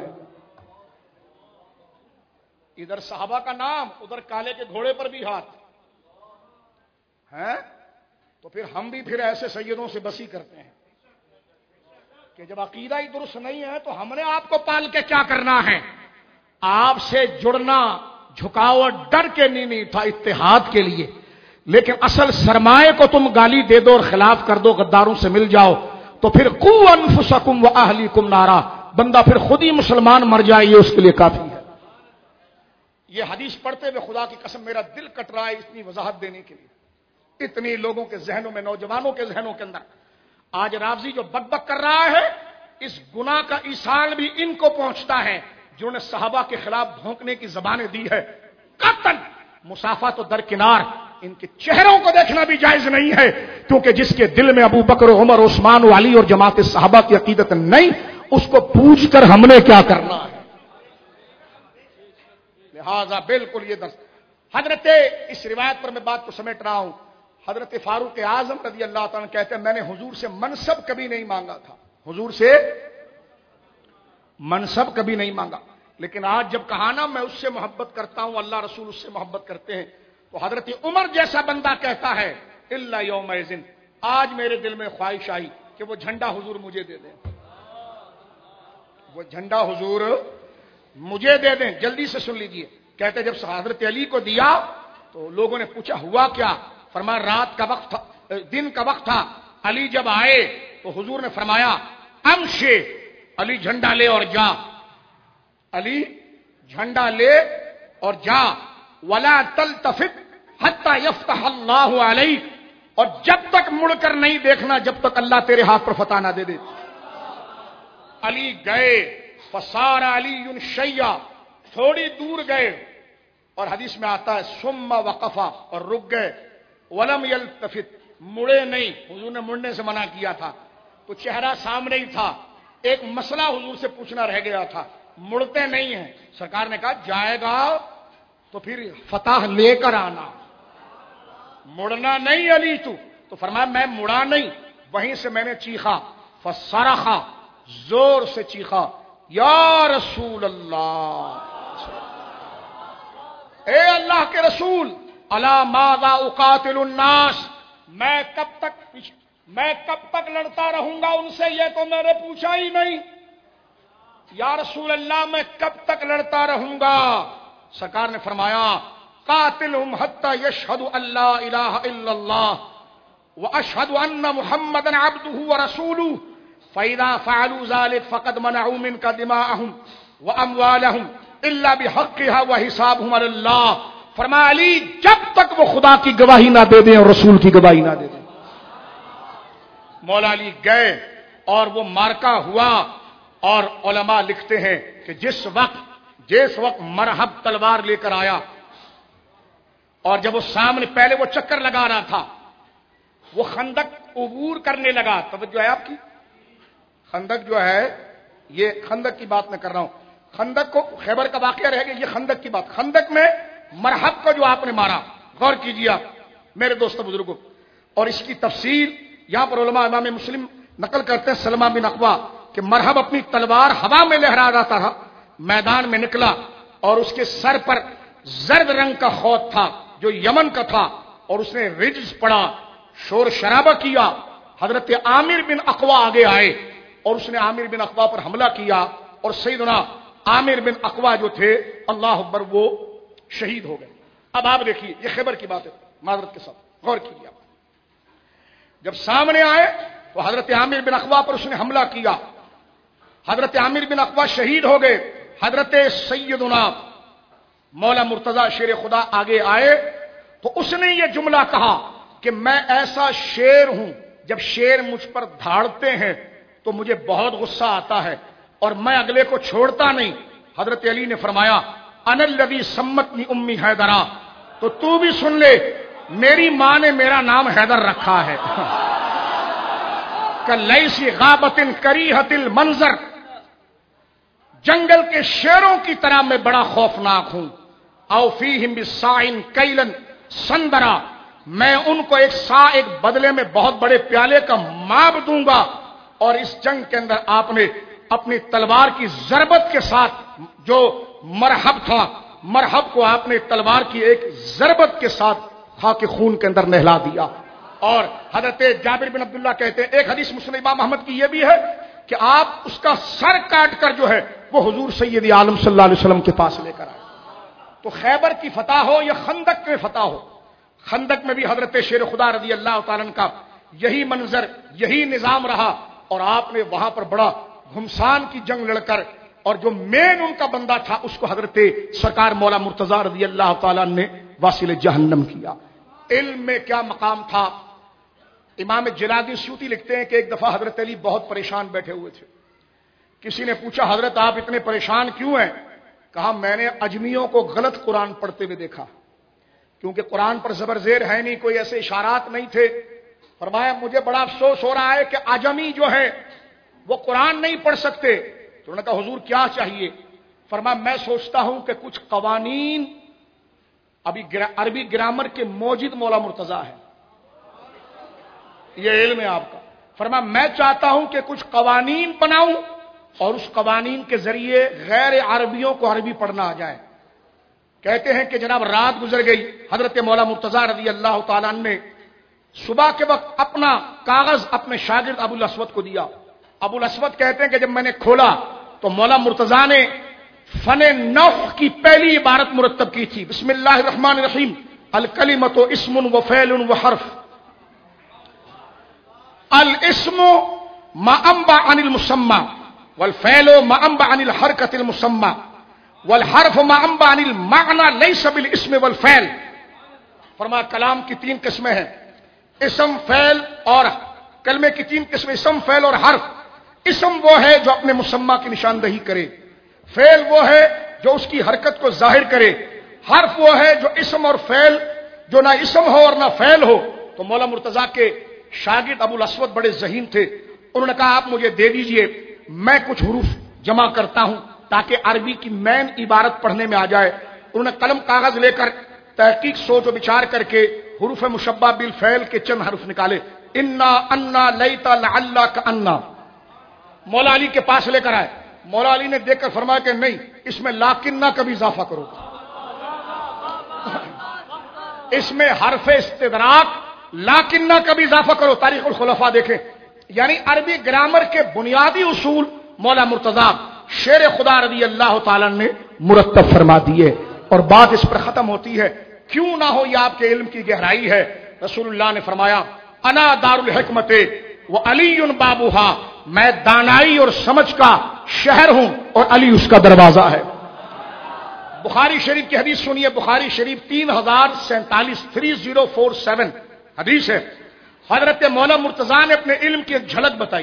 ادھر صحابہ کا نام، ادھر کالے کے گھوڑے پر بھی ہاتھ ہے، تو پھر ہم بھی پھر ایسے سیدوں سے بسی کرتے ہیں کہ جب عقیدہ ہی درست نہیں ہے تو ہم نے آپ کو پال کے کیا کرنا ہے۔ آپ سے جڑنا جھکاؤ اور ڈر کے نہیں تھا، اتحاد کے لیے، لیکن اصل سرمایہ کو تم گالی دے دو اور خلاف کر دو، غداروں سے مل جاؤ، تو پھر قو انفسکم واہلیکم نارا، بندہ پھر خود ہی مسلمان مر جائے یہ اس کے لیے کافی ہے۔ یہ حدیث پڑھتے ہوئے خدا کی قسم میرا دل کٹ رہا ہے اتنی وضاحت دینے کے لیے، اتنی لوگوں کے ذہنوں میں، نوجوانوں کے ذہنوں کے اندر۔ آج رافضی جو بک کر رہا ہے، اس گناہ کا ایصال بھی ان کو پہنچتا ہے جنہوں نے صحابہ کے خلاف بھونکنے کی زبانیں دی ہے۔ قطعاً مصافحہ تو درکنار، ان کے چہروں کو دیکھنا بھی جائز نہیں ہے، کیونکہ جس کے دل میں ابو بکر، عمر، عثمان و علی اور جماعت صحابہ کی عقیدت نہیں، اس کو پوچھ کر ہم نے کیا کرنا ہے؟ لہذا بالکل یہ درس حضرت، اس روایت پر میں بات کو سمیٹ رہا ہوں، حضرت فاروق اعظم رضی اللہ تعالیٰ کہتے ہیں میں نے حضور سے منصب کبھی نہیں مانگا تھا، حضور سے منصب کبھی نہیں مانگا، لیکن آج جب کہا نا میں اس سے محبت کرتا ہوں، اللہ رسول اس سے محبت کرتے ہیں، تو حضرت عمر جیسا بندہ کہتا ہے الا یومئذ، آج میرے دل میں خواہش آئی کہ وہ جھنڈا حضور مجھے دے دیں، وہ جھنڈا حضور مجھے دے دیں۔ جلدی سے سن لیجئے، کہتے جب حضرت علی کو دیا تو لوگوں نے پوچھا ہوا کیا؟ فرمایا رات کا وقت تھا، دن کا وقت تھا، علی جب آئے تو حضور نے فرمایا امشے، علی جھنڈا لے اور جا، علی جھنڈا لے اور جا، ولا تلتفت حتی یفتح اللہ علیک، اور جب تک مڑ کر نہیں دیکھنا جب تک اللہ تیرے ہاتھ پر فتح نہ دے دے۔ علی گئے، فصار علی شیعہ، تھوڑی دور گئے، اور حدیث میں آتا ہے ثم وقفا، اور رک گئے، ولم یلتفت، مڑے نہیں، حضور نے مڑنے سے منع کیا تھا، تو چہرہ سامنے ہی تھا، ایک مسئلہ حضور سے پوچھنا رہ گیا تھا، مڑتے نہیں ہیں، سرکار نے کہا جائے گا تو پھر فتح لے کر آنا، مڑنا نہیں علی تو فرمایا میں مڑا نہیں، وہیں سے میں نے چیخا، فصرخا، زور سے چیخا، یا رسول اللہ، اے اللہ کے رسول، الا ماذا اقاتل الناس، میں کب تک لڑتا رہوں گا ان سے، یہ تو میں نے پوچھا ہی نہیں، یا رسول اللہ میں کب تک لڑتا رہوں گا؟ سرکار نے فرمایا قاتلہم حتی یشہدوا ان لا الہ الا اللہ واشہد ان محمدا عبدہ ورسولہ، فاذا فعلوا ذلك فقد منعوا منك دماءهم واموالهم الا بحقها وحسابهم على اللہ۔ فرمایا علی جب تک وہ خدا کی گواہی نہ دے دیں اور رسول کی گواہی نہ دے دیں۔ مولا علی گئے اور وہ مارکا ہوا، اور علماء لکھتے ہیں کہ جس وقت مرحب تلوار لے کر آیا، اور جب وہ سامنے پہلے وہ چکر لگا رہا تھا، وہ خندق عبور کرنے لگا، توجہ ہے آپ کی، خندق جو ہے، یہ خندق کی بات میں کر رہا ہوں، خندق کو خیبر کا واقعہ رہ گیا، یہ خندق کی بات، خندق میں مرحب کو جو آپ نے مارا، غور کیجیے آپ میرے دوستو بزرگوں، اور اس کی تفصیل یہاں پر علماء امام مسلم نقل کرتے ہیں، سلمہ بن اقوا کہ مرحب اپنی تلوار ہوا میں لہرا رہا تھا، میدان میں نکلا اور اس کے سر پر زرد رنگ کا خوط تھا جو یمن کا تھا، اور اس نے رجز پڑا، شور شرابہ کیا، حضرت عامر بن اقوا آگے آئے اور اس نے عامر بن اقوا پر حملہ کیا، اور سیدنا عامر بن اقوا جو تھے اللہ اکبر وہ شہید ہو گئے۔ اب آپ دیکھیے یہ خیبر کی بات ہے، معذرت کے ساتھ غور کیجیے آپ، جب سامنے آئے تو حضرت عامر بن اقوا پر اس نے حملہ کیا، حضرت عامر بن اقوا شہید ہو گئے، حضرت سیدنا مولا مرتضی شیر خدا آگے آئے تو اس نے یہ جملہ کہا کہ میں ایسا شیر ہوں، جب شیر مجھ پر دھاڑتے ہیں تو مجھے بہت غصہ آتا ہے اور میں اگلے کو چھوڑتا نہیں۔ حضرت علی نے فرمایا انا الذی سمتنی امی حیدرا، تو بھی سن لے میری ماں نے میرا نام حیدر رکھا ہے۔ کلیسی غابت کریہت المنظر، جنگل کے شیروں کی طرح میں بڑا خوفناک ہوں، او فیہم بساعن کیلن سندرا، میں ان کو ایک بدلے میں بہت بڑے پیالے کا ماب دوں گا، اور اس جنگ کے اندر آپ نے اپنی تلوار کی ضربت کے ساتھ جو مرحب تھا، مرحب کو آپ نے تلوار کی ایک ضربت کے ساتھ خاک خون کے اندر نہلا دیا۔ اور حضرت جابر بن عبداللہ کہتے ہیں، ایک حدیث مسلم امام احمد کی یہ بھی ہے کہ آپ اس کا سر کاٹ کر جو ہے وہ حضور سید عالم صلی اللہ علیہ وسلم کے پاس لے کر آئے۔ تو خیبر کی فتح ہو یا خندق میں فتح ہو، خندق میں بھی حضرت شیر خدا رضی اللہ تعالیٰ عنہ کا یہی منظر، یہی نظام رہا، اور آپ نے وہاں پر بڑا گھمسان کی جنگ لڑ کر، اور جو مین ان کا بندہ تھا اس کو حضرت سرکار مولا مرتضی رضی اللہ تعالیٰ نے واصل جہنم کیا۔ علم میں کیا مقام تھا؟ امام جلادی سیوطی لکھتے ہیں کہ ایک دفعہ حضرت علی بہت پریشان بیٹھے ہوئے تھے۔ کسی نے پوچھا حضرت آپ اتنے پریشان کیوں ہیں؟ کہا میں نے اجمیوں کو غلط قرآن پڑھتے ہوئے دیکھا، کیونکہ قرآن پر زبر زیر ہے نہیں، کوئی ایسے اشارات نہیں تھے۔ فرمایا مجھے بڑا افسوس ہو رہا ہے کہ اجمی جو ہے وہ قرآن نہیں پڑھ سکتے۔ تو انہوں نے کہا حضور کیا چاہیے؟ فرمایا میں سوچتا ہوں کہ کچھ قوانین، ابھی عربی گرامر کے موجد مولا مرتضی ہے، یہ علم ہے آپ کا۔ فرمایا میں چاہتا ہوں کہ کچھ قوانین بناؤں اور اس قوانین کے ذریعے غیر عربیوں کو عربی پڑھنا آ جائے۔ کہتے ہیں کہ جناب رات گزر گئی، حضرت مولا مرتضی رضی اللہ تعالیٰ نے صبح کے وقت اپنا کاغذ اپنے شاگرد ابو الاسود کو دیا۔ ابو الاسود کہتے ہیں کہ جب میں نے کھولا تو مولا مرتضی نے فن نحو کی پہلی عبارت مرتب کی تھی، بسم اللہ الرحمن الرحیم، الکلمۃ اسم و فعل و حرف، الاسم ما انبع عن المسمى والفعل ما انبع عن الحرکۃ المسمى والحرف ما انبع عن المعنى ليس بالاسم والفعل۔ فرمایا کلام کی تین قسمیں ہیں، اسم، فعل اور کلمے کی تین قسمیں، اسم، فعل اور حرف۔ اسم وہ ہے جو اپنے مسمى کی نشاندہی کرے، فعل وہ ہے جو اس کی حرکت کو ظاہر کرے، حرف وہ ہے جو اسم اور فعل جو نہ اسم ہو اور نہ فعل ہو۔ تو مولا مرتضی کے شاگرد ابو الاسود بڑے ذہین تھے، انہوں نے کہا آپ مجھے دے دیجئے، میں کچھ حروف جمع کرتا ہوں تاکہ عربی کی مین عبارت پڑھنے میں آ جائے۔ انہوں نے قلم کاغذ لے کر تحقیق سوچ و بچار کر کے حروف مشبہ بالفعل کے چند حرف نکالے، انا، انا، لیتا، لعل، کانا، مولا علی کے پاس لے کر آئے۔ مولا علی نے دیکھ کر فرمایا کہ نہیں، اس میں لاکنہ کا بھی اضافہ کرو، اس میں حرف استدراک لاکنہ کا بھی اضافہ کرو۔ تاریخ الخلفاء دیکھیں، یعنی عربی گرامر کے بنیادی اصول مولا مرتضی شیر خدا رضی اللہ تعالیٰ نے مرتب فرما دیے، اور بات اس پر ختم ہوتی ہے۔ کیوں نہ ہو، یہ آپ کے علم کی گہرائی ہے۔ رسول اللہ نے فرمایا انا دار الحکمت و علی بابوہا، میں دانائی اور سمجھ کا شہر ہوں اور علی اس کا دروازہ ہے۔ بخاری شریف کی حدیث سنیے، بخاری شریف 3047 3047 حدیث ہے۔ حضرت مولا مرتضی نے اپنے علم کی ایک جھلک بتائی۔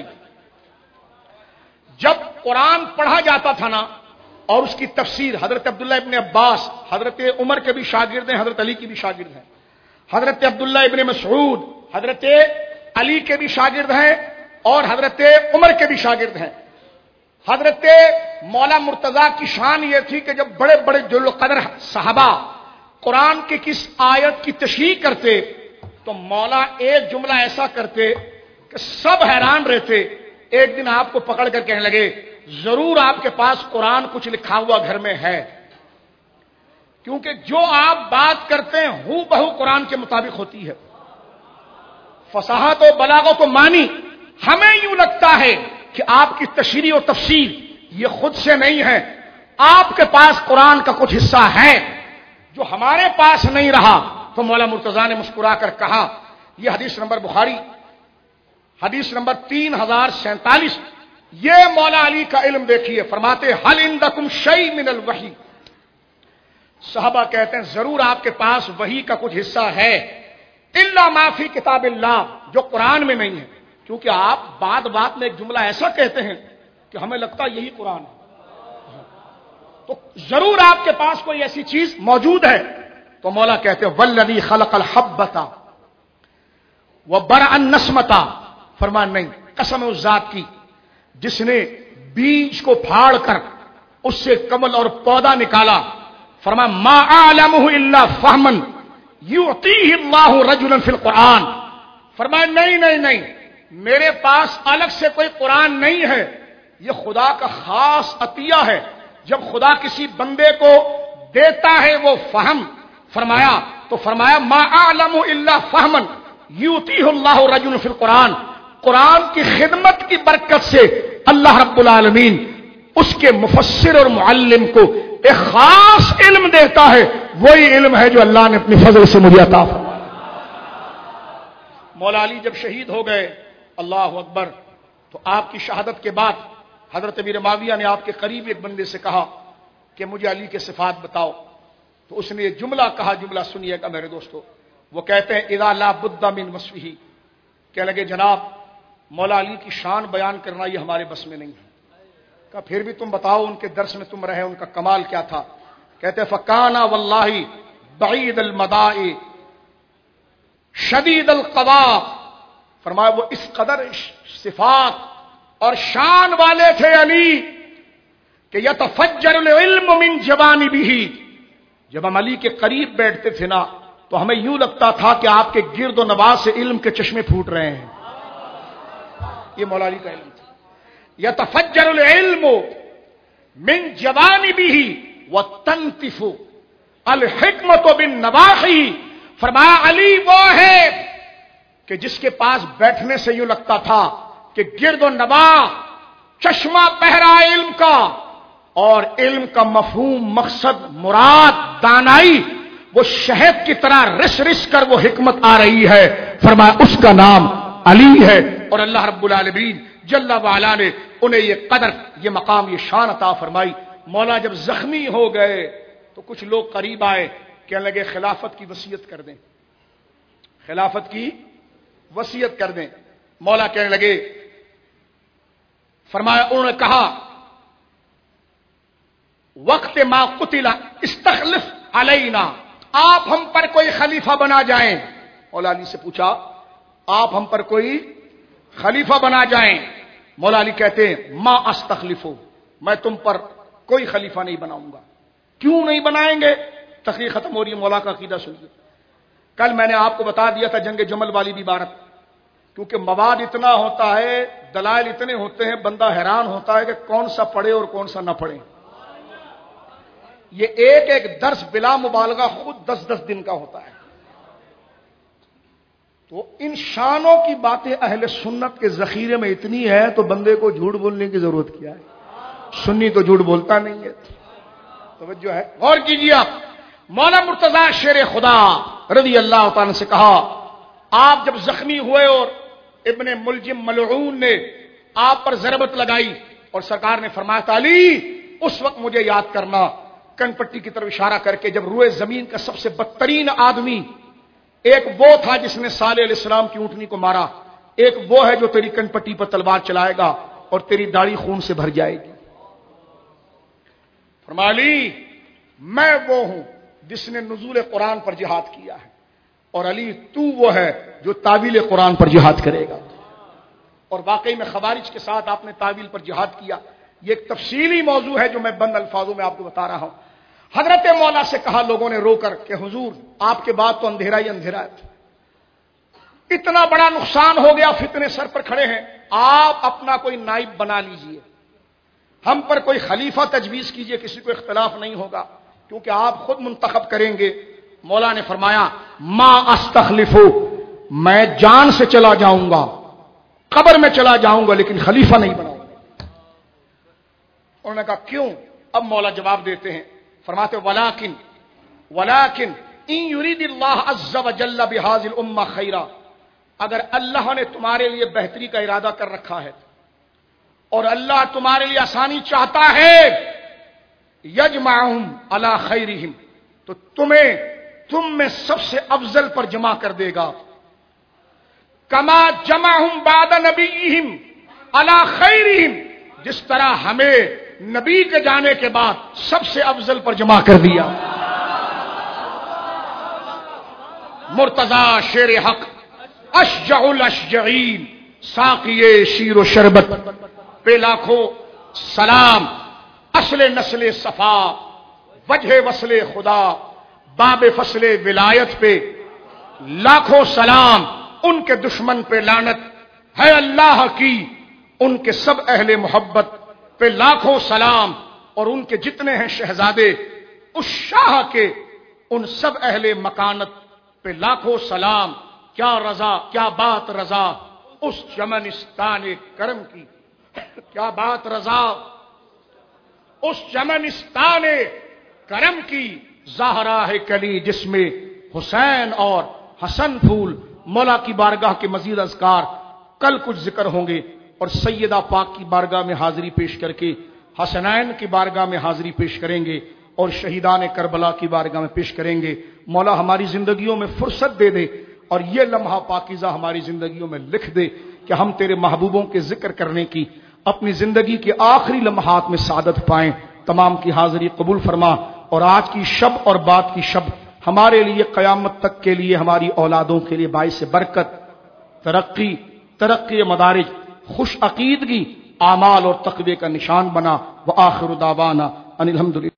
جب قرآن پڑھا جاتا تھا نا اور اس کی تفسیر، حضرت عبداللہ ابن عباس حضرت عمر کے بھی شاگرد ہیں، حضرت علی کی بھی شاگرد ہیں، حضرت عبداللہ ابن مسعود حضرت علی کے بھی شاگرد ہیں اور حضرت عمر کے بھی شاگرد ہیں۔ حضرت مولا مرتضی کی شان یہ تھی کہ جب بڑے بڑے جل قدر صحابہ قرآن کی کس آیت کی تشریح کرتے تو مولا ایک جملہ ایسا کرتے کہ سب حیران رہتے۔ ایک دن آپ کو پکڑ کر کہنے لگے ضرور آپ کے پاس قرآن کچھ لکھا ہوا گھر میں ہے، کیونکہ جو آپ بات کرتے ہیں ہو بہو قرآن کے مطابق ہوتی ہے۔ فصاحت و بلاغت و معنی، ہمیں یوں لگتا ہے کہ آپ کی تشریح و تفسیر یہ خود سے نہیں ہے، آپ کے پاس قرآن کا کچھ حصہ ہے جو ہمارے پاس نہیں رہا۔ تو مولا مرتضی نے مسکرا کر کہا، یہ حدیث نمبر بخاری حدیث نمبر 3047، یہ مولا علی کا علم دیکھیے۔ فرماتے حل عندکم شیء من الوحی، صحابہ کہتے ہیں ضرور آپ کے پاس وحی کا کچھ حصہ ہے، الا ما فی کتاب اللہ، جو قرآن میں نہیں ہے، کیونکہ آپ بات بات میں ایک جملہ ایسا کہتے ہیں کہ ہمیں لگتا یہی قرآن ہے، تو ضرور آپ کے پاس کوئی ایسی چیز موجود ہے۔ تو مولا کہتے ہیں والذی خلق الحبۃ وبرأ النسمۃ، فرمان نہیں، قسم اس ذات کی جس نے بیج کو پھاڑ کر اس سے کمل اور پودا نکالا۔ فرمان ما اعلمہ الا فہما یعطیہ اللہ رجلا فی القرآن، فرمان نہیں نہیں نہیں، میرے پاس الگ سے کوئی قرآن نہیں ہے، یہ خدا کا خاص عطیہ ہے۔ جب خدا کسی بندے کو دیتا ہے وہ فہم، فرمایا تو فرمایا ما اعلم الا فہما یؤتیہ اللہ رجل فی القرآن، قرآن کی خدمت کی برکت سے اللہ رب العالمین اس کے مفسر اور معلم کو ایک خاص علم دیتا ہے، وہی علم ہے جو اللہ نے اپنی فضل سے مجھے عطا فرمایا۔ مولا علی جب شہید ہو گئے، اللہ اکبر، تو آپ کی شہادت کے بعد حضرت امیر معاویہ نے آپ کے قریب ایک بندے سے کہا کہ مجھے علی کے صفات بتاؤ. تو اس نے یہ جملہ کہا, جملہ سنیے گا میرے دوستو. وہ کہتے ہیں اذا لا بد من وصفہ, کہنے لگے جناب مولا علی کی شان بیان کرنا یہ ہمارے بس میں نہیں ہے. کہا پھر بھی تم بتاؤ ان کے درس میں تم رہے, ان کا کمال کیا تھا. کہتے فکانا واللہ بعید المداء شدید القوا, فرمایا وہ اس قدر صفات اور شان والے تھے علی کہ یتفجر العلم من جوانبہ. جب ہم علی کے قریب بیٹھتے تھے نا تو ہمیں یوں لگتا تھا کہ آپ کے گرد و نواح سے علم کے چشمے پھوٹ رہے ہیں. یہ مولا علی کا علم تھا. یتفجر العلم من جوانبہ وتنتف الحکمت بالنواحی. فرمایا علی وہ ہے کہ جس کے پاس بیٹھنے سے یوں لگتا تھا کہ گرد و نواح چشمہ پہرا علم کا, اور علم کا مفہوم مقصد مراد دانائی وہ شہد کی طرح رس رس کر وہ حکمت آ رہی ہے. فرمایا اس کا نام علی ہے. اور اللہ رب العالمین جل وعلا نے انہیں یہ قدر, یہ مقام, یہ شان عطا فرمائی. مولا جب زخمی ہو گئے تو کچھ لوگ قریب آئے, کہنے لگے خلافت کی وصیت کر دیں, خلافت کی وصیت کر دیں. مولا کہنے لگے, فرمایا انہوں نے کہا وقت ما قتل استخلف علینا, آپ ہم پر کوئی خلیفہ بنا جائیں. مولا علی سے پوچھا آپ ہم پر کوئی خلیفہ بنا جائیں. مولا علی کہتے ہیں ما استخلفو, میں تم پر کوئی خلیفہ نہیں بناؤں گا. کیوں نہیں بنائیں گے؟ تقریر ختم ہو رہی ہے, مولا کا عقیدہ سنیے. کل میں نے آپ کو بتا دیا تھا جنگ جمل والی بھی عبارت, کیونکہ مواد اتنا ہوتا ہے, دلائل اتنے ہوتے ہیں, بندہ حیران ہوتا ہے کہ کون سا پڑھے اور کون سا نہ پڑھے. یہ ایک ایک درس بلا مبالغہ خود 10-10 دن کا ہوتا ہے. تو ان شانوں کی باتیں اہل سنت کے ذخیرے میں اتنی ہے تو بندے کو جھوٹ بولنے کی ضرورت کیا ہے. سنی تو جھوٹ بولتا نہیں ہے. توجہ ہے, غور کیجیے آپ. مولا مرتضی شیر خدا رضی اللہ تعالی سے کہا آپ جب زخمی ہوئے اور ابن ملجم ملعون نے آپ پر ضربت لگائی اور سرکار نے فرمایا علی اس وقت مجھے یاد کرنا, کن پٹی کی طرف اشارہ کر کے, جب روئے زمین کا سب سے بدترین آدمی ایک وہ تھا جس نے صالح علیہ السلام کی اونٹنی کو مارا, ایک وہ ہے جو تیری کن پٹی پر تلوار چلائے گا اور تیری داڑھی خون سے بھر جائے گی. فرمایا علی میں وہ ہوں جس نے نزول قرآن پر جہاد کیا ہے, اور علی تو وہ ہے جو تعویل قرآن پر جہاد کرے گا. اور واقعی میں خوارج کے ساتھ آپ نے تعویل پر جہاد کیا. یہ ایک تفصیلی موضوع ہے جو میں بند الفاظوں میں آپ کو بتا رہا ہوں. حضرت مولا سے کہا لوگوں نے رو کر کہ حضور آپ کے بعد تو اندھیرا ہی اندھیرا ہے, اتنا بڑا نقصان ہو گیا, فتنے سر پر کھڑے ہیں, آپ اپنا کوئی نائب بنا لیجئے, ہم پر کوئی خلیفہ تجویز کیجئے, کسی کو اختلاف نہیں ہوگا کیونکہ آپ خود منتخب کریں گے. مولا نے فرمایا ما استخلفو, میں جان سے چلا جاؤں گا, قبر میں چلا جاؤں گا, لیکن خلیفہ نہیں بناؤں گا. انہوں نے کہا کیوں؟ اب مولا جواب دیتے ہیں, فرماتے ولیکن ان یرید اللہ عز وجل بہذه الامہ خیرا, اگر اللہ نے تمہارے لیے بہتری کا ارادہ کر رکھا ہے اور اللہ تمہارے لیے آسانی چاہتا ہے, یجمعہم علی خیرہم, تو تم میں سب سے افضل پر جمع کر دے گا. کما جمعہم بعد نبیہم علی خیرہم, جس طرح ہمیں نبی کے جانے کے بعد سب سے افضل پر جمع کر دیا. مرتضی شیر حق اشجع الاشجعین ساقی شیر و شربت پہ لاکھوں سلام, اصل نسل صفا وجہ وصل خدا باب فصل ولایت پہ لاکھوں سلام, ان کے دشمن پہ لعنت ہے اللہ کی, ان کے سب اہل محبت پہ لاکھوں سلام, اور ان کے جتنے ہیں شہزادے اس شاہ کے ان سب اہل مکانت پہ لاکھوں سلام. کیا رضا, کیا بات رضا اس چمنستان کرم کی, کیا بات رضا اس چمنستان کرم کی, زہرا ہے کلی جس میں حسین اور حسن پھول. مولا کی بارگاہ کے مزید اذکار کل کچھ ذکر ہوں گے, اور سیدہ پاک کی بارگاہ میں حاضری پیش کر کے حسنین کی بارگاہ میں حاضری پیش کریں گے اور شہیدان کربلا کی بارگاہ میں پیش کریں گے۔ مولا ہماری زندگیوں میں فرصت دے دے اور یہ لمحہ پاکیزہ ہماری زندگیوں میں لکھ دے کہ ہم تیرے محبوبوں کے ذکر کرنے کی اپنی زندگی کے آخری لمحات میں سعادت پائیں۔ تمام کی حاضری قبول فرما اور آج کی شب اور بعد کی شب ہمارے لیے قیامت تک کے لیے ہماری اولادوں کے لیے باعث برکت، ترقی مدارج، خوش عقیدگی، اعمال اور تقوی کا نشان بنا۔ وآخر دعوانا ان الحمدللہ۔